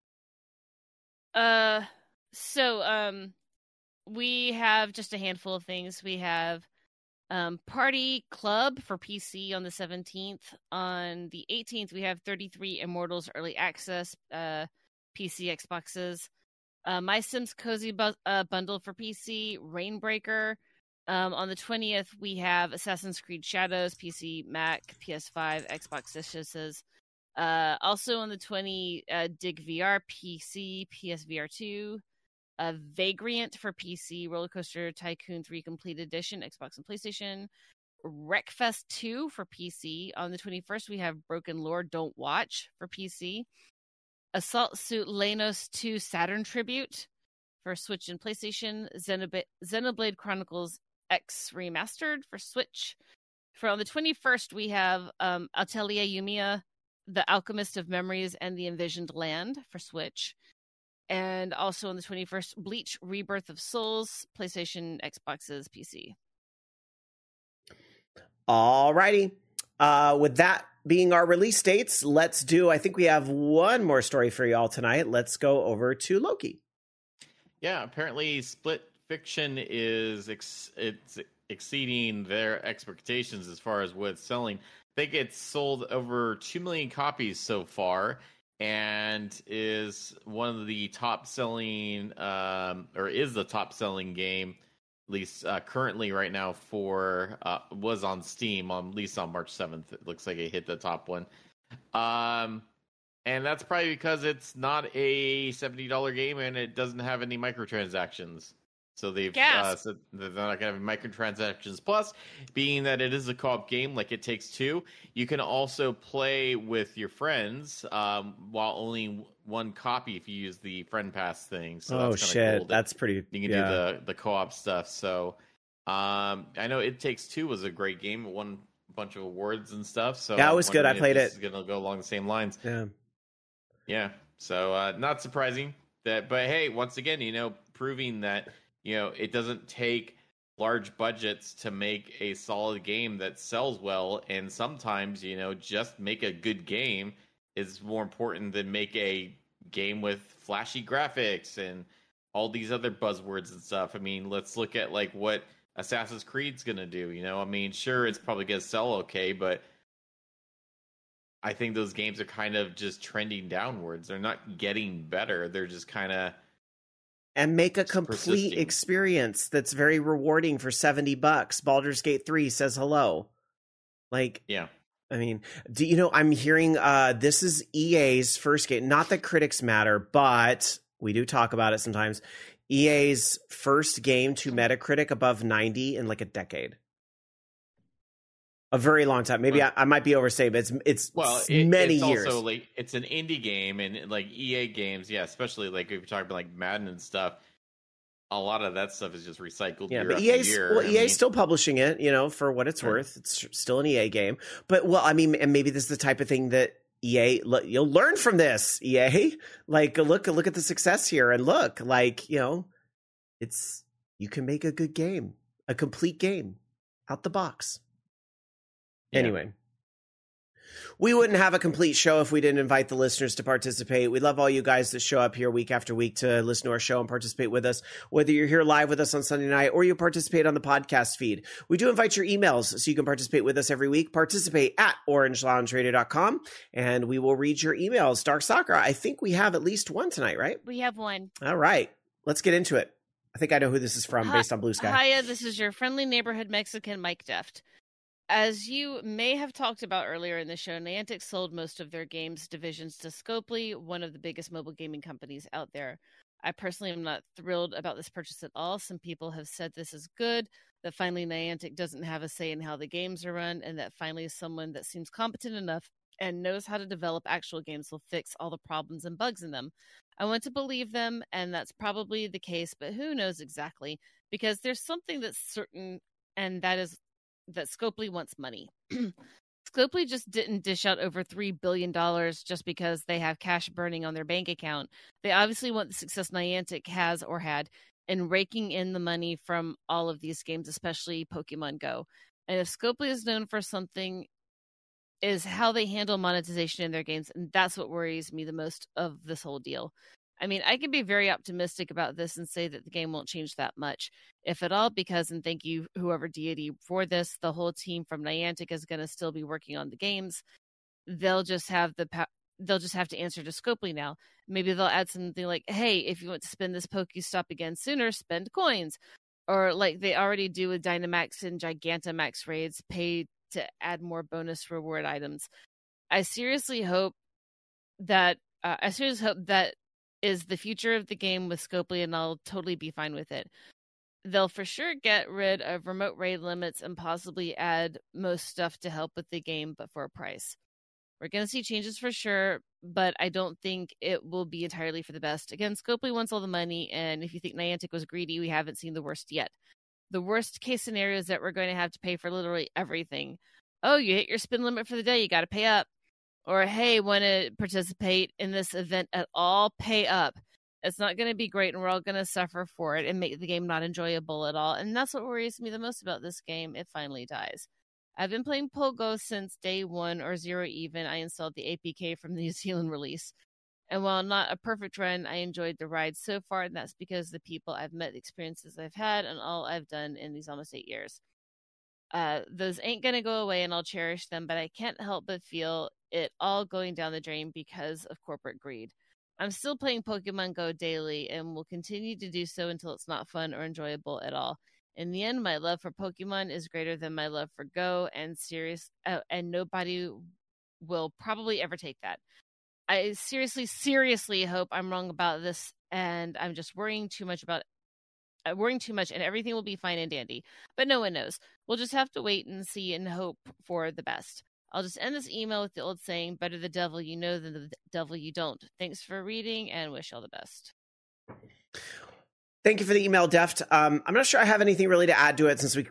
S4: We have just a handful of things. We have Party Club for PC on the 17th. On the 18th, we have 33 Immortals Early Access, PC, Xboxes. My Sims Cozy Bundle for PC, Rainbreaker. On the 20th, we have Assassin's Creed Shadows, PC, Mac, PS5, Xbox Series. Also on the 20th, Dig VR, PC, PSVR 2. Vagrant for PC, Roller Coaster Tycoon 3 Complete Edition, Xbox and PlayStation. Wreckfest 2 for PC. On the 21st, we have Broken Lore Don't Watch for PC. Assault Suit Lenos 2 Saturn Tribute for Switch and PlayStation. Xenoblade Chronicles X Remastered for Switch. For on the 21st, we have Atelier Yumiya, The Alchemist of Memories, and The Envisioned Land for Switch. And also on the 21st, Bleach Rebirth of Souls, PlayStation, Xboxes, PC.
S3: All righty. With that being our release dates, I think we have one more story for y'all tonight. Let's go over to Loki.
S5: Yeah, apparently Split Fiction is exceeding their expectations as far as what it's selling. I think it's sold over 2 million copies so far, and is one of the top selling, or is the top selling game, at least currently right now, for was on Steam at least on March 7th. It looks like it hit the top one. And that's probably because it's not a $70 game and it doesn't have any microtransactions. So they've
S4: Gasp.
S5: they're not going to have microtransactions. Plus, being that it is a co-op game, like It Takes Two, you can also play with your friends while only one copy if you use the friend pass thing. So that's
S3: shit,
S5: cool.
S3: that's pretty.
S5: You can do the co-op stuff. So I know It Takes Two was a great game. It won a bunch of awards and stuff. So
S3: yeah, it was good. I played it.
S5: It's going to go along the same lines.
S3: Yeah.
S5: So not surprising that, but hey, once again, proving that. It doesn't take large budgets to make a solid game that sells well. And sometimes, just make a good game is more important than make a game with flashy graphics and all these other buzzwords and stuff. I mean, let's look at like what Assassin's Creed's going to do. I mean, sure, it's probably going to sell okay, but I think those games are kind of just trending downwards. They're not getting better. They're just kind of...
S3: And make a complete experience that's very rewarding for $70. Baldur's Gate 3 says hello. Like,
S5: yeah.
S3: I mean, I'm hearing this is EA's first game. Not that critics matter, but we do talk about it sometimes. EA's first game to Metacritic above 90 in like a decade. A very long time. Maybe I might be overstating, but it's many years.
S5: Also, like, it's an indie game, and like EA games, yeah, especially like if you're talking about like Madden and stuff, a lot of that stuff is just recycled.
S3: Yeah,
S5: year
S3: but
S5: after year.
S3: EA's still publishing it, for what it's worth. It's still an EA game. But and maybe this is the type of thing that EA, you'll learn from this. EA, like look at the success here, and look, like it's you can make a good game, a complete game, out the box. Anyway, we wouldn't have a complete show if we didn't invite the listeners to participate. We love all you guys that show up here week after week to listen to our show and participate with us, whether you're here live with us on Sunday night or you participate on the podcast feed. We do invite your emails so you can participate with us every week. Participate at orangeloungeradio.com, and we will read your emails. Dark Soccer, I think we have at least one tonight, right?
S4: We have one.
S3: All right. Let's get into it. I think I know who this is from based on Blue Sky.
S4: Hiya, this is your friendly neighborhood Mexican, Mike Deft. As you may have talked about earlier in the show, Niantic sold most of their games divisions to Scopely, one of the biggest mobile gaming companies out there. I personally am not thrilled about this purchase at all. Some people have said this is good, that finally Niantic doesn't have a say in how the games are run, and that finally someone that seems competent enough and knows how to develop actual games will fix all the problems and bugs in them. I want to believe them, and that's probably the case, but who knows exactly? Because there's something that's certain, and that is that Scopely wants money. Scopely just didn't dish out over $3 billion just because they have cash burning on their bank account. They obviously want the success Niantic has or had in raking in the money from all of these games, especially Pokemon Go. And if Scopely is known for something, is how they handle monetization in their games, and that's what worries me the most of this whole deal. I mean, I can be very optimistic about this and say that the game won't change that much, if at all, because, and thank you, whoever deity, for this, the whole team from Niantic is going to still be working on the games. They'll just have to answer to Scopely now. Maybe they'll add something like, hey, if you want to spend this Pokestop again sooner, spend coins. Or like they already do with Dynamax and Gigantamax raids, pay to add more bonus reward items. I seriously hope that is the future of the game with Scopely, and I'll totally be fine with it. They'll for sure get rid of remote raid limits and possibly add most stuff to help with the game, but for a price. We're going to see changes for sure, but I don't think it will be entirely for the best. Again, Scopely wants all the money, and if you think Niantic was greedy, we haven't seen the worst yet. The worst case scenario is that we're going to have to pay for literally everything. Oh, you hit your spin limit for the day, you got to pay up. Or, hey, want to participate in this event at all, pay up. It's not going to be great, and we're all going to suffer for it and make the game not enjoyable at all. And that's what worries me the most about this game. It finally dies. I've been playing Pogo since day one or zero even. I installed the APK from the New Zealand release. And while not a perfect run, I enjoyed the ride so far, and that's because the people I've met, the experiences I've had, and all I've done in these almost 8 years. Those ain't going to go away, and I'll cherish them, but I can't help but feel it all going down the drain because of corporate greed. I'm still playing Pokemon Go daily and will continue to do so until it's not fun or enjoyable at all. In the end, my love for Pokemon is greater than my love for Go, and nobody will probably ever take that. I seriously hope I'm wrong about this, and I'm just worrying too much about worrying too much, and everything will be fine and dandy. But no one knows. We'll just have to wait and see and hope for the best. I'll just end this email with the old saying, better the devil you know than the devil you don't. Thanks for reading and wish all the best.
S3: Thank you for the email, Deft. I'm not sure I have anything really to add to it since we,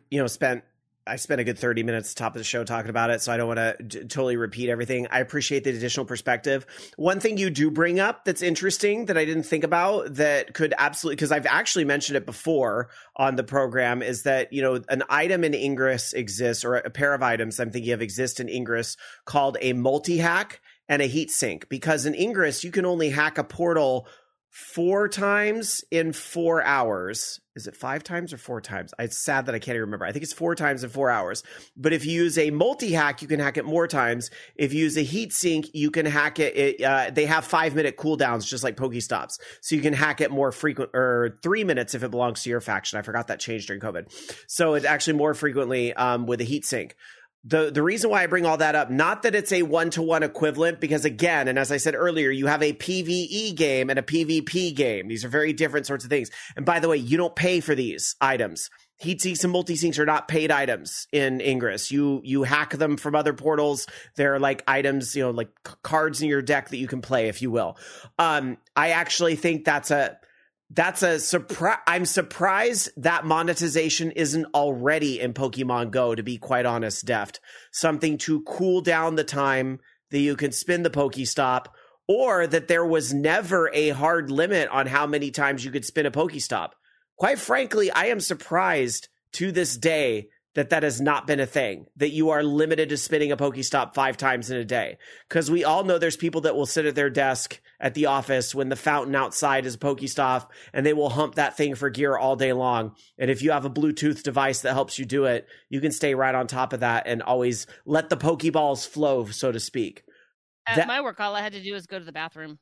S3: I spent a good 30 minutes top of the show talking about it, so I don't want to totally repeat everything. I appreciate the additional perspective. One thing you do bring up that's interesting that I didn't think about that could absolutely, because I've actually mentioned it before on the program, is that, an item in Ingress exists, or a pair of items I'm thinking of exist in Ingress called a multi-hack and a heat sink. Because in Ingress, you can only hack a portal 4 times in 4 hours. Is it 5 times or 4 times? It's sad that I can't even remember. I think it's 4 times in 4 hours. But if you use a multi-hack, you can hack it more times. If you use a heat sink, you can hack it. They have 5-minute cooldowns, just like Pokestops. So you can hack it more frequent, or 3 minutes if it belongs to your faction. I forgot that changed during COVID. So it's actually more frequently with a heat sink. The reason why I bring all that up, not that it's a 1-to-1 equivalent, because again, and as I said earlier, you have a PvE game and a PvP game. These are very different sorts of things. And by the way, you don't pay for these items. Heat sinks and multi-sinks are not paid items in Ingress. You hack them from other portals. They're like items, like cards in your deck that you can play, if you will. I actually think that's a surprise. I'm surprised that monetization isn't already in Pokemon Go, to be quite honest, Deft. Something to cool down the time that you can spin the Pokestop, or that there was never a hard limit on how many times you could spin a Pokestop. Quite frankly, I am surprised to this day that has not been a thing, that you are limited to spinning a Pokestop 5 times in a day. Because we all know there's people that will sit at their desk at the office when the fountain outside is a Pokestop, and they will hump that thing for gear all day long. And if you have a Bluetooth device that helps you do it, you can stay right on top of that and always let the Pokeballs flow, so to speak.
S4: At my work, all I had to do was go to the bathroom.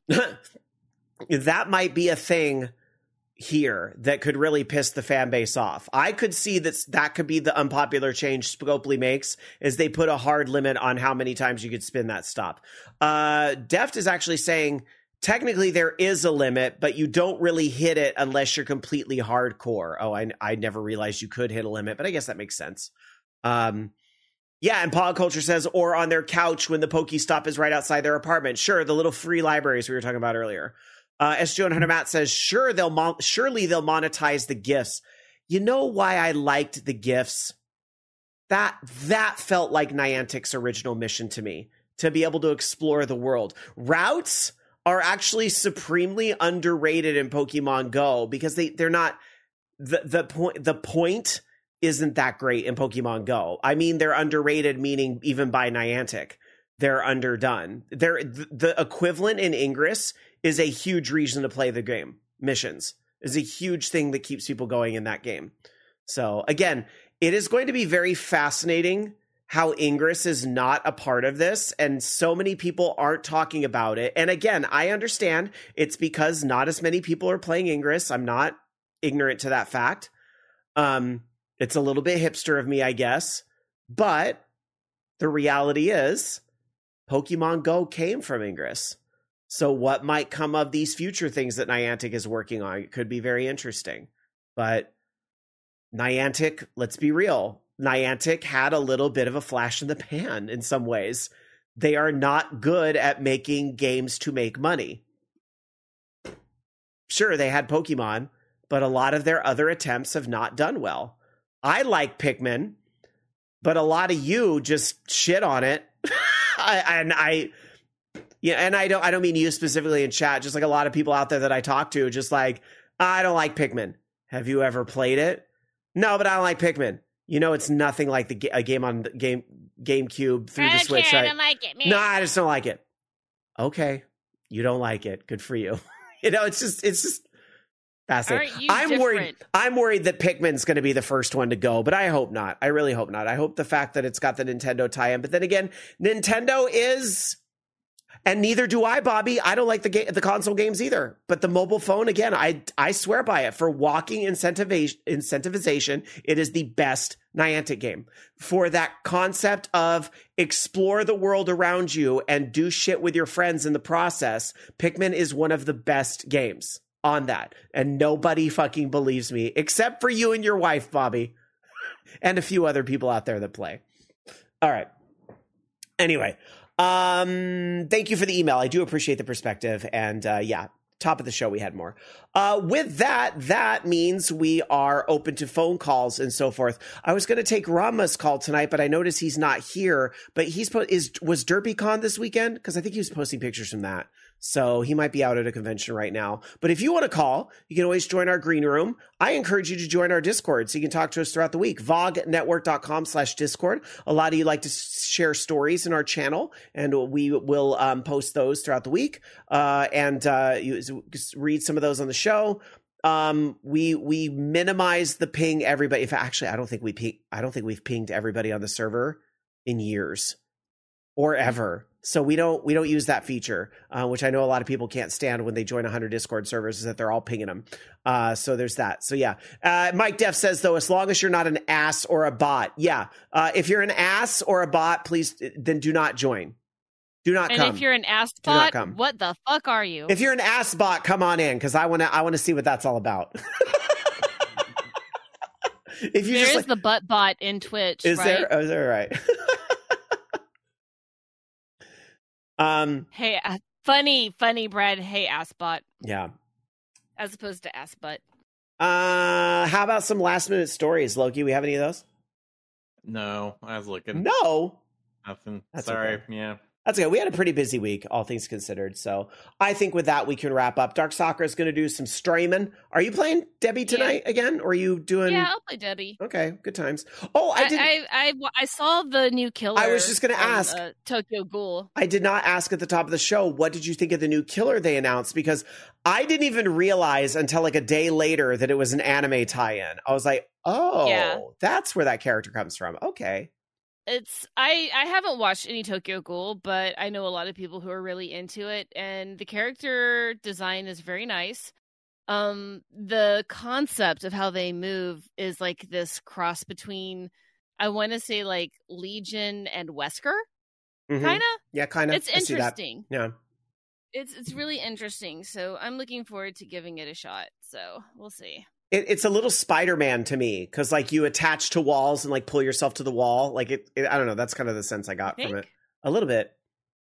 S3: That might be a thing here that could really piss the fan base off. I could see that could be the unpopular change Scopely makes, is they put a hard limit on how many times you could spin that stop. Deft is actually saying technically there is a limit, but you don't really hit it unless you're completely hardcore. Oh, I never realized you could hit a limit, but I guess that makes sense. Yeah, and Pog Culture says, or on their couch when the Pokestop is right outside their apartment. Sure, the little free libraries we were talking about earlier. SJ100 Matt says, surely they'll monetize the gifts. You know why I liked the gifts? That felt like Niantic's original mission to me, to be able to explore the world. Routes are actually supremely underrated in Pokemon Go, because they're not the point isn't that great in Pokemon Go. I mean, they're underrated, meaning even by Niantic, they're underdone. The equivalent in Ingress is a huge reason to play the game. Missions is a huge thing that keeps people going in that game. So again, it is going to be very fascinating how Ingress is not a part of this, and so many people aren't talking about it. And again, I understand it's because not as many people are playing Ingress. I'm not ignorant to that fact. It's a little bit hipster of me, I guess. But the reality is Pokemon Go came from Ingress. So what might come of these future things that Niantic is working on? It could be very interesting. But Niantic, let's be real, Niantic had a little bit of a flash in the pan in some ways. They are not good at making games to make money. Sure, they had Pokemon, but a lot of their other attempts have not done well. I like Pikmin, but a lot of you just shit on it. Yeah, and I don't mean you specifically in chat, just like a lot of people out there that I talk to, just like, I don't like Pikmin. Have you ever played it? No, but I don't like Pikmin. It's nothing like a game on GameCube through the Switch, right? I don't like it, man. No, I just don't like it. Okay, you don't like it. Good for you. It's just fascinating. I'm worried that Pikmin's going to be the first one to go, but I hope not. I really hope not. I hope the fact that it's got the Nintendo tie-in, but then again, Nintendo is. And neither do I, Bobby. I don't like the console games either. But the mobile phone, again, I swear by it. For walking incentivization, it is the best Niantic game. For that concept of explore the world around you and do shit with your friends in the process, Pikmin is one of the best games. on that. And nobody fucking believes me except for you and your wife, Bobby, and a few other people out there that play. All right. Anyway, thank you for the email. I do appreciate the perspective. And yeah, top of the show, we had more. With that means we are open to phone calls and so forth. I was going to take Rama's call tonight, but I noticed he's not here. But was DerpyCon this weekend? Because I think he was posting pictures from that. So he might be out at a convention right now. But if you want to call, you can always join our green room. I encourage you to join our Discord so you can talk to us throughout the week. VogNetwork.com/Discord. A lot of you like to share stories in our channel, and we will post those throughout the week and you read some of those on the show. We minimize the ping everybody. Actually, I don't think we've pinged everybody on the server in years or ever. So we don't use that feature, which I know a lot of people can't stand when they join 100 Discord servers, is that they're all pinging them. So there's that. So yeah, Mike Def says though, as long as you're not an ass or a bot, yeah. If you're an ass or a bot, please then do not join. Do not come.
S4: And if you're an ass bot, what the fuck are you?
S3: If you're an ass bot, come on in because I want to see what that's all about.
S4: If you there is the butt bot in Twitch.
S3: Is
S4: right?
S3: there? Oh, is there right?
S4: Hey, funny Brad. Hey, ass bot.
S3: Yeah.
S4: As opposed to ass butt.
S3: How about some last minute stories, Loki? We have any of those?
S5: No, I was looking.
S3: No,
S5: nothing.
S3: That's
S5: Sorry.
S3: Okay.
S5: Yeah.
S3: That's okay. We had a pretty busy week, all things considered. So I think with that, we can wrap up. Dark Soccer is going to do some streaming. Are you playing Debbie tonight again? Or are you doing...
S4: Yeah, I'll play Debbie.
S3: Okay, good times. Oh, I
S4: saw the new killer.
S3: I was just going to ask.
S4: Tokyo Ghoul.
S3: I did not ask at the top of the show, what did you think of the new killer they announced? Because I didn't even realize until like a day later that it was an anime tie-in. I was like, that's where that character comes from. Okay.
S4: I haven't watched any Tokyo Ghoul, but I know a lot of people who are really into it, and the character design is very nice. The concept of how they move is like this cross between, I want to say like Legion and Wesker, kind of.
S3: Yeah, kind of.
S4: It's interesting.
S3: Yeah,
S4: it's really interesting. So I'm looking forward to giving it a shot. So we'll see.
S3: It's a little Spider-Man to me because like you attach to walls and like pull yourself to the wall. Like it I don't know. That's kind of the sense I got from it. A little bit.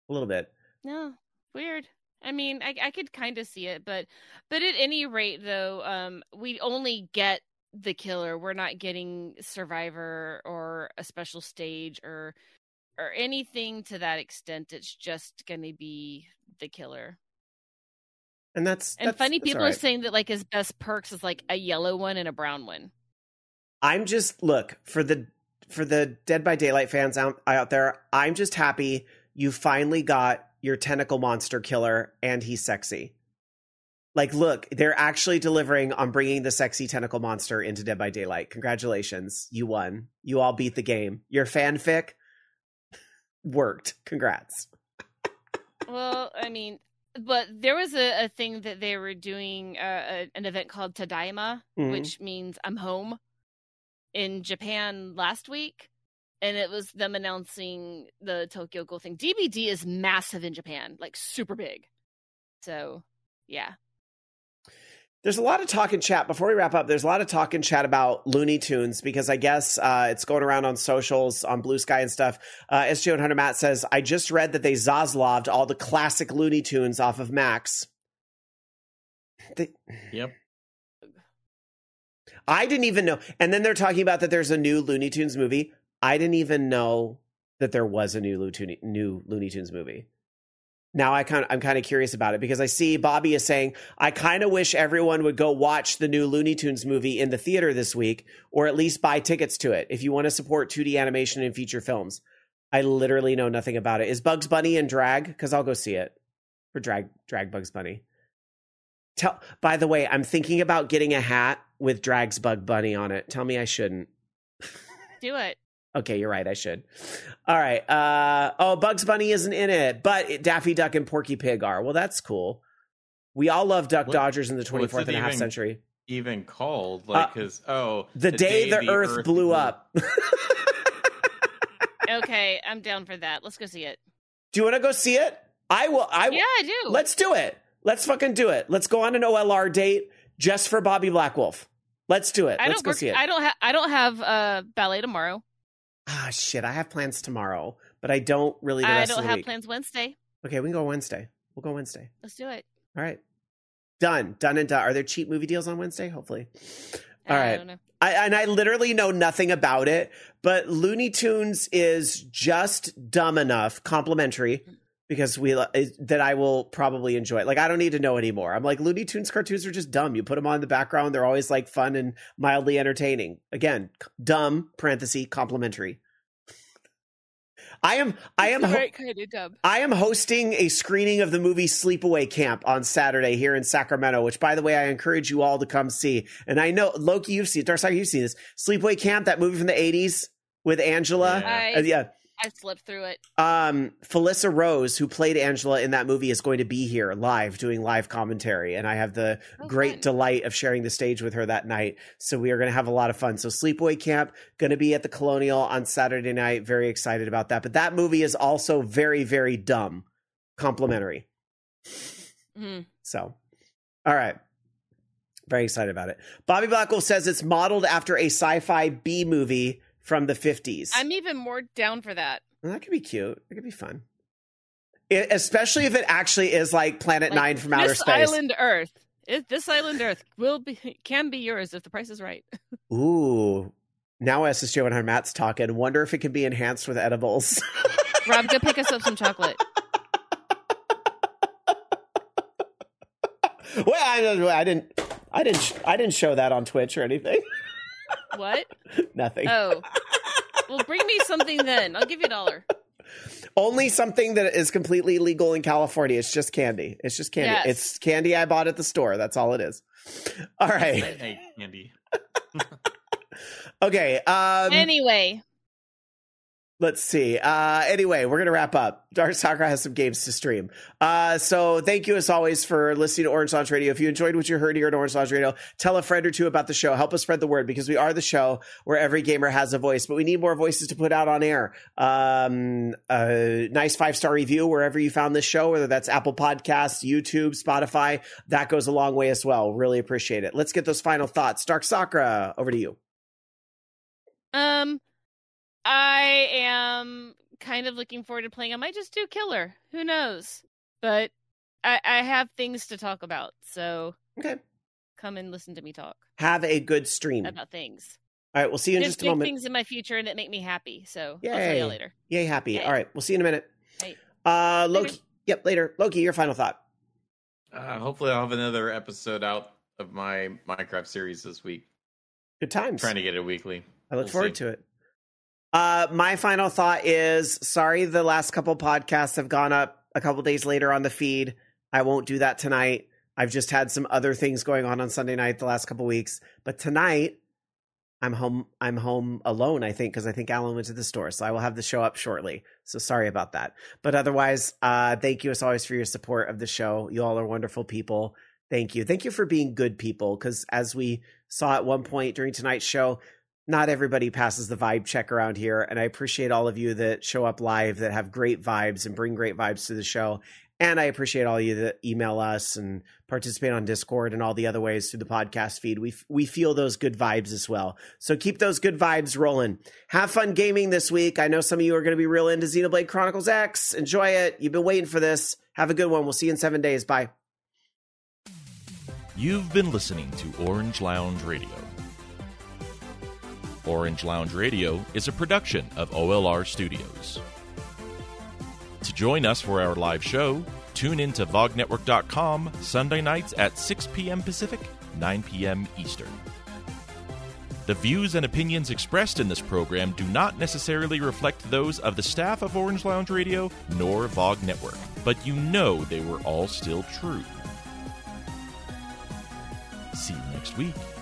S4: No, weird. I mean, I could kind of see it, but at any rate, though, we only get the killer. We're not getting Survivor or a special stage or anything to that extent. It's just going to be the killer.
S3: And that's
S4: funny. People
S3: right.
S4: are saying that like his best perks is like a yellow one and a brown one.
S3: I'm just look for the Dead by Daylight fans out there. I'm just happy you finally got your tentacle monster killer and he's sexy. Like, look, they're actually delivering on bringing the sexy tentacle monster into Dead by Daylight. Congratulations, you won. You all beat the game. Your fanfic worked. Congrats.
S4: Well, I mean. But there was a thing that they were doing, an event called Tadaima, which means I'm home, in Japan last week. And it was them announcing the Tokyo Ghoul thing. DBD is massive in Japan, like super big. So, yeah.
S3: There's a lot of talk in chat. Before we wrap up, there's a lot of talk in chat about Looney Tunes because I guess it's going around on socials, on Blue Sky and stuff. SJ100 Matt says, I just read that they Zaslaved all the classic Looney Tunes off of Max.
S5: Yep.
S3: I didn't even know. And then they're talking about that there's a new Looney Tunes movie. I didn't even know that there was a new Looney Tunes movie. Now I'm kind of curious about it because I see Bobby is saying, I kind of wish everyone would go watch the new Looney Tunes movie in the theater this week, or at least buy tickets to it if you want to support 2D animation and feature films. I literally know nothing about it. Is Bugs Bunny in drag? Because I'll go see it for drag Bugs Bunny. By the way, I'm thinking about getting a hat with Drag's Bug Bunny on it. Tell me I shouldn't.
S4: Do it.
S3: Okay, you're right. I should. All right. Bugs Bunny isn't in it, but Daffy Duck and Porky Pig are. Well, that's cool. We all love Duck Dodgers in the 24th and a half century.
S5: Even called like because
S3: the day the Earth blew up.
S4: Okay, I'm down for that. Let's go see it.
S3: Do you want to go see it? I will.
S4: Yeah, I do.
S3: Let's do it. Let's fucking do it. Let's go on an OLR date just for Bobby Blackwolf. Let's do it. Let's go see it.
S4: I don't have ballet tomorrow.
S3: Ah, shit. I have plans tomorrow, but I don't really the rest of the week.
S4: I don't have plans Wednesday.
S3: Okay, we can go Wednesday. We'll go Wednesday.
S4: Let's do it.
S3: All right. Done and done. Are there cheap movie deals on Wednesday? Hopefully. All right.
S4: I don't know.
S3: I literally know nothing about it, but Looney Tunes is just dumb enough, complimentary, because that I will probably enjoy it. Like, I don't need to know anymore. I'm like, Looney Tunes cartoons are just dumb. You put them on in the background. They're always like fun and mildly entertaining. Again, dumb, parenthesis, complimentary. I am hosting a screening of the movie Sleepaway Camp on Saturday here in Sacramento, which, by the way, I encourage you all to come see. And I know, Loki, you've seen it. Darkstalker, you've seen this. Sleepaway Camp, that movie from the 80s with Angela.
S4: Yeah. I slipped through it.
S3: Felissa Rose, who played Angela in that movie, is going to be here live doing live commentary. And I have the great delight of sharing the stage with her that night. So we are going to have a lot of fun. So Sleepaway Camp, going to be at the Colonial on Saturday night. Very excited about that. But that movie is also very, very dumb. Complimentary. So, all right. Very excited about it. Bobby Blackwell says it's modeled after a sci-fi B movie from the 50s.
S4: I'm even more down for that.
S3: Well, that could be cute. That could be fun. Especially if it actually is like Planet Nine from outer space.
S4: This island Earth can be yours if the price is right.
S3: Ooh. Now SSJ 100 Matt's talking. Wonder if it can be enhanced with edibles.
S4: Rob, go pick us up some chocolate.
S3: Well, I didn't show that on Twitch or anything.
S4: What? Nothing. Oh. Well, bring me something then. I'll give you $1.
S3: Only something that is completely legal in California. It's just candy. It's just candy. Yes. It's candy I bought at the store. That's all it is. All right.
S5: I hate candy.
S3: Okay.
S4: Anyway.
S3: Let's see. Anyway, we're going to wrap up. Darkstalker has some games to stream. So thank you as always for listening to Orange Lounge Radio. If you enjoyed what you heard here at Orange Lounge Radio, tell a friend or two about the show. Help us spread the word because we are the show where every gamer has a voice, but we need more voices to put out on air. A nice 5-star review wherever you found this show, whether that's Apple Podcasts, YouTube, Spotify. That goes a long way as well. Really appreciate it. Let's get those final thoughts. Darkstalker, over to you.
S4: I am kind of looking forward to playing. I might just do Killer. Who knows? But I have things to talk about. So come and listen to me talk.
S3: Have a good stream.
S4: About things.
S3: All right, we'll see you in just a moment.
S4: There's things in my future and that make me happy. So
S3: Yay.
S4: I'll tell you later.
S3: Yay, happy. Yay. All right, we'll see you in a minute.
S4: Right.
S3: Loki.
S4: Later.
S3: Yep, later. Loki, your final thought.
S5: Hopefully I'll have another episode out of my Minecraft series this week.
S3: Good times.
S5: Trying to get it weekly.
S3: I look forward to it. My final thought is, sorry the last couple podcasts have gone up a couple days later on the feed. I won't do that tonight. I've just had some other things going on Sunday night the last couple weeks. But tonight, I'm home alone, I think, because I think Alan went to the store. So I will have the show up shortly. So sorry about that. But otherwise, thank you as always for your support of the show. You all are wonderful people. Thank you. Thank you for being good people, because as we saw at one point during tonight's show, not everybody passes the vibe check around here. And I appreciate all of you that show up live, that have great vibes and bring great vibes to the show. And I appreciate all of you that email us and participate on Discord and all the other ways through the podcast feed. We feel those good vibes as well. So keep those good vibes rolling. Have fun gaming this week. I know some of you are going to be real into Xenoblade Chronicles X. Enjoy it. You've been waiting for this. Have a good one. We'll see you in 7 days. Bye.
S1: You've been listening to Orange Lounge Radio. Orange Lounge Radio is a production of OLR Studios. To join us for our live show, tune in to VogNetwork.com Sunday nights at 6 p.m. Pacific, 9 p.m. Eastern. The views and opinions expressed in this program do not necessarily reflect those of the staff of Orange Lounge Radio nor Vog Network, but you know they were all still true. See you next week.